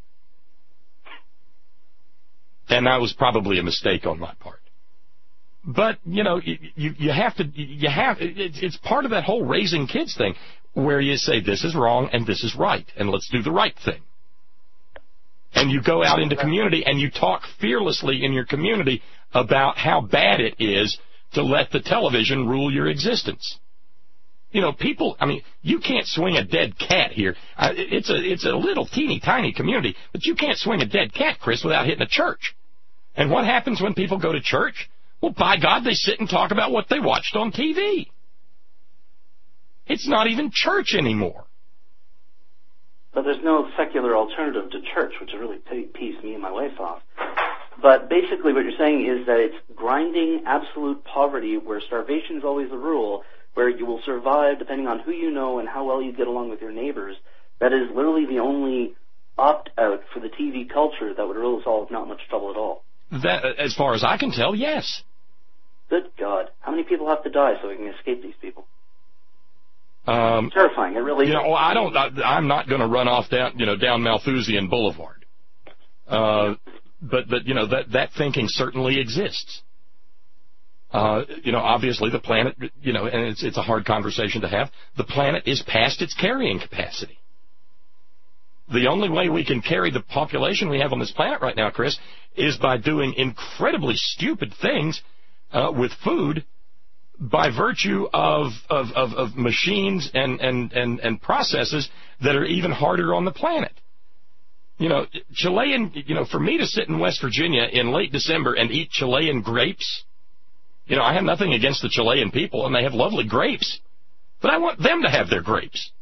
Speaker 1: And that was probably a mistake on my part. But, you know, you, you, you have to, you have, it's, it's part of that whole raising kids thing where you say this is wrong and this is right, and let's do the right thing. And you go out into community and you talk fearlessly in your community about how bad it is to let the television rule your existence. You know, people, I mean, you can't swing a dead cat here. Uh, it's a it's a little teeny tiny community, but you can't swing a dead cat, Chris, without hitting a church. And what happens when people go to church? Well, by God, they sit and talk about what they watched on T V. It's not even church anymore.
Speaker 10: But there's no secular alternative to church, which really pees me and my wife off. But basically what you're saying is that it's grinding absolute poverty where starvation is always the rule, where you will survive depending on who you know and how well you get along with your neighbors. That is literally the only opt-out for the T V culture that would really solve not much trouble at all.
Speaker 1: That, as far as I can tell, yes.
Speaker 10: Good God. How many people have to die so we can escape these people?
Speaker 1: Um,
Speaker 10: it's terrifying. It really
Speaker 1: you
Speaker 10: is.
Speaker 1: know, I don't, I, I'm not going to run off down, you know, down Malthusian Boulevard. Uh, but, but, you know, that, that thinking certainly exists. Uh, you know, obviously the planet, you know, and it's, it's a hard conversation to have, the planet is past its carrying capacity. The only way we can carry the population we have on this planet right now, Chris, is by doing incredibly stupid things uh, with food by virtue of, of, of, of machines and, and, and, and processes that are even harder on the planet. You know, Chilean, you know, for me to sit in West Virginia in late December and eat Chilean grapes, you know, I have nothing against the Chilean people, and they have lovely grapes. But I want them to have their grapes.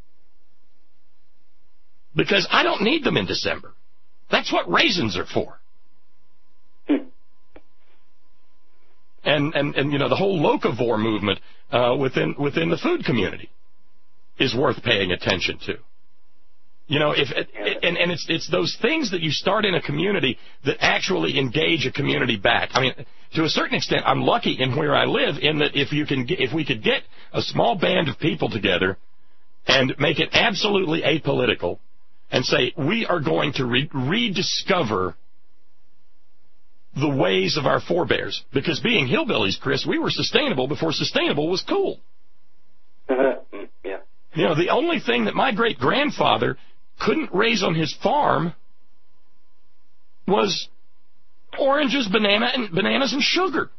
Speaker 1: Because I don't need them in December. That's what raisins are for. And, and, and you know, the whole locavore movement uh, within within the food community is worth paying attention to. You know, if and, and it's it's those things that you start in a community that actually engage a community back. I mean, to a certain extent, I'm lucky in where I live in that if you can get, if we could get a small band of people together and make it absolutely apolitical and say we are going to re- rediscover the ways of our forebears, because being hillbillies, Chris, we were sustainable before sustainable was cool.
Speaker 10: Yeah.
Speaker 1: You know, the only thing that my great grandfather couldn't raise on his farm was oranges, banana, and bananas, and sugar.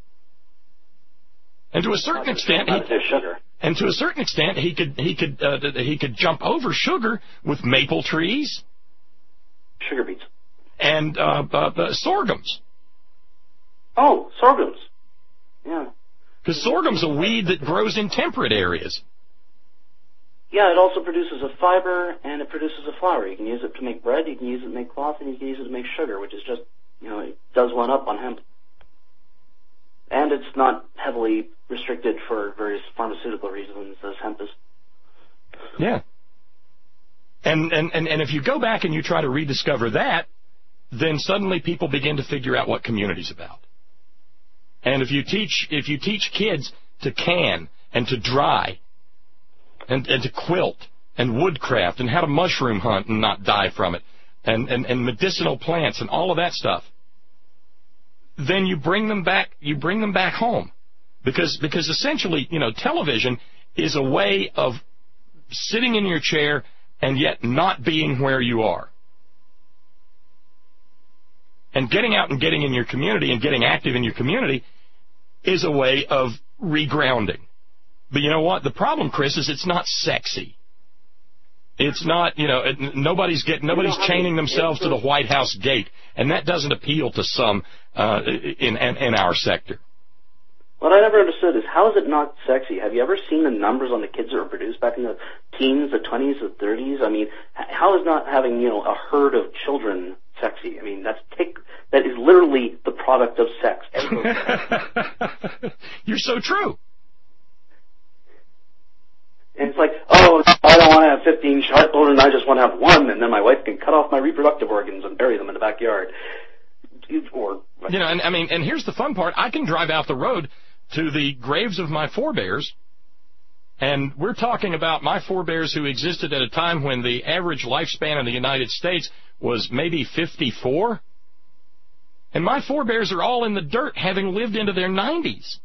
Speaker 1: And to a certain extent, he,
Speaker 10: sugar.
Speaker 1: and to a certain extent, he could he could uh, he could jump over sugar with maple trees,
Speaker 10: sugar beets,
Speaker 1: and uh, uh, uh, sorghums.
Speaker 10: Oh, sorghums. Yeah.
Speaker 1: Because sorghum's a weed that grows in temperate areas.
Speaker 10: Yeah, it also produces a fiber and it produces a flour. You can use it to make bread, you can use it to make cloth, and you can use it to make sugar, which is just, you know, it does one up on hemp. And it's not heavily restricted for various pharmaceutical reasons as hemp is.
Speaker 1: Yeah. And, and, and, and if you go back and you try to rediscover that, then suddenly people begin to figure out what community's about. And if you teach if you teach kids to can and to dry and, and to quilt and woodcraft and how to mushroom hunt and not die from it and, and, and medicinal plants and all of that stuff, then you bring them back you bring them back home. Because because essentially, you know, television is a way of sitting in your chair and yet not being where you are. And getting out and getting in your community and getting active in your community is a way of regrounding. But you know what? The problem, Chris, is it's not sexy. It's not, you know, it, nobody's get, nobody's chaining themselves to the White House gate, and that doesn't appeal to some uh, in, in in our sector.
Speaker 10: What I never understood is, how is it not sexy? Have you ever seen the numbers on the kids that were produced back in the teens, the twenties, the thirties? I mean, how is not having, you know, a herd of children sexy? I mean, that's take, that is literally the product of sex.
Speaker 1: You're so true.
Speaker 10: And it's like, oh, I don't want to have fifteen children, I just want to have one, and then my wife can cut off my reproductive organs and bury them in the backyard. Or,
Speaker 1: you know, and I mean, and here's the fun part. I can drive out the road to the graves of my forebears, and we're talking about my forebears who existed at a time when the average lifespan in the United States was maybe fifty-four. And my forebears are all in the dirt, having lived into their nineties.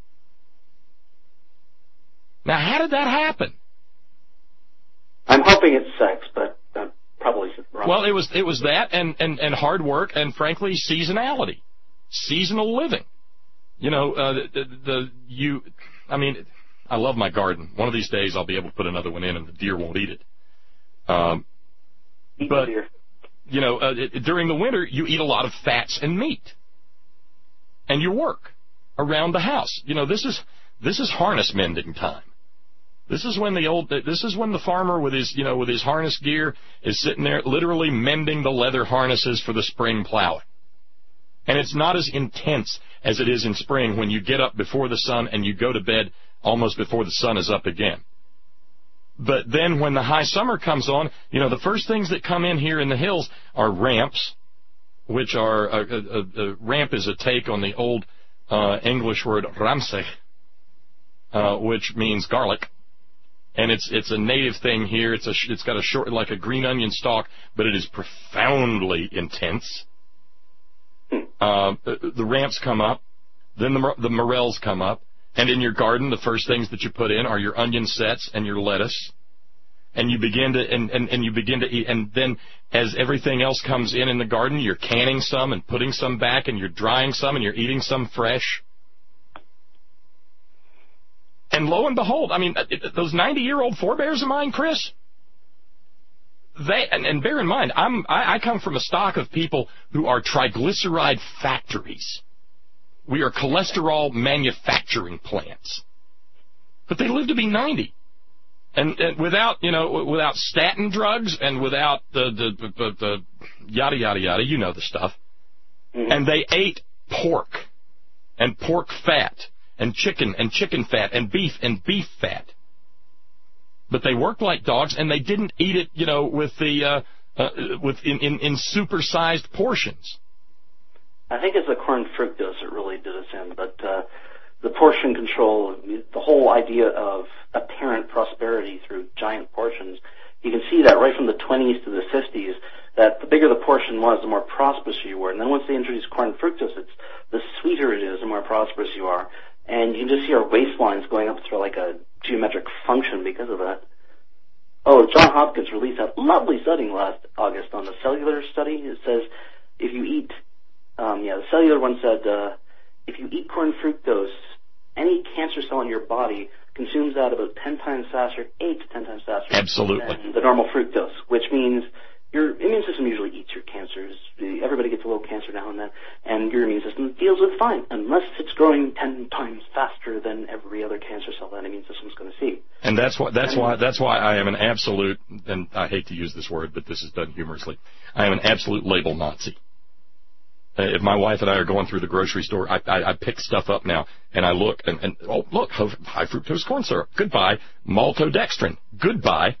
Speaker 1: Now, how did that happen?
Speaker 10: I'm hoping it's sex, but I'm probably wrong.
Speaker 1: Well, it was it was that and, and, and hard work and, frankly, seasonality, seasonal living. You know, uh, the, the you, I mean, I love my garden. One of these days I'll be able to put another one in and the deer won't eat it. Um,
Speaker 10: eat
Speaker 1: but,
Speaker 10: the deer.
Speaker 1: you know, uh, it, during the winter you eat a lot of fats and meat. And you work around the house. You know, this is this is harness mending time. This is when the old, this is when the farmer with his, you know, with his harness gear is sitting there literally mending the leather harnesses for the spring plowing. And it's not as intense as it is in spring when you get up before the sun and you go to bed almost before the sun is up again. But then when the high summer comes on, you know, the first things that come in here in the hills are ramps, which are, a, a, a ramp is a take on the old uh, English word ramsay, uh, which means garlic. And it's it's a native thing here. It's a it's got a short, like a green onion stalk, but it is profoundly intense. Uh, the, the ramps come up, then the the morels come up, and in your garden, the first things that you put in are your onion sets and your lettuce, and you begin to and, and, and you begin to eat. And then as everything else comes in in the garden, you're canning some and putting some back, and you're drying some and you're eating some fresh. And lo and behold, I mean, those ninety-year-old forebears of mine, Chris, they, and, and bear in mind, I'm, I, I come from a stock of people who are triglyceride factories. We are cholesterol manufacturing plants. But they live to be ninety. And, and without, you know, without statin drugs and without the, the, the, the yada, yada, yada, you know the stuff. Mm-hmm. And they ate pork and pork fat. And chicken and chicken fat and beef and beef fat. But they worked like dogs, and they didn't eat it, you know, with the uh, uh, with in, in, in super-sized portions.
Speaker 10: I think it's the corn fructose that really did us in, but uh, the portion control, the whole idea of apparent prosperity through giant portions, you can see that right from the twenties to the fifties, that the bigger the portion was, the more prosperous you were. And then once they introduced corn fructose, it's the sweeter it is, the more prosperous you are. And you can just see our waistlines going up through like a geometric function because of that. Oh, John Hopkins released that lovely study last August on the cellular study. It says if you eat, um, yeah, the cellular one said uh, if you eat corn fructose, any cancer cell in your body consumes that about ten times faster, eight to ten times faster
Speaker 1: Absolutely.
Speaker 10: than the normal fructose, which means your immune system usually eats your cancers. Everybody gets a little cancer now and then, and your immune system deals with it fine, unless it's growing ten times faster than every other cancer cell that immune system's going to see.
Speaker 1: And that's why that's why that's why I am an absolute, and I hate to use this word, but this is done humorously. I am an absolute label Nazi. Uh, if my wife and I are going through the grocery store, I, I, I pick stuff up now, and I look, and, and oh look, high fructose corn syrup, goodbye. Maltodextrin, goodbye.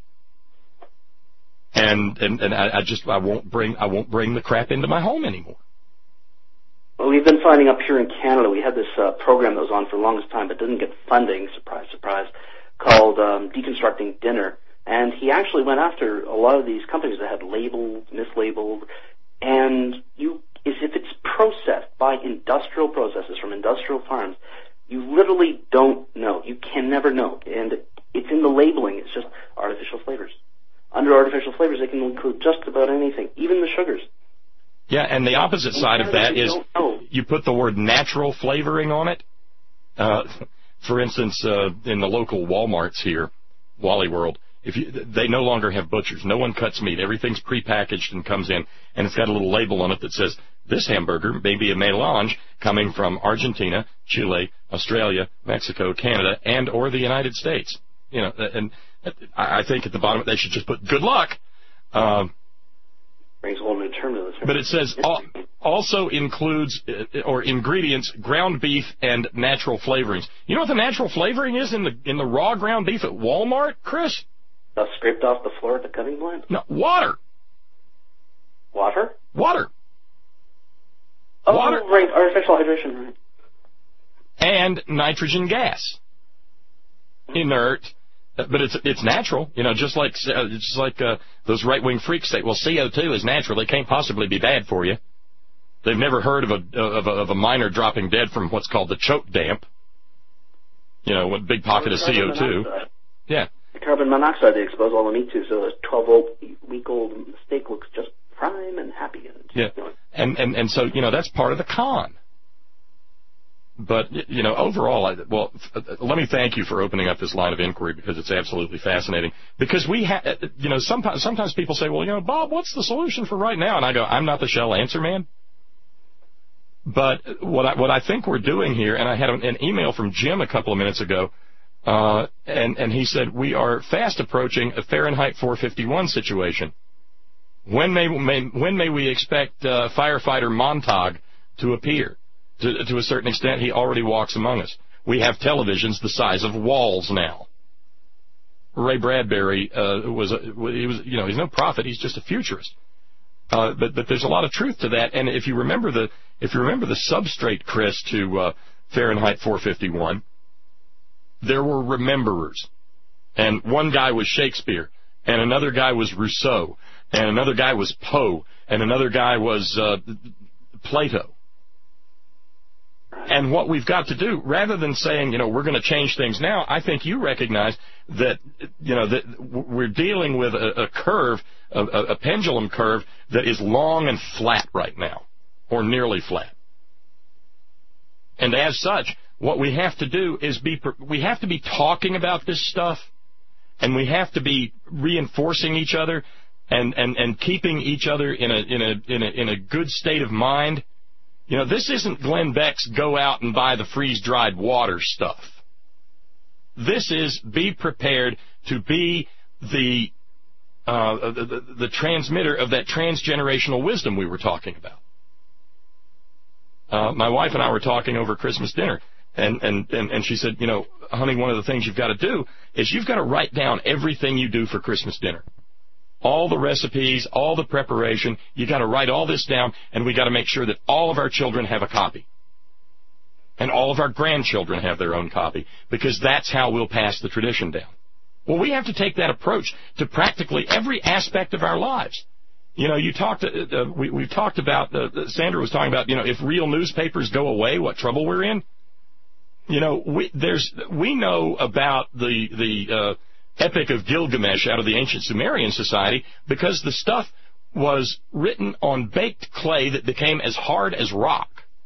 Speaker 1: And and and I, I just I won't bring I won't bring the crap into my home anymore.
Speaker 10: Well, we've been finding up here in Canada, we had this uh, program that was on for the longest time, but didn't get funding. Surprise, surprise. Called um, Deconstructing Dinner, and he actually went after a lot of these companies that had labeled, mislabeled, and you, as if it's processed by industrial processes from industrial farms, you literally don't know. You can never know, and it's in the labeling. It's just artificial flavors. Under artificial flavors, they can include just about anything, even the sugars.
Speaker 1: Yeah, and the opposite side of that is you put the word natural flavoring on it. Uh, for instance, uh, in the local Walmarts here, Wally World, If you, they no longer have butchers. No one cuts meat. Everything's prepackaged and comes in, and it's got a little label on it that says, this hamburger may be a melange coming from Argentina, Chile, Australia, Mexico, Canada, and or the United States. You know, and I think at the bottom they should just put good luck. Um,
Speaker 10: Brings a whole new term to this.
Speaker 1: But it says al- also includes uh, or ingredients ground beef and natural flavorings. You know what the natural flavoring is in the in the raw ground beef at Walmart, Chris?
Speaker 10: Stuff scraped off the floor at the cutting plant?
Speaker 1: No, water.
Speaker 10: Water?
Speaker 1: Water.
Speaker 10: Oh,
Speaker 1: water.
Speaker 10: right, artificial hydration, right.
Speaker 1: And nitrogen gas. Inert. But it's it's natural, you know, just like uh, just like uh, those right-wing freaks say, well, C O two is natural. It can't possibly be bad for you. They've never heard of a of a, of a miner dropping dead from what's called the choke damp. You know, one big pocket of C O two. Yeah.
Speaker 10: The carbon monoxide they expose all the meat to, so a twelve-week-old steak looks just prime and happy. And,
Speaker 1: yeah.
Speaker 10: You know,
Speaker 1: and, and and so, you know, that's part of the con. But, you know, overall, I, well, f- let me thank you for opening up this line of inquiry because it's absolutely fascinating. Because we have, you know, sometimes, sometimes people say, well, you know, Bob, what's the solution for right now? And I go, I'm not the shell answer man. But what I, what I think we're doing here, and I had an, an email from Jim a couple of minutes ago, uh, and, and he said, we are fast approaching a Fahrenheit four fifty-one situation. When may, may when may we expect uh, firefighter Montag to appear? To, to a certain extent, he already walks among us. We have televisions the size of walls now. Ray Bradbury uh, was, a, he was, you know, he's no prophet. He's just a futurist. Uh, but but there's a lot of truth to that. And if you remember the if you remember the substrate, Chris, to uh, Fahrenheit four fifty-one, there were rememberers, and one guy was Shakespeare, and another guy was Rousseau, and another guy was Poe, and another guy was uh, Plato. And what we've got to do, rather than saying, you know, we're going to change things now, I think you recognize that, you know, that we're dealing with a, a curve, a, a pendulum curve that is long and flat right now, or nearly flat. And as such, what we have to do is be, we have to be talking about this stuff, and we have to be reinforcing each other and, and, and keeping each other in a, in a, in a, in a good state of mind. You know, this isn't Glenn Beck's go out and buy the freeze-dried water stuff. This is be prepared to be the, uh, the, the, the transmitter of that transgenerational wisdom we were talking about. Uh, my wife and I were talking over Christmas dinner, and, and, and, and she said, you know, honey, one of the things you've got to do is you've got to write down everything you do for Christmas dinner. All the recipes, all the preparation, you got to write all this down, and we got to make sure that all of our children have a copy. And all of our grandchildren have their own copy, because that's how we'll pass the tradition down. Well, we have to take that approach to practically every aspect of our lives. You know, you talked, uh, we, we've talked about, uh, Sandra was talking about, you know, if real newspapers go away, what trouble we're in. You know, we, there's, we know about the, the, uh, Epic of Gilgamesh out of the ancient Sumerian society because the stuff was written on baked clay that became as hard as rock.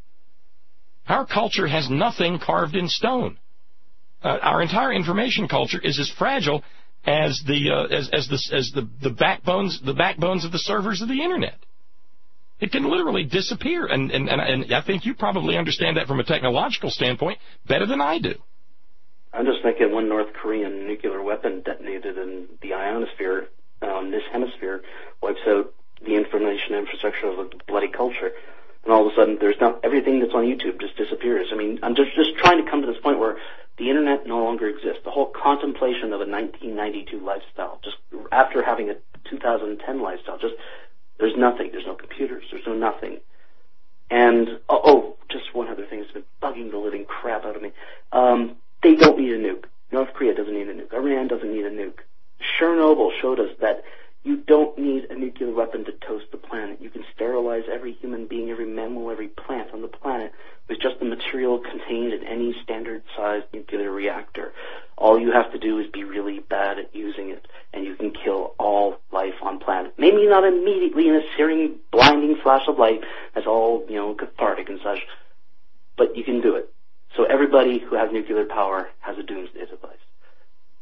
Speaker 1: Our culture has nothing carved in stone. Uh, our entire information culture is as fragile as the uh, as as the as the, the backbones the backbones of the servers of the internet. It can literally disappear, and and and, and I think you probably understand that from a technological standpoint better than I do.
Speaker 10: I'm just thinking one North Korean nuclear weapon detonated in the ionosphere on this hemisphere wipes out the information infrastructure of a bloody culture, and all of a sudden there's not everything that's on YouTube just disappears. I mean, I'm just just trying to come to this point where the internet no longer exists. The whole contemplation of a nineteen ninety-two lifestyle, just after having a two thousand ten lifestyle, just there's nothing. There's no computers. There's no nothing. And oh, oh just one other thing that's been bugging the living crap out of me. Um, They don't need a nuke. North Korea doesn't need a nuke. Iran doesn't need a nuke. Chernobyl showed us that you don't need a nuclear weapon to toast the planet. You can sterilize every human being, every mammal, every plant on the planet with just the material contained in any standard-sized nuclear reactor. All you have to do is be really bad at using it, and you can kill all life on planet. Maybe not immediately in a searing, blinding flash of light that's all, you know, cathartic and such, but you can do it. So everybody who has nuclear power has a doomsday device.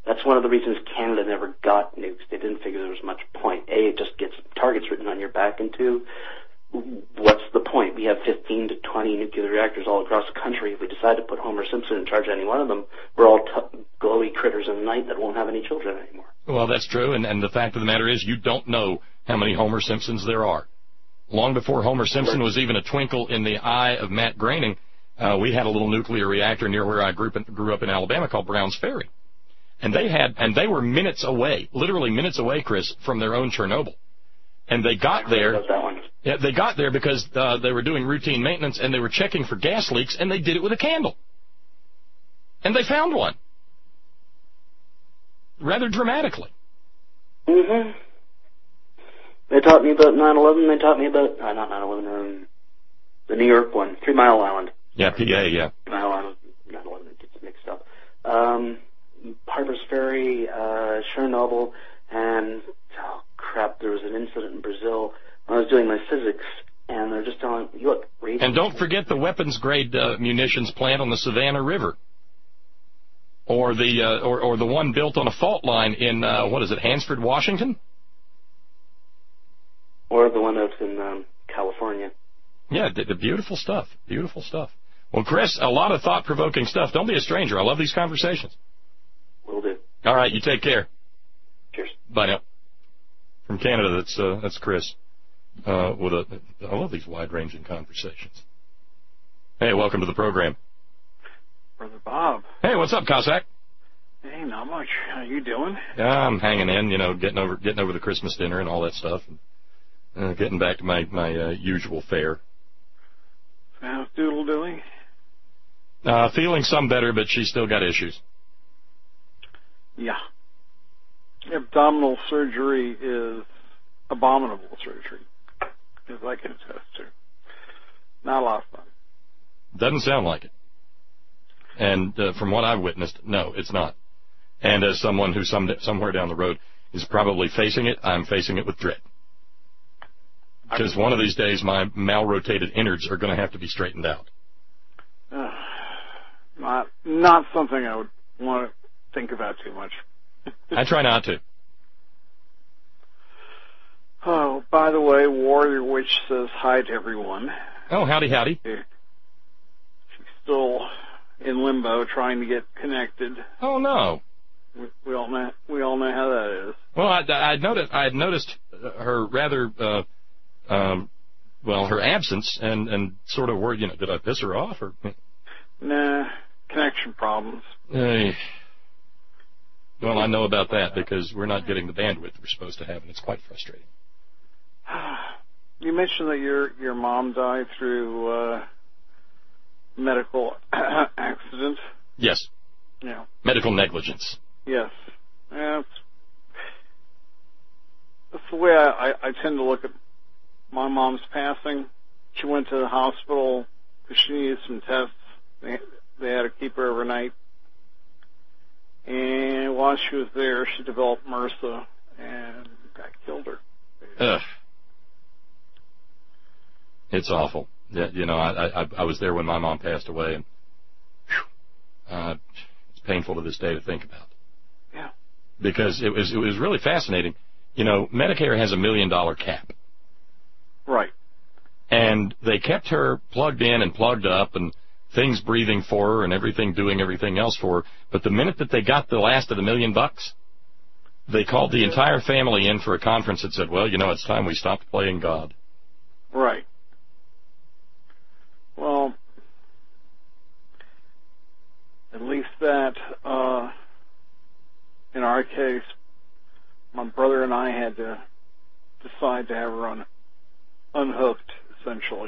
Speaker 10: That's one of the reasons Canada never got nukes. They didn't figure there was much point. A, it just gets targets written on your back, and two, what's the point? We have fifteen to twenty nuclear reactors all across the country. If we decide to put Homer Simpson in charge of any one of them, we're all t- glowy critters in the night that won't have any children anymore.
Speaker 1: Well, that's true, and, and the fact of the matter is you don't know how many Homer Simpsons there are. Long before Homer Simpson was even a twinkle in the eye of Matt Groening, uh, we had a little nuclear reactor near where I grew up, in, grew up in Alabama called Browns Ferry. And they had, and they were minutes away, literally minutes away, Chris, from their own Chernobyl. And they got there, yeah, they got there because uh, they were doing routine maintenance and they were checking for gas leaks, and they did it with a candle. And they found one. Rather dramatically.
Speaker 10: Mm-hmm. They taught me about nine eleven. They taught me about, uh, not nine eleven, um, the New York one, Three Mile Island.
Speaker 1: Yeah, P A, yeah.
Speaker 10: Mile Island, nine eleven, it gets mixed up. Um, Harper's Ferry, uh, Chernobyl, and, oh crap, there was an incident in Brazil when I was doing my physics, and they're just telling me, look, read.
Speaker 1: And don't forget the weapons-grade uh, munitions plant on the Savannah River. Or the uh, or, or the one built on a fault line in, uh, what is it, Hansford, Washington?
Speaker 10: Or the one out in um, California.
Speaker 1: Yeah, the, the beautiful stuff. Beautiful stuff. Well, Chris, a lot of thought-provoking stuff. Don't be a stranger. I love these conversations.
Speaker 10: Will do.
Speaker 1: All right, you take care.
Speaker 10: Cheers.
Speaker 1: Bye now. From Canada, that's uh, that's Chris. Uh, with a, I love these wide-ranging conversations. Hey, welcome to the program.
Speaker 11: Brother Bob.
Speaker 1: Hey, what's up, Cossack?
Speaker 11: Hey, not much. How you doing?
Speaker 1: Yeah, I'm hanging in, you know, getting over getting over the Christmas dinner and all that stuff, and uh, getting back to my my uh, usual fare.
Speaker 11: How's Doodle doing?
Speaker 1: Uh, feeling some better, but she's still got issues.
Speaker 11: Yeah. Abdominal surgery is abominable surgery, as I can attest to. Not a lot of fun.
Speaker 1: Doesn't sound like it. And uh, from what I've witnessed, no, it's not. And as someone who some, somewhere down the road is probably facing it, I'm facing it with dread. Because one of these days my malrotated innards are going to have to be straightened out.
Speaker 11: Uh, not, not something I would want to think about too much.
Speaker 1: I try not to.
Speaker 11: Oh, by the way, Warrior Witch says hi to everyone.
Speaker 1: Oh, howdy, howdy.
Speaker 11: She's still in limbo, trying to get connected.
Speaker 1: Oh no!
Speaker 11: We, we all know we all know how that is.
Speaker 1: Well, I I noticed I had noticed her rather uh, um, well her absence and and sort of worried. You know, did I piss her off or?
Speaker 11: Nah, connection problems.
Speaker 1: Hey. Well, I know about that because we're not getting the bandwidth we're supposed to have, and it's quite frustrating.
Speaker 11: You mentioned that your your mom died through uh, medical accident.
Speaker 1: Yes.
Speaker 11: Yeah.
Speaker 1: Medical negligence.
Speaker 11: Yes. Yeah, that's, that's the way I, I, I tend to look at my mom's passing. She went to the hospital because she needed some tests. They, they had to keep her overnight. And while she was there, she developed MRSA and that killed her.
Speaker 1: Ugh. It's awful. Yeah, you know, I, I I was there when my mom passed away, and whew, uh, it's painful to this day to think about.
Speaker 11: Yeah.
Speaker 1: Because it was it was really fascinating. You know, Medicare has a million dollar cap.
Speaker 11: Right.
Speaker 1: And they kept her plugged in and plugged up and things breathing for her and everything doing everything else for her. But the minute that they got the last of the million bucks, they called the entire family in for a conference that said, well, you know, it's time we stopped playing God.
Speaker 11: Right. Well, at least that, uh, in our case, my brother and I had to decide to have her un- unhooked, essentially.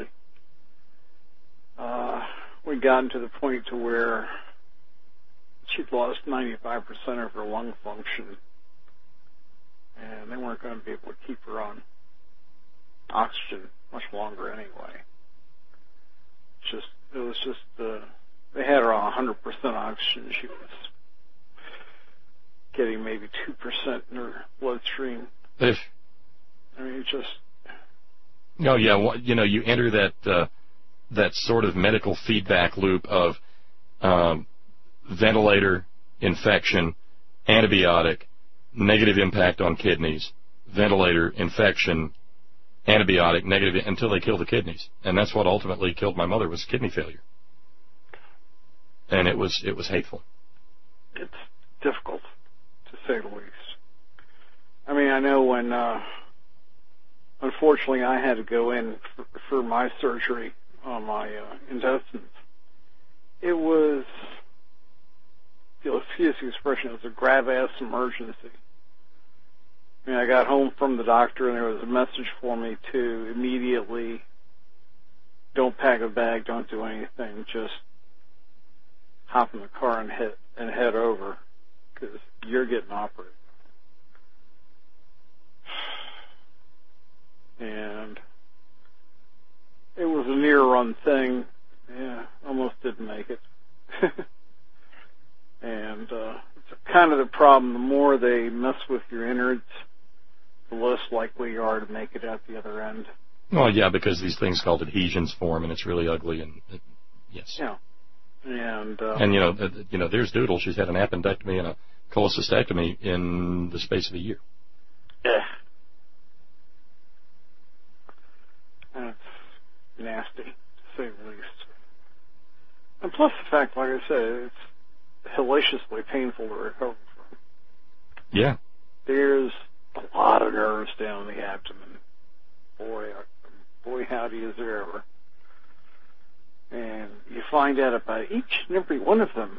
Speaker 11: Uh, we'd gotten to the point to where she'd lost ninety-five percent of her lung function, and they weren't going to be able to keep her on oxygen much longer anyway. Just it was just uh, they had her on one hundred percent oxygen. She was getting maybe two percent in her bloodstream.
Speaker 1: If
Speaker 11: I mean, it just.
Speaker 1: Oh yeah, well, you know, you enter that uh, that sort of medical feedback loop of um, ventilator, infection,
Speaker 12: antibiotic, negative impact on kidneys, ventilator, infection, antibiotic, negative, until they kill the kidneys. And that's what ultimately killed my mother, was kidney failure. And it was it was hateful.
Speaker 11: It's difficult, to say the least. I mean, I know when, uh, unfortunately, I had to go in for, for my surgery on my uh, intestines. It was, if you'll excuse the expression, it was a grave-ass emergency. I mean, I got home from the doctor, and there was a message for me to immediately, don't pack a bag, don't do anything, just hop in the car and head, and head over, because you're getting operated. And it was a near-run thing. Yeah, almost didn't make it. And uh, it's kind of the problem. The more they mess with your innards, the less likely you are to make it out the other end.
Speaker 12: Well, yeah, because these things called adhesions form, and it's really ugly. And it, yes.
Speaker 11: Yeah. And uh,
Speaker 12: and you know, uh, you know, there's Doodle. She's had an appendectomy and a cholecystectomy in the space of a year.
Speaker 11: Yeah. That's nasty, to say the least. And plus the fact, like I said, it's hellaciously painful to recover from.
Speaker 12: Yeah.
Speaker 11: There's a lot of nerves down the abdomen. Boy, boy, howdy is there ever. And you find out about each and every one of them,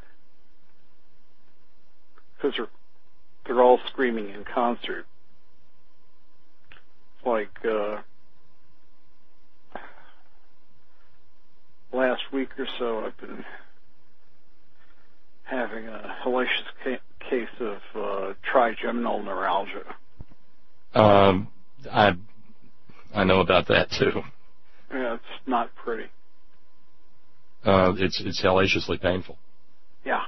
Speaker 11: because they're, they're all screaming in concert. It's like, uh, last week or so, I've been having a hellacious ca- case of uh, trigeminal neuralgia.
Speaker 12: Um, I I know about that too.
Speaker 11: Yeah, it's not pretty.
Speaker 12: Uh, it's it's hellaciously painful.
Speaker 11: Yeah.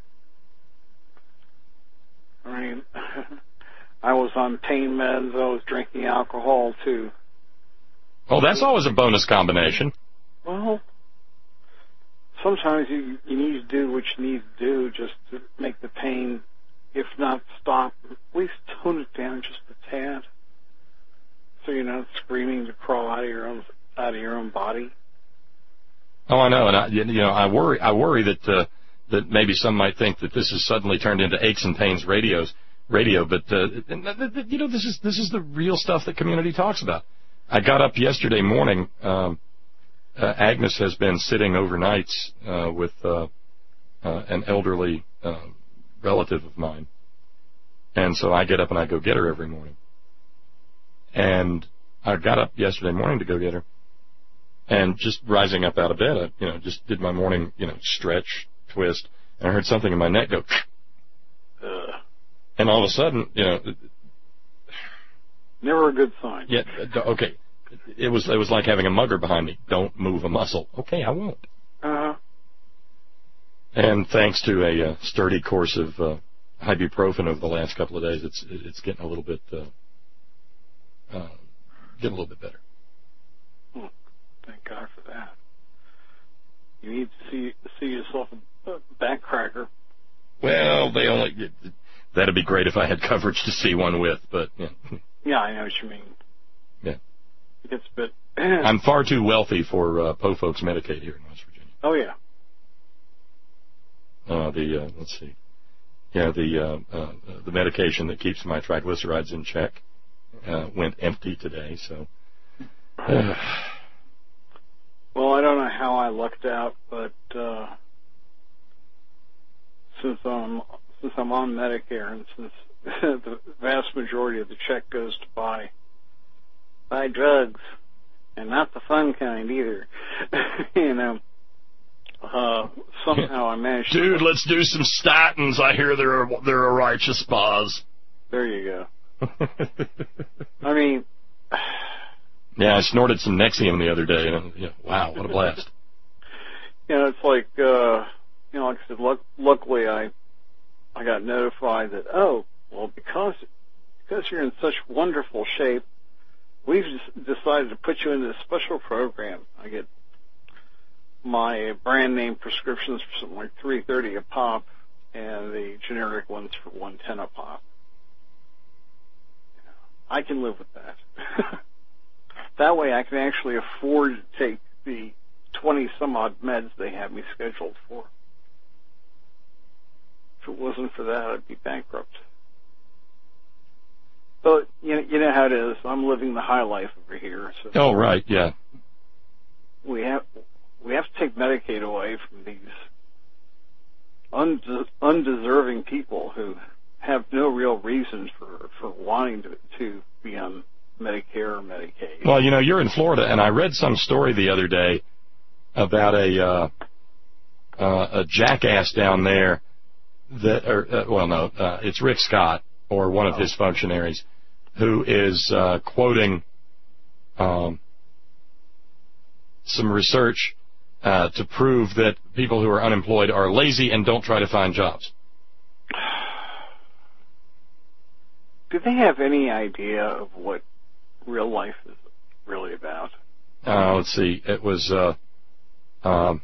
Speaker 11: I mean, I was on pain meds. I was drinking alcohol too.
Speaker 12: Oh, that's always a bonus combination.
Speaker 11: Well, sometimes you you need to do what you need to do just to make the pain, if not stop, at least tone it down just a tad, so you're not screaming to crawl out of your own out of your own body.
Speaker 12: Oh, I know, and I, you know, I worry. I worry that uh, that maybe some might think that this has suddenly turned into aches and pains radios, radio. But uh, you know, this is this is the real stuff that community talks about. I got up yesterday morning. Um, uh, Agnes has been sitting overnights uh, with uh, uh, an elderly uh, relative of mine, and so I get up and I go get her every morning. And I got up yesterday morning to go get her. And just rising up out of bed, I, you know, just did my morning, you know, stretch, twist, and I heard something in my neck go,
Speaker 11: Ugh.
Speaker 12: And all of a sudden, you know,
Speaker 11: never a good sign.
Speaker 12: Yeah, okay, it was it was like having a mugger behind me. Don't move a muscle. Okay, I won't.
Speaker 11: Uh-huh.
Speaker 12: And thanks to a uh, sturdy course of uh, ibuprofen over the last couple of days, it's it's getting a little bit uh, uh, getting a little bit better.
Speaker 11: Hmm. Thank God for that. You need to see see yourself a back cracker.
Speaker 12: Well, they only that'd be great if I had coverage to see one with, but yeah.
Speaker 11: Yeah, I know what you mean.
Speaker 12: Yeah.
Speaker 11: It gets a bit.
Speaker 12: I'm far too wealthy for uh, Po Folks Medicaid here in West Virginia.
Speaker 11: Oh yeah.
Speaker 12: Uh, the uh, let's see, yeah, the uh, uh, the medication that keeps my triglycerides in check uh, went empty today, so. Uh,
Speaker 11: Well, I don't know how I lucked out, but uh, since I'm since I'm on Medicare and since the vast majority of the check goes to buy buy drugs, and not the fun kind either, you know, uh, somehow I managed.
Speaker 8: Dude,
Speaker 11: to...
Speaker 8: let's do some statins. I hear they're a, they're a righteous cause.
Speaker 11: There you go. I mean.
Speaker 12: Yeah, I snorted some Nexium the other day, and yeah, wow, what a blast!
Speaker 11: You know, it's like, uh, you know, like I said, luck- luckily I, I got notified that, oh, well, because, because you're in such wonderful shape, we've just decided to put you into a special program. I get my brand name prescriptions for something like three thirty a pop. and the generic ones for one ten a pop. I can live with that. That way I can actually afford to take the twenty some odd meds they have me scheduled for. If it wasn't for that, I'd be bankrupt. But you know, you know how it is. I'm living the high life over here. So
Speaker 12: oh, right, yeah.
Speaker 11: We have we have to take Medicaid away from these unde- undeserving people who have no real reason for, for wanting to, to be on Medicare or Medicaid.
Speaker 12: Well, you know, you're in Florida, and I read some story the other day about a uh, uh, a jackass down there that, or uh, well, no, uh, it's Rick Scott or one of his functionaries who is uh, quoting um, some research uh, to prove that people who are unemployed are lazy and don't try to find jobs.
Speaker 11: Do they have any idea of what real life is really about?
Speaker 12: Uh, let's see. It was uh, um,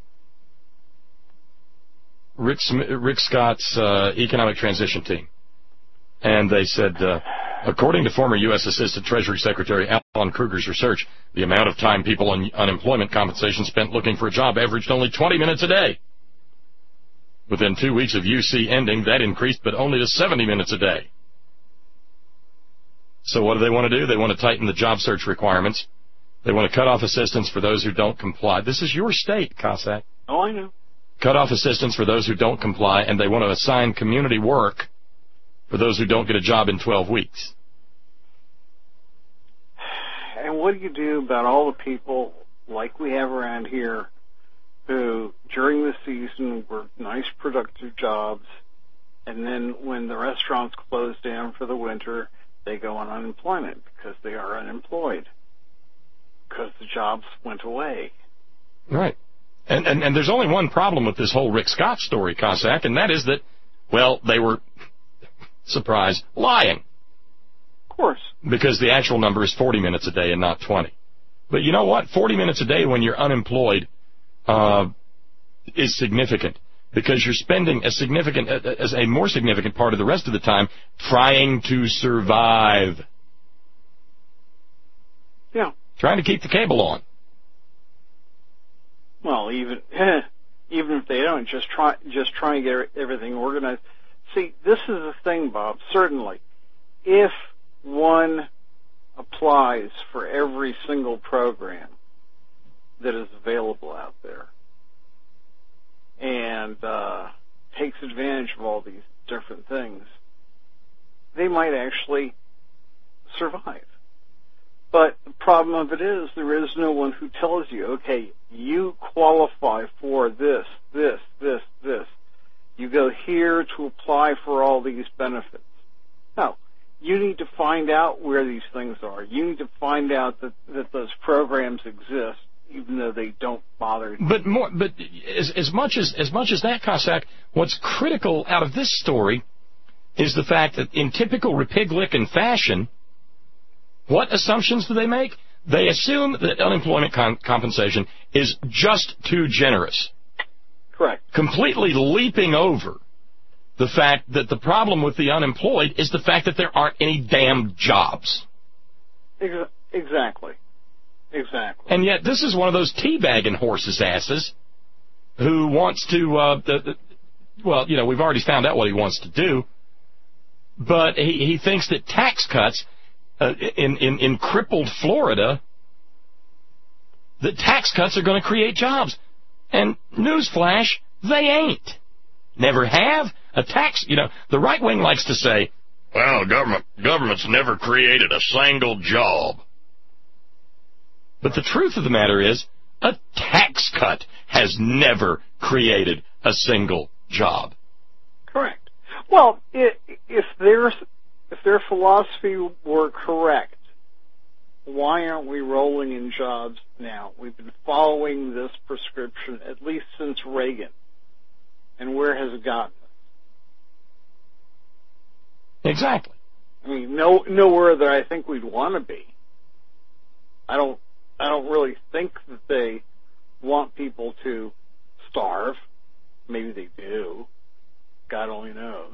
Speaker 12: Rick, Rick Scott's uh, economic transition team. And they said, uh, according to former U S Assistant Treasury Secretary Alan Kruger's research, the amount of time people on unemployment compensation spent looking for a job averaged only twenty minutes a day. Within two weeks of U C ending, that increased, but only to seventy minutes a day. So what do they want to do? They want to tighten the job search requirements. They want to cut off assistance for those who don't comply. This is your state, Cossack.
Speaker 11: Oh, I know.
Speaker 12: Cut off assistance for those who don't comply, and they want to assign community work for those who don't get a job in twelve weeks.
Speaker 11: And what do you do about all the people like we have around here who, during the season, work nice, productive jobs, and then when the restaurants close down for the winter, they go on unemployment because they are unemployed because the jobs went away.
Speaker 12: Right. And, and and there's only one problem with this whole Rick Scott story, Cossack, and that is that, well, they were, surprise, lying.
Speaker 11: Of course. Because
Speaker 12: the actual number is forty minutes a day and not twenty. But you know what? forty minutes a day when you're unemployed uh, is significant, because you're spending a significant, as a more significant part of the rest of the time trying to survive.
Speaker 11: Yeah.
Speaker 12: Trying to keep the cable on.
Speaker 11: Well, even even if they don't, just try just try and get everything organized. See, this is the thing, Bob. Certainly, if one applies for every single program that is available out there and uh, takes advantage of all these different things, they might actually survive. But the problem of it is there is no one who tells you, okay, you qualify for this, this, this, this. You go here to apply for all these benefits. No. You need to find out where these things are. You need to find out that, that those programs exist, even though they don't bother.
Speaker 12: But more, but as, as much as as much as that, Cossack, what's critical out of this story is the fact that in typical Repiglican fashion, what assumptions do they make? They assume that unemployment com- compensation is just too generous.
Speaker 11: Correct.
Speaker 12: Completely leaping over the fact that the problem with the unemployed is the fact that there aren't any damn jobs.
Speaker 11: Exactly. Exactly.
Speaker 12: And yet this is one of those teabagging horses' asses who wants to, uh, the, the, well, you know, we've already found out what he wants to do, but he, he thinks that tax cuts uh, in, in, in crippled Florida, that tax cuts are going to create jobs. And newsflash, they ain't. Never have. A tax, you know, the right wing likes to say, well, government, government's never created a single job. But the truth of the matter is, a tax cut has never created a single job.
Speaker 11: Correct. Well, if their if their philosophy were correct, why aren't we rolling in jobs now? We've been following this prescription at least since Reagan. And where has it gotten us?
Speaker 12: Exactly.
Speaker 11: I mean, no, nowhere that I think we'd want to be. I don't, I don't really think that they want people to starve. Maybe they do. God only knows.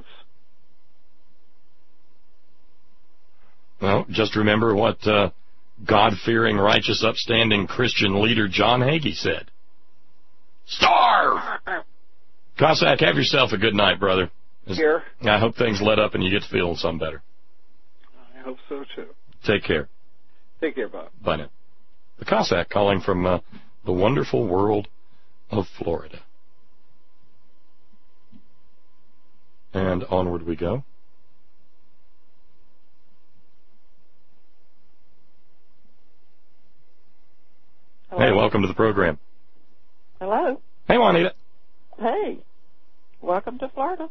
Speaker 12: Well, just remember what uh, God-fearing, righteous, upstanding Christian leader John Hagee said. Starve! Cossack, have yourself a good night, brother.
Speaker 11: Here.
Speaker 12: I hope things let up and you get to feeling some better.
Speaker 11: I hope so, too.
Speaker 12: Take care.
Speaker 11: Take care, Bob.
Speaker 12: Bye now. The Cossack calling from uh, the wonderful world of Florida. And onward we go.
Speaker 13: Hello.
Speaker 12: Hey, welcome to the program.
Speaker 13: Hello.
Speaker 12: Hey, Juanita.
Speaker 13: Hey. Welcome to Florida.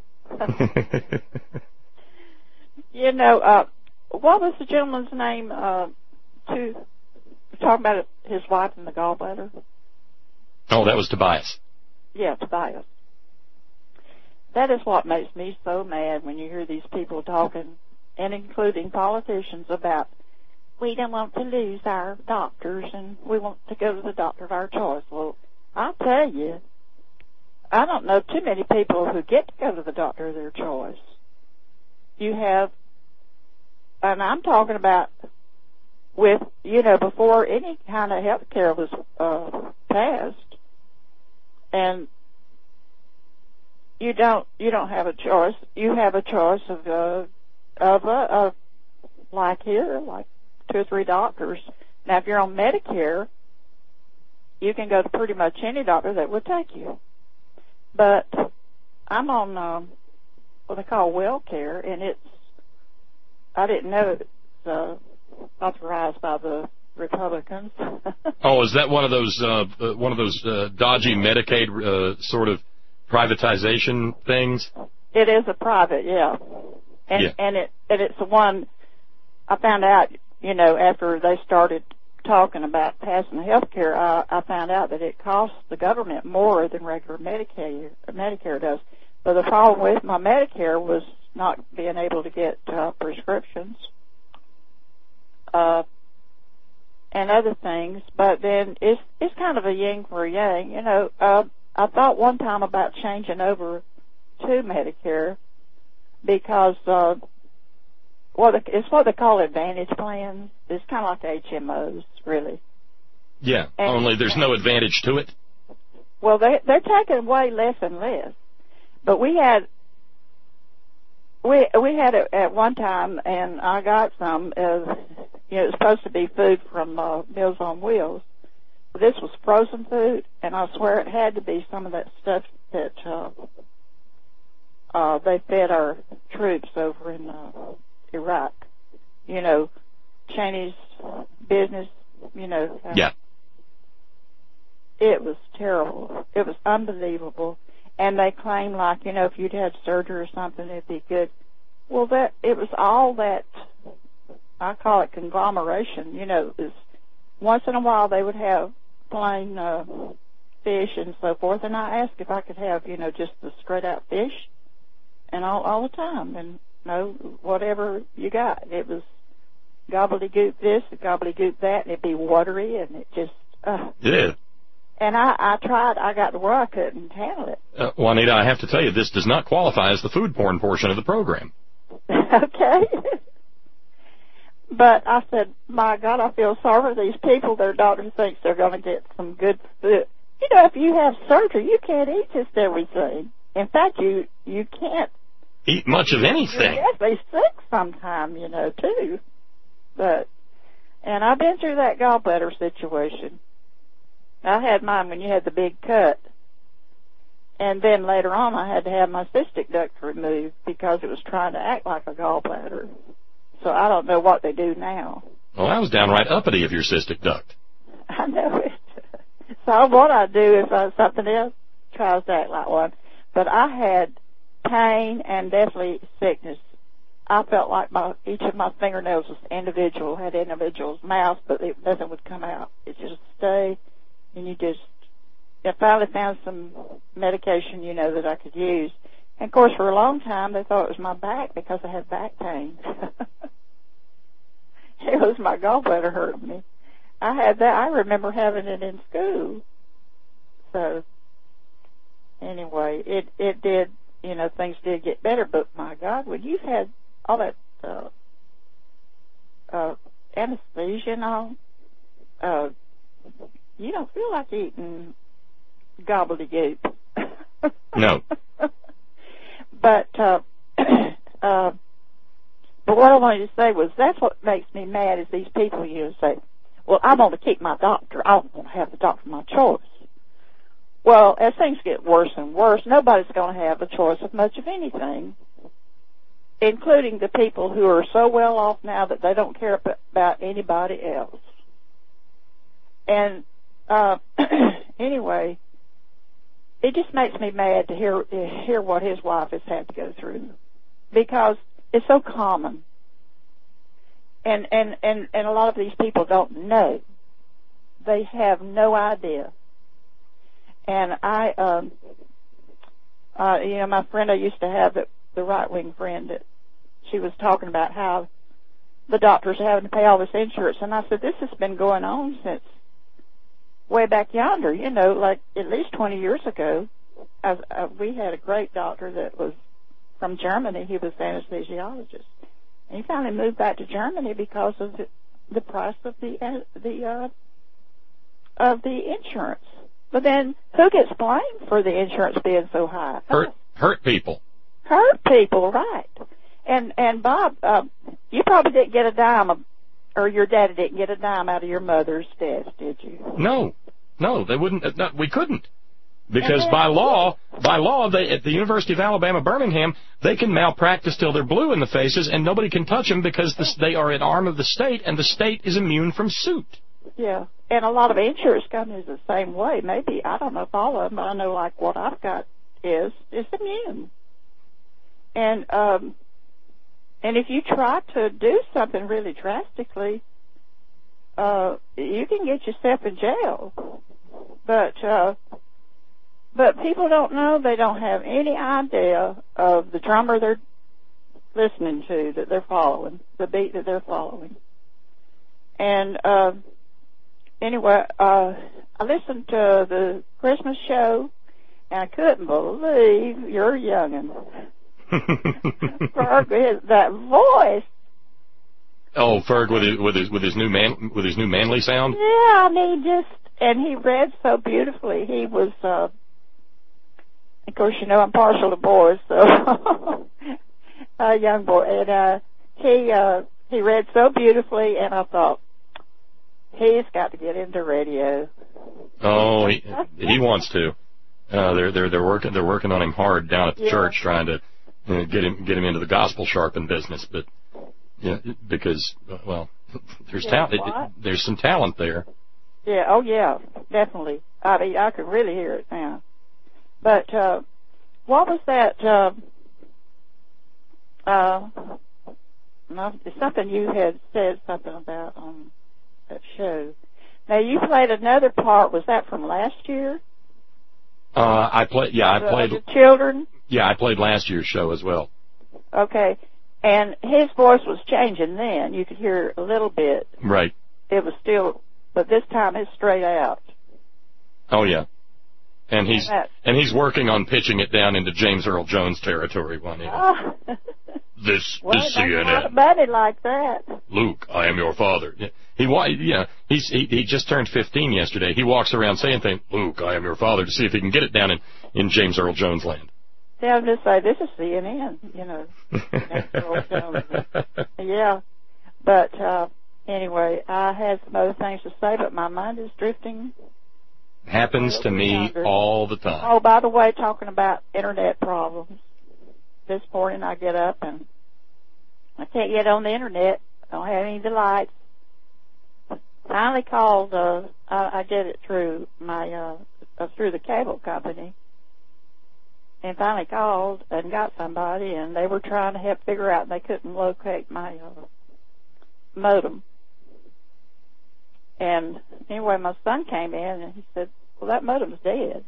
Speaker 13: You know, uh, what was the gentleman's name, uh, to, talking about his wife and the gallbladder?
Speaker 12: Oh, that was Tobias.
Speaker 13: Yeah, Tobias. That is what makes me so mad when you hear these people talking, and including politicians, about we don't want to lose our doctors and we want to go to the doctor of our choice. Well, I'll tell you, I don't know too many people who get to go to the doctor of their choice. You have, and I'm talking about with, you know, before any kind of health care was uh, passed, and you don't, you don't have a choice. You have a choice of, uh, of, uh, of, like here, like two or three doctors. Now, if you're on Medicare, you can go to pretty much any doctor that would take you. But I'm on um, what they call WellCare, and it's, I didn't know it's uh, authorized by the Republicans.
Speaker 12: Oh, is that one of those uh, one of those uh, dodgy Medicaid uh, sort of privatization things?
Speaker 13: It is a private, yeah, and
Speaker 12: yeah.
Speaker 13: and it and it's the one I found out. You know, after they started talking about passing health care, I, I found out that it costs the government more than regular Medicare, Medicare does. But the problem with my Medicare was not being able to get uh, prescriptions uh, and other things. But then it's it's kind of a yin for a yang. You know, uh, I thought one time about changing over to Medicare because uh, well, it's what they call Advantage plans. It's kind of like H M Os, really.
Speaker 12: Yeah,
Speaker 13: and,
Speaker 12: only there's no advantage to it.
Speaker 13: Well, they they're taking way less and less. But we had we we had it at one time, and I got some. Uh, you know, it's supposed to be food from uh, Meals on Wheels. This was frozen food, and I swear it had to be some of that stuff that uh, uh, they fed our troops over in uh, Iraq. You know, Chinese business. You know. Uh,
Speaker 12: yeah.
Speaker 13: It was terrible. It was unbelievable. And they claim, like, you know, if you'd had surgery or something, it'd be good. Well, that it was all that, I call it conglomeration. You know, it was, once in a while they would have plain uh, fish and so forth, and I asked if I could have, you know, just the straight-out fish, and all all the time, and, you know, whatever you got. It was gobbledygook this, gobbledygook that, and it'd be watery, and it just... Uh,
Speaker 12: yeah.
Speaker 13: And I, I tried, I got to where I couldn't handle it.
Speaker 12: Uh, Juanita, I have to tell you, this does not qualify as the food porn portion of the program.
Speaker 13: Okay. But I said, my God, I feel sorry for these people. Their doctor thinks they're going to get some good food. You know, if you have surgery, you can't eat just everything. In fact, you you can't
Speaker 12: eat much of anything.
Speaker 13: You're definitely sick sometime, you know, too. But, and I've been through that gallbladder situation. I had mine when you had the big cut. And then later on I had to have my cystic duct removed because it was trying to act like a gallbladder. So I don't know what they do now.
Speaker 12: Well, that was downright uppity of your cystic duct.
Speaker 13: I know it. So what I do if uh, something else tries to act like one. But I had pain and definitely sickness. I felt like my each of my fingernails was individual, had individual's mouth, but it, nothing would come out. It just stayed. And you just, I finally found some medication, you know, that I could use. And, of course, for a long time, they thought it was my back because I had back pain. It was my gallbladder hurting me. I had that. I remember having it in school. So, anyway, it, it did, you know, things did get better. But my God, when you've had all that uh, uh, anesthesia and all, uh, you don't feel like eating gobbledygook.
Speaker 12: No.
Speaker 13: But uh, uh, but what I wanted to say was that's what makes me mad is these people, you know, say, well, I want to keep my doctor. I don't want to have the doctor of my choice. Well, as things get worse and worse, nobody's going to have a choice of much of anything, including the people who are so well off now that they don't care about anybody else. And uh, anyway, it just makes me mad to hear hear what his wife has had to go through, because it's so common. And, and, and, and a lot of these people don't know. They have no idea. And I, um, uh, you know, my friend I used to have, the, the right-wing friend, that she was talking about how the doctors are having to pay all this insurance. And I said, this has been going on since way back yonder, you know, like at least twenty years ago. I, I, we had a great doctor that was from Germany. He was an anesthesiologist. And he finally moved back to Germany because of the, the price of the uh, the uh, of the insurance. But then, who gets blamed for the insurance being so high?
Speaker 12: Hurt hurt people.
Speaker 13: Hurt people, right? And and Bob, uh, you probably didn't get a dime, of, or your daddy didn't get a dime out of your mother's death, did you?
Speaker 12: No, no, they wouldn't. No, we couldn't. Because by law, by law, they, at the University of Alabama, Birmingham, they can malpractice till they're blue in the faces, and nobody can touch them because this, they are an arm of the state, and the state is immune from suit.
Speaker 13: Yeah, and a lot of insurance companies the same way. Maybe, I don't know if all of them, but I know like what I've got is, is immune. And, um, and if you try to do something really drastically, uh, you can get yourself in jail. But, uh, But people don't know. They don't have any idea of the drummer they're listening to, that they're following, the beat that they're following. And uh, anyway, uh, I listened to the Christmas show, and I couldn't believe you're youngin'. Ferg, that voice.
Speaker 12: Oh, Ferg with his with his with his new man with his new manly sound.
Speaker 13: Yeah, I mean, just and he read so beautifully. He was. Uh, Of course, you know I'm partial to boys, so a young boy, and uh, he uh, he read so beautifully, and I thought he's got to get into radio.
Speaker 12: Oh, he he wants to. Uh, they're they're they're working they're working on him hard down at the
Speaker 13: yeah.
Speaker 12: church, trying to you know, get him get him into the gospel sharpened business, but yeah, because well, there's
Speaker 13: yeah,
Speaker 12: talent. There's some talent there.
Speaker 13: Yeah. Oh, yeah. Definitely. I mean, I can really hear it now. But uh, what was that? Uh, uh, it's something you had said something about on that show. Now you played another part. Was that from last year?
Speaker 12: Uh, I played. Yeah, I played.
Speaker 13: The children.
Speaker 12: Yeah, I played last year's show as well.
Speaker 13: Okay, and his voice was changing then. You could hear a little bit.
Speaker 12: Right.
Speaker 13: It was still, but this time it's straight out.
Speaker 12: Oh yeah. And he's and he's working on pitching it down into James Earl Jones territory one evening. Oh. This
Speaker 13: well,
Speaker 12: is C N N.
Speaker 13: Not a buddy like that.
Speaker 12: Luke, I am your father. He yeah, he's he, he just turned fifteen yesterday. He walks around saying things, Luke, I am your father, to see if he can get it down in, in James Earl Jones land.
Speaker 13: Yeah, I'm just say this is C N N, you know. James Earl Jones. Yeah, but uh, anyway, I had some other things to say, but my mind is drifting.
Speaker 12: Happens to me all the time.
Speaker 13: Oh, by the way, talking about internet problems. This morning I get up and I can't get on the internet. I don't have any of the lights. Finally called, uh, I, I did it through my, uh, uh, through the cable company. And finally called and got somebody, and they were trying to help figure out, and they couldn't locate my, uh, modem. And anyway, my son came in and he said, well, that modem's dead.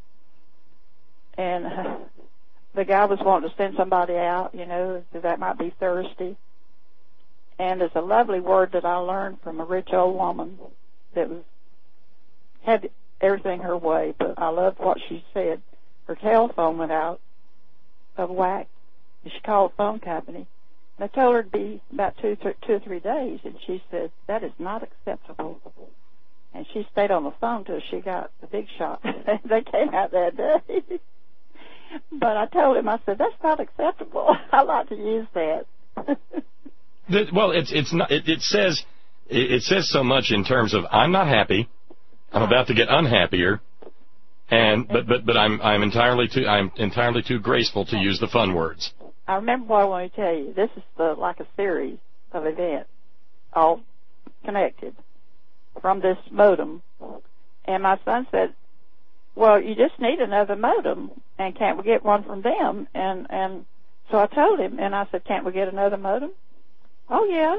Speaker 13: And uh, the guy was wanting to send somebody out, you know, so that might be Thursday. And there's a lovely word that I learned from a rich old woman that was had everything her way, but I loved what she said. Her telephone went out, of wax. And she called the phone company. And I told her it'd be about two, th- two or three days, and she said, that is not acceptable. And she stayed on the phone till she got the big shot. They came out that day. But I told him, I said, that's not acceptable. I like to use that.
Speaker 12: the, well, it's it's not. It, it says it, it says so much in terms of I'm not happy. I'm about to get unhappier, and but but but I'm I'm entirely too I'm entirely too graceful to use the fun words.
Speaker 13: I remember what I want to tell you. This is the, like a series of events, all connected from this modem. And my son said, well, you just need another modem, and can't we get one from them? And and so I told him, and I said, can't we get another modem? Oh, yeah.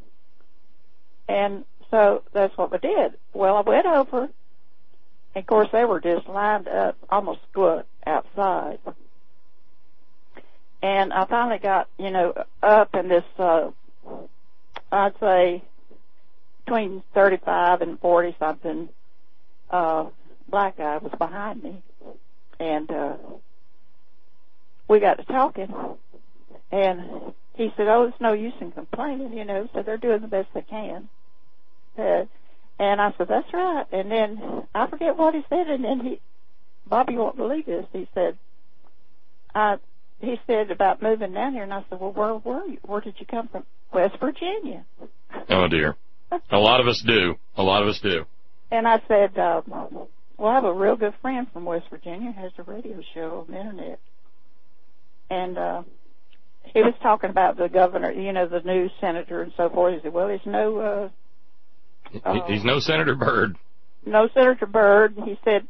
Speaker 13: And so that's what we did. Well, I went over, and of course they were just lined up, almost squat outside. And I finally got, you know, up in this, uh, I'd say, between thirty-five and forty something, uh, black guy was behind me. And, uh, we got to talking. And he said, oh, it's no use in complaining, you know, so they're doing the best they can. Uh, and I said, that's right. And then I forget what he said, and then he, Bobby, you won't believe this, he said, I, he said about moving down here, and I said, well, where were you? Where did you come from? West Virginia.
Speaker 12: Oh, dear. A lot of us do. A lot of us do.
Speaker 13: And I said, uh, well, I have a real good friend from West Virginia, has a radio show on the Internet. And uh, he was talking about the governor, you know, the new senator and so forth. He said, well, there's no... Uh, uh,
Speaker 12: He's no Senator Byrd.
Speaker 13: No Senator Byrd. He said,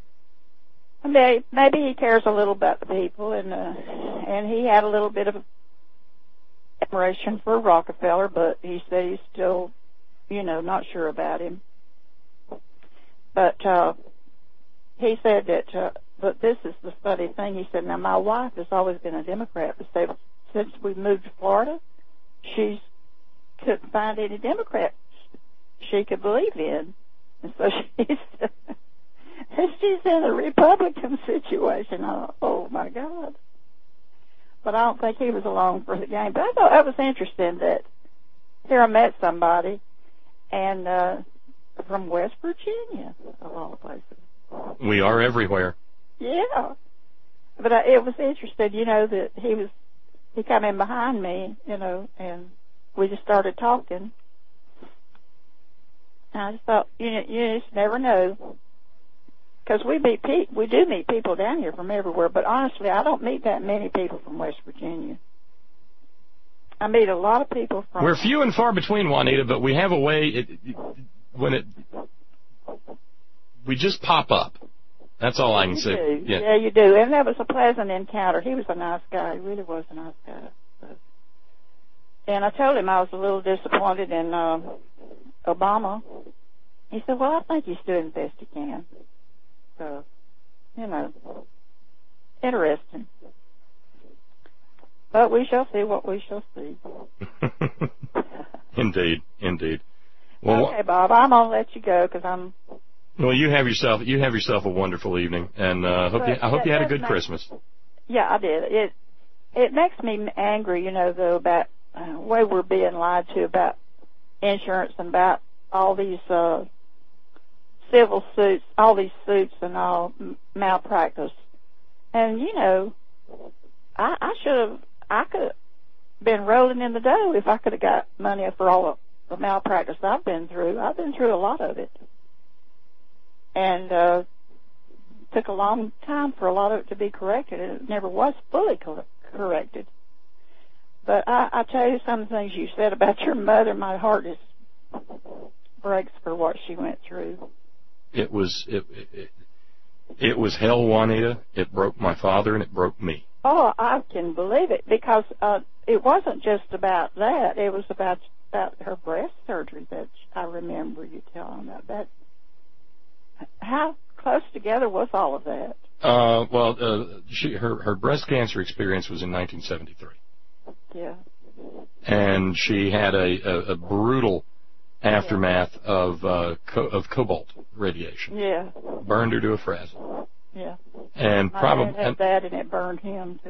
Speaker 13: maybe he cares a little about the people, and uh, and he had a little bit of admiration for Rockefeller, but he said he's still, you know, not sure about him. But uh, he said that, uh, but this is the funny thing. He said, now my wife has always been a Democrat, but said, since we moved to Florida, she couldn't find any Democrats she could believe in. And so she's, she's in a Republican situation. Oh, oh, my God. But I don't think he was along for the game. But I thought that was interesting that here I met somebody and uh, from West Virginia, of all places.
Speaker 12: We are everywhere.
Speaker 13: Yeah. But uh, it was interesting, you know, that he was, he came in behind me, you know, and we just started talking. And I just thought, you know, you just never know. Because we meet pe- we do meet people down here from everywhere, but honestly, I don't meet that many people from West Virginia. I meet a lot of people from...
Speaker 12: We're few and far between, Juanita, but we have a way, it, it, when it... We just pop up. That's all I can
Speaker 13: you
Speaker 12: say.
Speaker 13: Do.
Speaker 12: Yeah.
Speaker 13: yeah, you do. And that was a pleasant encounter. He was a nice guy. He really was a nice guy. So. And I told him I was a little disappointed in uh, Obama. He said, well, I think he's doing the best he can. So, you know, interesting. But we shall see what we shall see.
Speaker 12: Indeed, indeed. Well,
Speaker 13: okay, Bob, I'm gonna let you go because I'm.
Speaker 12: Well, you have yourself you have yourself a wonderful evening, and uh, hope
Speaker 13: but,
Speaker 12: you, I hope
Speaker 13: yeah,
Speaker 12: you had a good
Speaker 13: makes,
Speaker 12: Christmas.
Speaker 13: Yeah, I did. It it makes me angry, you know, though, about the way we're being lied to about insurance and about all these. Uh, civil suits, all these suits and all malpractice. And, you know, I, I should have, I could have been rolling in the dough if I could have got money for all of the malpractice I've been through. I've been through a lot of it. And uh took a long time for a lot of it to be corrected, and it never was fully cor- corrected. But I, I tell you some things you said about your mother, my heart just breaks for what she went through.
Speaker 12: It was it, it it was hell, Juanita. It broke my father and it broke me.
Speaker 13: Oh, I can believe it because uh, it wasn't just about that. It was about about her breast surgery that I remember you telling about. That how close together was all of that?
Speaker 12: Uh, well, uh, she her her breast cancer experience was in nineteen seventy-three.
Speaker 13: Yeah.
Speaker 12: And she had a a, a brutal aftermath yeah. of uh, co- of cobalt radiation.
Speaker 13: Yeah.
Speaker 12: Burned her to a frazzle.
Speaker 13: Yeah.
Speaker 12: And
Speaker 13: my
Speaker 12: probably
Speaker 13: dad had that, and it burned him too.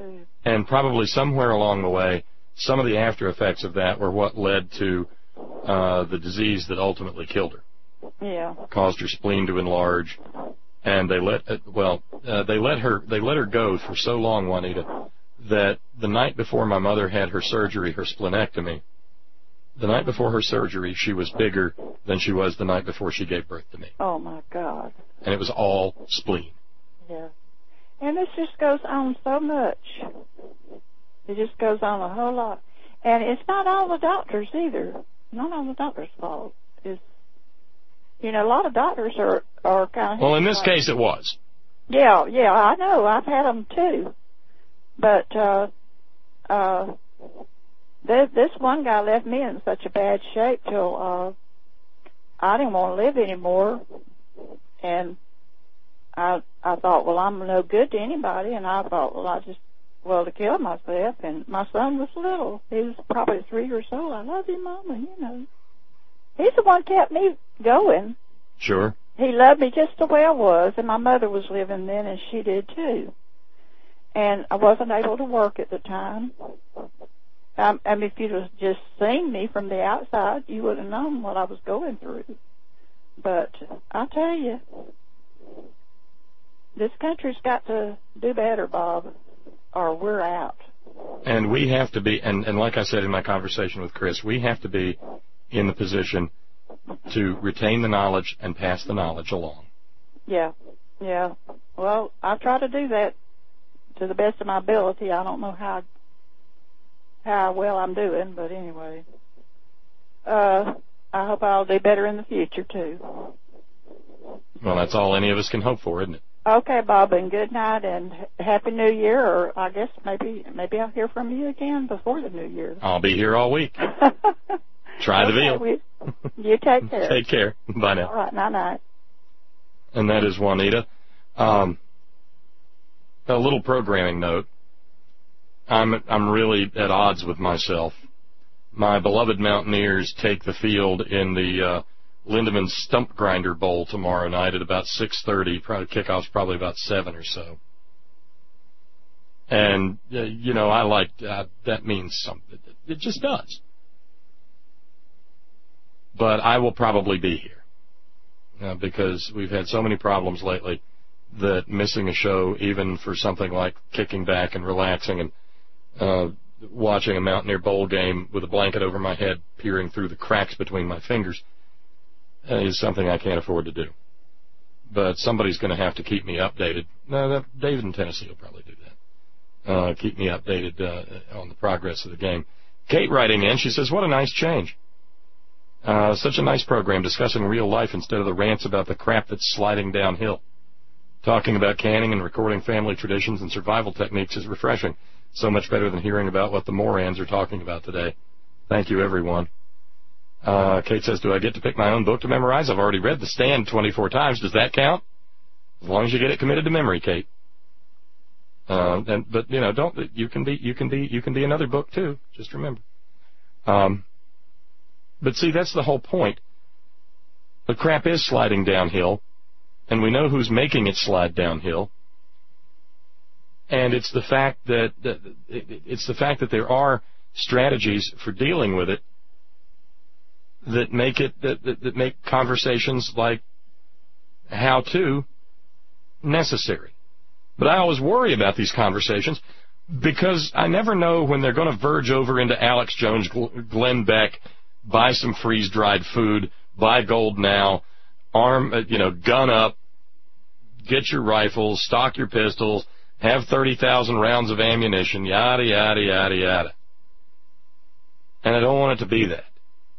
Speaker 12: And probably somewhere along the way, some of the after effects of that were what led to uh, the disease that ultimately killed her.
Speaker 13: Yeah.
Speaker 12: Caused her spleen to enlarge, and they let uh, well uh, they let her they let her go for so long, Juanita, that the night before my mother had her surgery, her splenectomy, the night before her surgery, she was bigger than she was the night before she gave birth to me.
Speaker 13: Oh, my God.
Speaker 12: And it was all spleen.
Speaker 13: Yeah. And this just goes on so much. It just goes on a whole lot. And it's not all the doctors either. Not all the doctors' fault. It's, you know, a lot of doctors are, are kind of...
Speaker 12: Well, in this
Speaker 13: like,
Speaker 12: case, it was.
Speaker 13: Yeah, yeah, I know. I've had them, too. But, uh, uh... This, this one guy left me in such a bad shape till uh, I didn't want to live anymore, and I I thought, well, I'm no good to anybody, and I thought, well, I just well to kill myself. And my son was little; he was probably three years old. I love you, Mama. You know, he's the one kept me going.
Speaker 12: Sure.
Speaker 13: He loved me just the way I was, and my mother was living then, and she did too. And I wasn't able to work at the time. Um, I mean, if you'd have just seen me from the outside, you would have known what I was going through. But I tell you, this country's got to do better, Bob, or we're out.
Speaker 12: And we have to be, and, and like I said in my conversation with Chris, we have to be in the position to retain the knowledge and pass the knowledge along.
Speaker 13: Yeah, yeah. Well, I try to do that to the best of my ability. I don't know how how well I'm doing, but anyway. Uh, I hope I'll do better in the future, too.
Speaker 12: Well, that's all any of us can hope for, isn't it?
Speaker 13: Okay, Bob, and good night, and Happy New Year, or I guess maybe maybe I'll hear from you again before the New Year.
Speaker 12: I'll be here all week. Try the
Speaker 13: okay,
Speaker 12: veal.
Speaker 13: We, you take care.
Speaker 12: Take care. Bye now.
Speaker 13: All right, night-night.
Speaker 12: And that is Juanita. Um, a little programming note. I'm I'm really at odds with myself. My beloved Mountaineers take the field in the uh, Lindemann Stump Grinder Bowl tomorrow night at about six thirty. Probably kickoff's probably about seven or so. And uh, you know, I like uh, that means something. It just does. But I will probably be here uh, because we've had so many problems lately that missing a show, even for something like kicking back and relaxing and Uh, watching a Mountaineer Bowl game with a blanket over my head, peering through the cracks between my fingers, uh, is something I can't afford to do. But somebody's going to have to keep me updated. No, that, David in Tennessee will probably do that. Uh, keep me updated uh, on the progress of the game. Kate writing in, she says, what a nice change. Uh, such a nice program discussing real life instead of the rants about the crap that's sliding downhill. Talking about canning and recording family traditions and survival techniques is refreshing. So much better than hearing about what the Morans are talking about today. Thank you, everyone. Uh, Kate says, do I get to pick my own book to memorize? I've already read The Stand twenty-four times. Does that count? As long as you get it committed to memory, Kate. Uh, and, but, you know, don't, you can be, you can be, you can be another book, too. Just remember. Um, but see, that's the whole point. The crap is sliding downhill, and we know who's making it slide downhill. And it's the fact that, that it's the fact that there are strategies for dealing with it that make it that, that, that make conversations like how to necessary. But I always worry about these conversations because I never know when they're going to verge over into Alex Jones, Glenn Beck, buy some freeze-dried food, buy gold now, arm, you know, gun up, get your rifles, stock your pistols, have thirty thousand rounds of ammunition, yada, yada, yada, yada. And I don't want it to be that.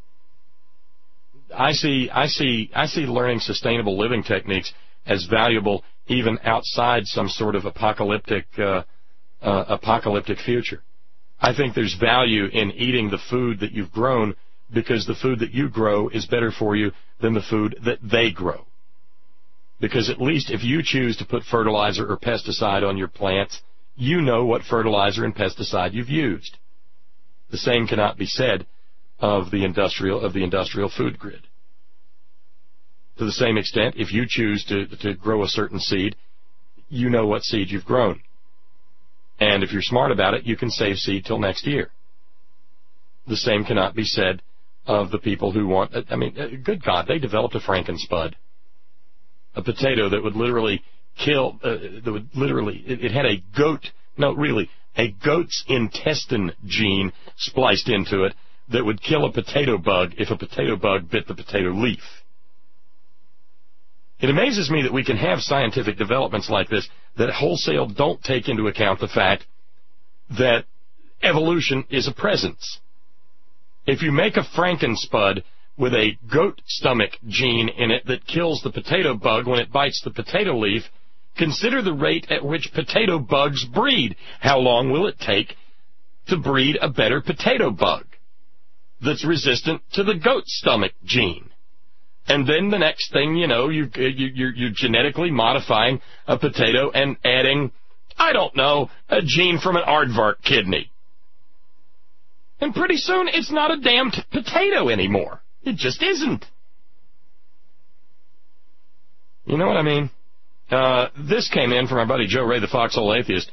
Speaker 12: I see, I see, I see learning sustainable living techniques as valuable even outside some sort of apocalyptic, uh, uh, apocalyptic future. I think there's value in eating the food that you've grown because the food that you grow is better for you than the food that they grow. Because at least if you choose to put fertilizer or pesticide on your plants, you know what fertilizer and pesticide you've used. The same cannot be said of the industrial of the industrial food grid. To the same extent, if you choose to, to grow a certain seed, you know what seed you've grown. And if you're smart about it, you can save seed till next year. The same cannot be said of the people who want, I mean, good God, they developed a Frankenspud. A potato that would literally kill, uh, that would literally, it, it had a goat, no, really, a goat's intestine gene spliced into it that would kill a potato bug if a potato bug bit the potato leaf. It amazes me that we can have scientific developments like this that wholesale don't take into account the fact that evolution is a presence. If you make a Frankenspud with a goat stomach gene in it that kills the potato bug when it bites the potato leaf, consider the rate at which potato bugs breed. How long will it take to breed a better potato bug that's resistant to the goat stomach gene? And then the next thing you know, you, you, you're, you're genetically modifying a potato and adding, I don't know, a gene from an aardvark kidney. And pretty soon, it's not a damn t- potato anymore. It just isn't. You know what I mean? Uh, this came in from our buddy Joe Ray, the Foxhole Atheist.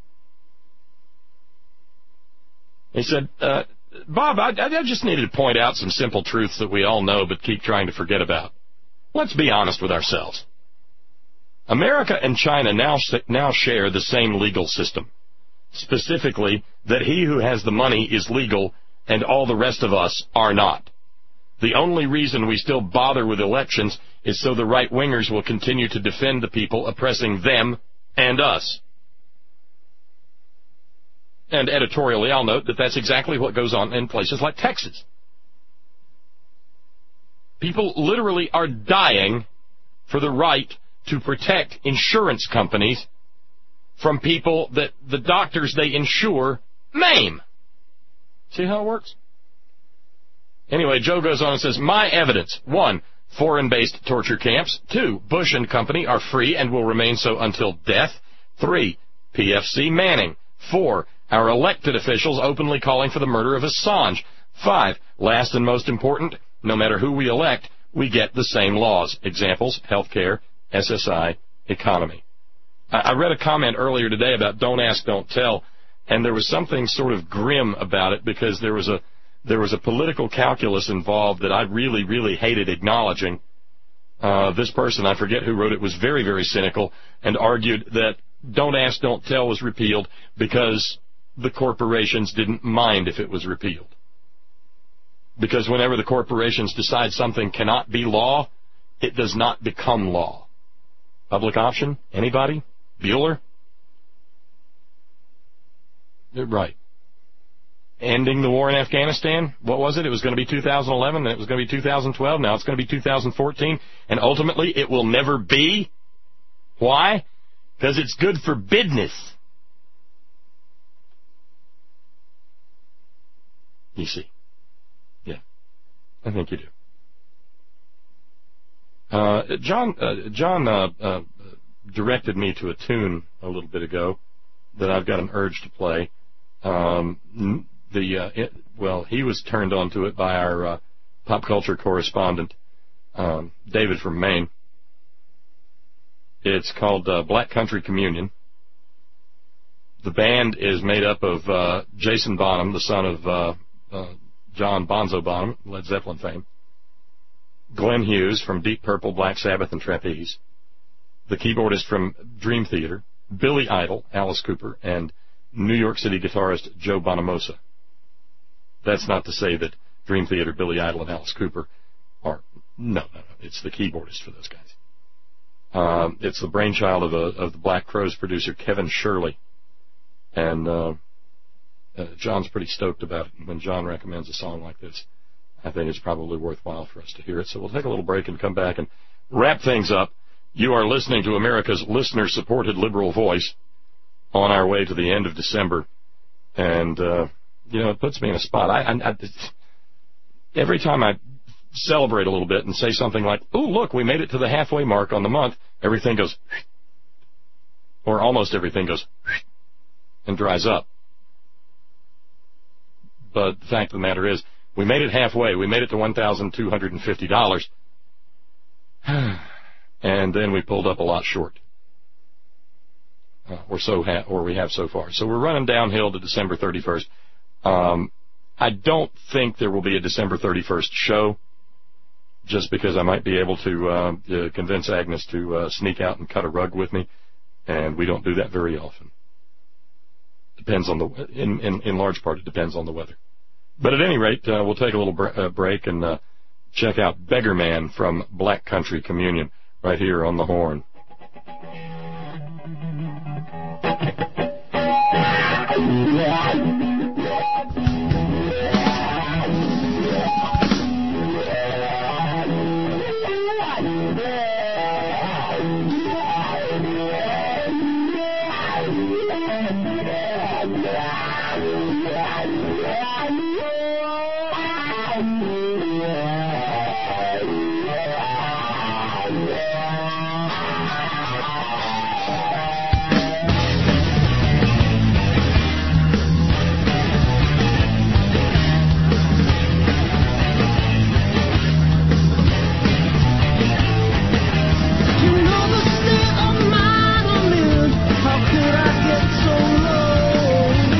Speaker 12: He said, uh, Bob, I, I just needed to point out some simple truths that we all know but keep trying to forget about. Let's be honest with ourselves. America and China now, now share the same legal system. Specifically, that he who has the money is legal and all the rest of us are not. The only reason we still bother with elections is so the right-wingers will continue to defend the people oppressing them and us. And editorially, I'll note that that's exactly what goes on in places like Texas. People literally are dying for the right to protect insurance companies from people that the doctors they insure maim. See how it works? Anyway, Joe goes on and says, my evidence. One, foreign-based torture camps. Two, Bush and company are free and will remain so until death. Three, P F C Manning. Four, our elected officials openly calling for the murder of Assange. Five, last and most important, no matter who we elect, we get the same laws. Examples, healthcare, S S I, economy. I read a comment earlier today about don't ask, don't tell, and there was something sort of grim about it because there was a there was a political calculus involved that I really, really hated acknowledging. Uh, this person, I forget who wrote it, was very, very cynical and argued that don't ask, don't tell was repealed because the corporations didn't mind if it was repealed. Because whenever the corporations decide something cannot be law, it does not become law. Public option? Anybody? Bueller? Right. Ending the war in Afghanistan? What was it? It was going to be two thousand eleven, then it was going to be two thousand twelve, now it's going to be two thousand fourteen, and ultimately it will never be. Why? Because it's good for business. You see. Yeah. I think you do. Uh, John, uh, John, uh, uh, directed me to a tune a little bit ago that I've got an urge to play. Um, the uh, it, well, he was turned on to it by our uh, pop culture correspondent, um, David from Maine. It's called uh, Black Country Communion. The band is made up of uh, Jason Bonham, the son of uh, uh, John Bonzo Bonham, Led Zeppelin fame, Glenn Hughes from Deep Purple, Black Sabbath, and Trapeze, the keyboardist from Dream Theater, Billy Idol, Alice Cooper, and New York City guitarist Joe Bonamassa. That's not to say that Dream Theater, Billy Idol, and Alice Cooper are, no, no, no, it's the keyboardist for those guys. Um, it's the brainchild of, a, of the Black Crowes producer Kevin Shirley, and uh, uh, John's pretty stoked about it. When John recommends a song like this, I think it's probably worthwhile for us to hear it. So we'll take a little break and come back and wrap things up. You are listening to America's listener-supported liberal voice on our way to the end of December. And, uh, you know, it puts me in a spot. I, I, I, every time I celebrate a little bit and say something like, ooh, look, we made it to the halfway mark on the month, everything goes, or almost everything goes, and dries up. But the fact of the matter is, we made it halfway. We made it to one thousand two hundred fifty dollars. And then we pulled up a lot short. uh, or so, ha- or we have so far. So we're running downhill to December thirty-first. Um, I don't think there will be a December thirty-first show, just because I might be able to uh, uh, convince Agnes to uh, sneak out and cut a rug with me, and we don't do that very often. Depends on the, in, in, in large part, it depends on the weather. But at any rate, uh, we'll take a little br- uh, break and uh, check out Beggar Man from Black Country Communion right here on the Horn.
Speaker 3: How could I get so low?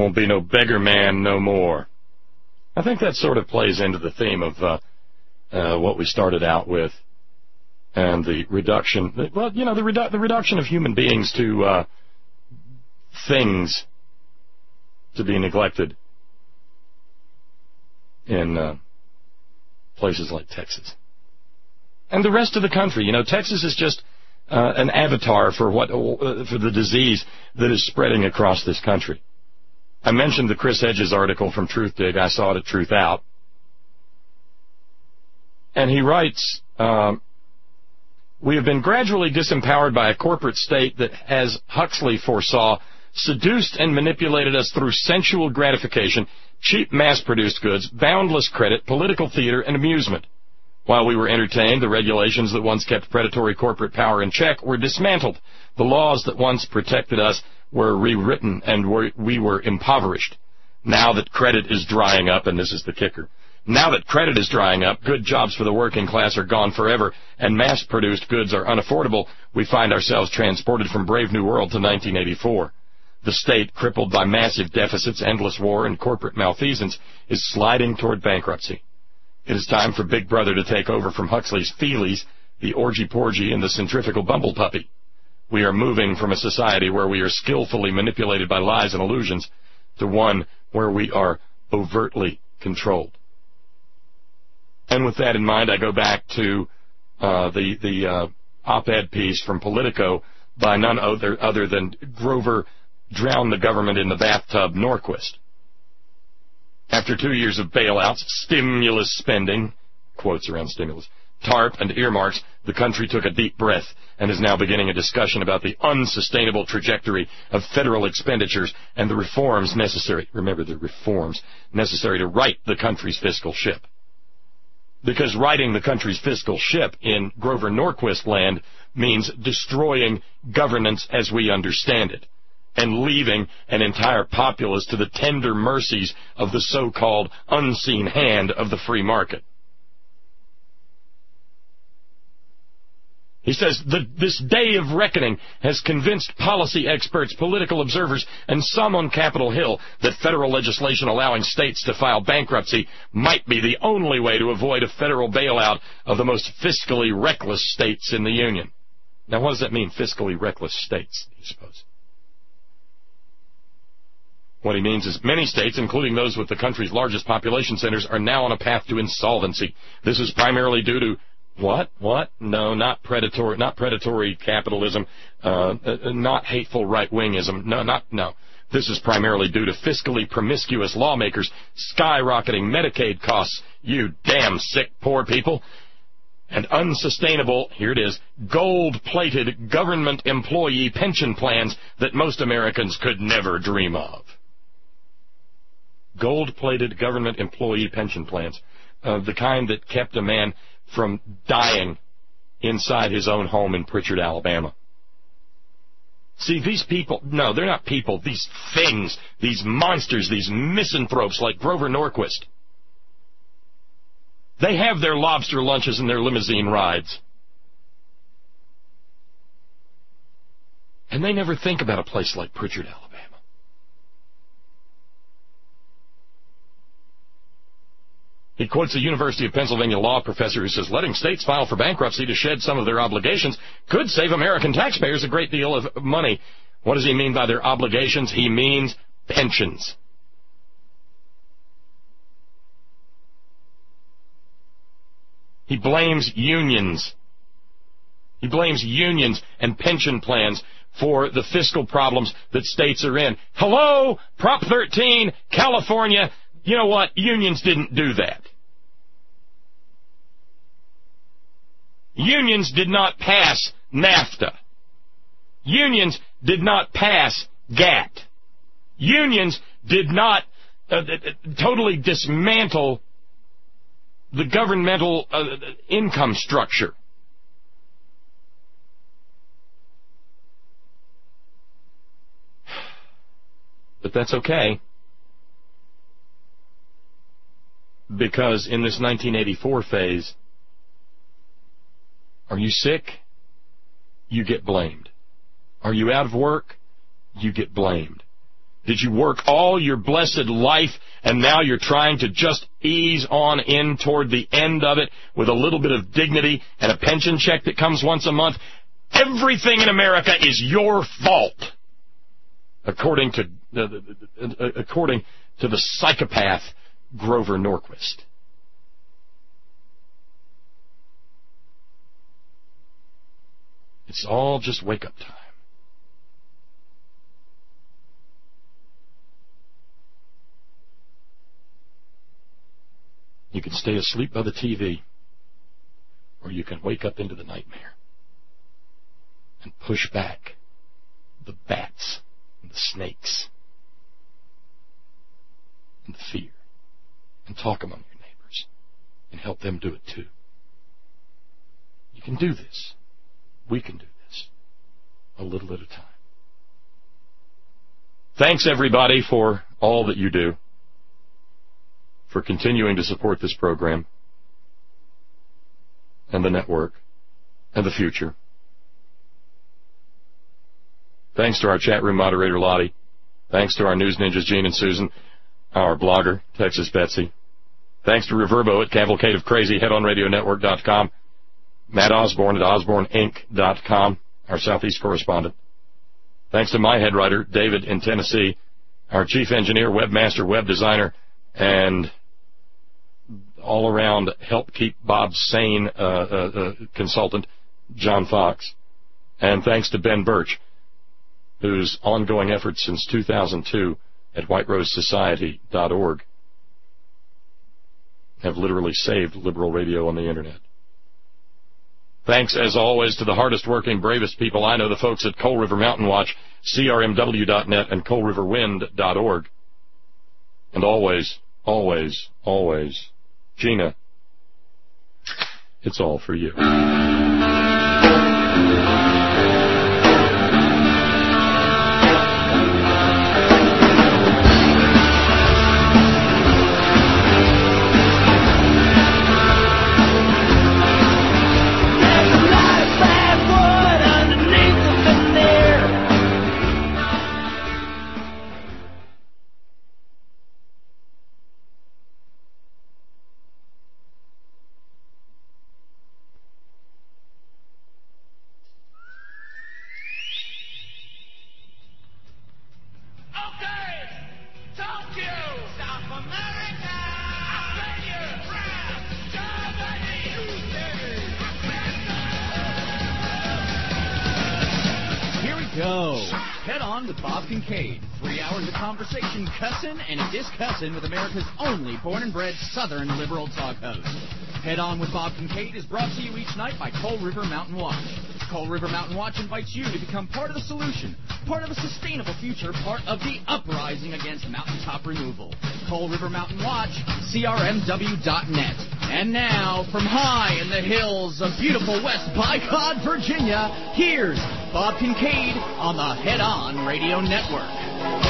Speaker 12: won't be no beggar man no more. I think that sort of plays into the theme of uh, uh, what we started out with, and the reduction, well, you know, the, redu- the reduction of human beings to uh, things to be neglected in uh, places like Texas. And the rest of the country. You know, Texas is just uh, an avatar for what uh, for the disease that is spreading across this country. I mentioned the Chris Hedges article from Truthdig. I saw it at Truth Out. And he writes, um, we have been gradually disempowered by a corporate state that, as Huxley foresaw, seduced and manipulated us through sensual gratification, cheap mass-produced goods, boundless credit, political theater, and amusement. While we were entertained, the regulations that once kept predatory corporate power in check were dismantled. The laws that once protected us were rewritten, and were, we were impoverished. Now that credit is drying up, and this is the kicker, now that credit is drying up, good jobs for the working class are gone forever, and mass-produced goods are unaffordable, we find ourselves transported from Brave New World to nineteen eighty-four. The state, crippled by massive deficits, endless war, and corporate malfeasance, is sliding toward bankruptcy. It is time for Big Brother to take over from Huxley's Feelies, the orgy-porgy, and the centrifugal bumble puppy. We are moving from a society where we are skillfully manipulated by lies and illusions to one where we are overtly controlled. And with that in mind, I go back to uh, the, the uh, op-ed piece from Politico by none other, other than Grover Drown the Government in the Bathtub Norquist. After two years of bailouts, stimulus spending, quotes around stimulus, TARP and earmarks, the country took a deep breath and is now beginning a discussion about the unsustainable trajectory of federal expenditures and the reforms necessary, remember the reforms, necessary to right the country's fiscal ship. Because righting the country's fiscal ship in Grover Norquist land means destroying governance as we understand it, and leaving an entire populace to the tender mercies of the so-called unseen hand of the free market. He says, the, this day of reckoning has convinced policy experts, political observers, and some on Capitol Hill that federal legislation allowing states to file bankruptcy might be the only way to avoid a federal bailout of the most fiscally reckless states in the Union. Now, what does that mean, fiscally reckless states, do you suppose? What he means is many states, including those with the country's largest population centers, are now on a path to insolvency. This is primarily due to What? What? No, not predatory, not predatory capitalism, uh, not hateful right-wingism. No, not, no. This is primarily due to fiscally promiscuous lawmakers skyrocketing Medicaid costs, you damn sick poor people, and unsustainable, here it is, gold-plated government employee pension plans that most Americans could never dream of. Gold-plated government employee pension plans, uh, the kind that kept a man from dying inside his own home in Pritchard, Alabama. See, these people, no, they're not people, these things, these monsters, these misanthropes like Grover Norquist. They have their lobster lunches and their limousine rides. And they never think about a place like Pritchard, Alabama. He quotes a University of Pennsylvania law professor who says letting states file for bankruptcy to shed some of their obligations could save American taxpayers a great deal of money. What does he mean by their obligations? He means pensions. He blames unions. He blames unions and pension plans for the fiscal problems that states are in. Hello, Prop thirteen, California. You know what? Unions didn't do that. Unions did not pass NAFTA. Unions did not pass GATT. Unions did not uh, totally dismantle the governmental uh, income structure. But that's okay. Because in this nineteen eighty-four phase, are you sick? You get blamed. Are you out of work? You get blamed. Did you work all your blessed life, and now you're trying to just ease on in toward the end of it with a little bit of dignity and a pension check that comes once a month? Everything in America is your fault, according to uh, according to the psychopath Grover Norquist. It's all just wake-up time. You can stay asleep by the T V, or you can wake up into the nightmare and push back the bats and the snakes and the fear and talk among your neighbors and help them do it too. You can do this. We can do this a little at a time. Thanks, everybody, for all that you do, for continuing to support this program and the network and the future. Thanks to our chat room moderator, Lottie. Thanks to our news ninjas, Gene and Susan. Our blogger, Texas Betsy. Thanks to Reverbo at Cavalcade of Crazy, head on radio network dot com. Matt Osborne at osborne inc dot com, our Southeast correspondent. Thanks to my head writer, David in Tennessee. Our chief engineer, webmaster, web designer, and all-around help keep Bob sane uh, uh, uh, consultant, John Fox. And thanks to Ben Birch, whose ongoing efforts since two thousand two at white rose society dot org have literally saved liberal radio on the Internet. Thanks, as always, to the hardest-working, bravest people I know, the folks at Coal River Mountain Watch, C R M W dot net, and coal river wind dot org. And always, always, always, Gina, it's all for you.
Speaker 14: And discussing with America's only born-and-bred Southern liberal talk host. Head On with Bob Kincaid is brought to you each night by Coal River Mountain Watch. Coal River Mountain Watch invites you to become part of the solution, part of a sustainable future, part of the uprising against mountaintop removal. Coal River Mountain Watch, C R M W dot net. And now, from high in the hills of beautiful West Bicod, Virginia, here's Bob Kincaid on the Head On Radio Network.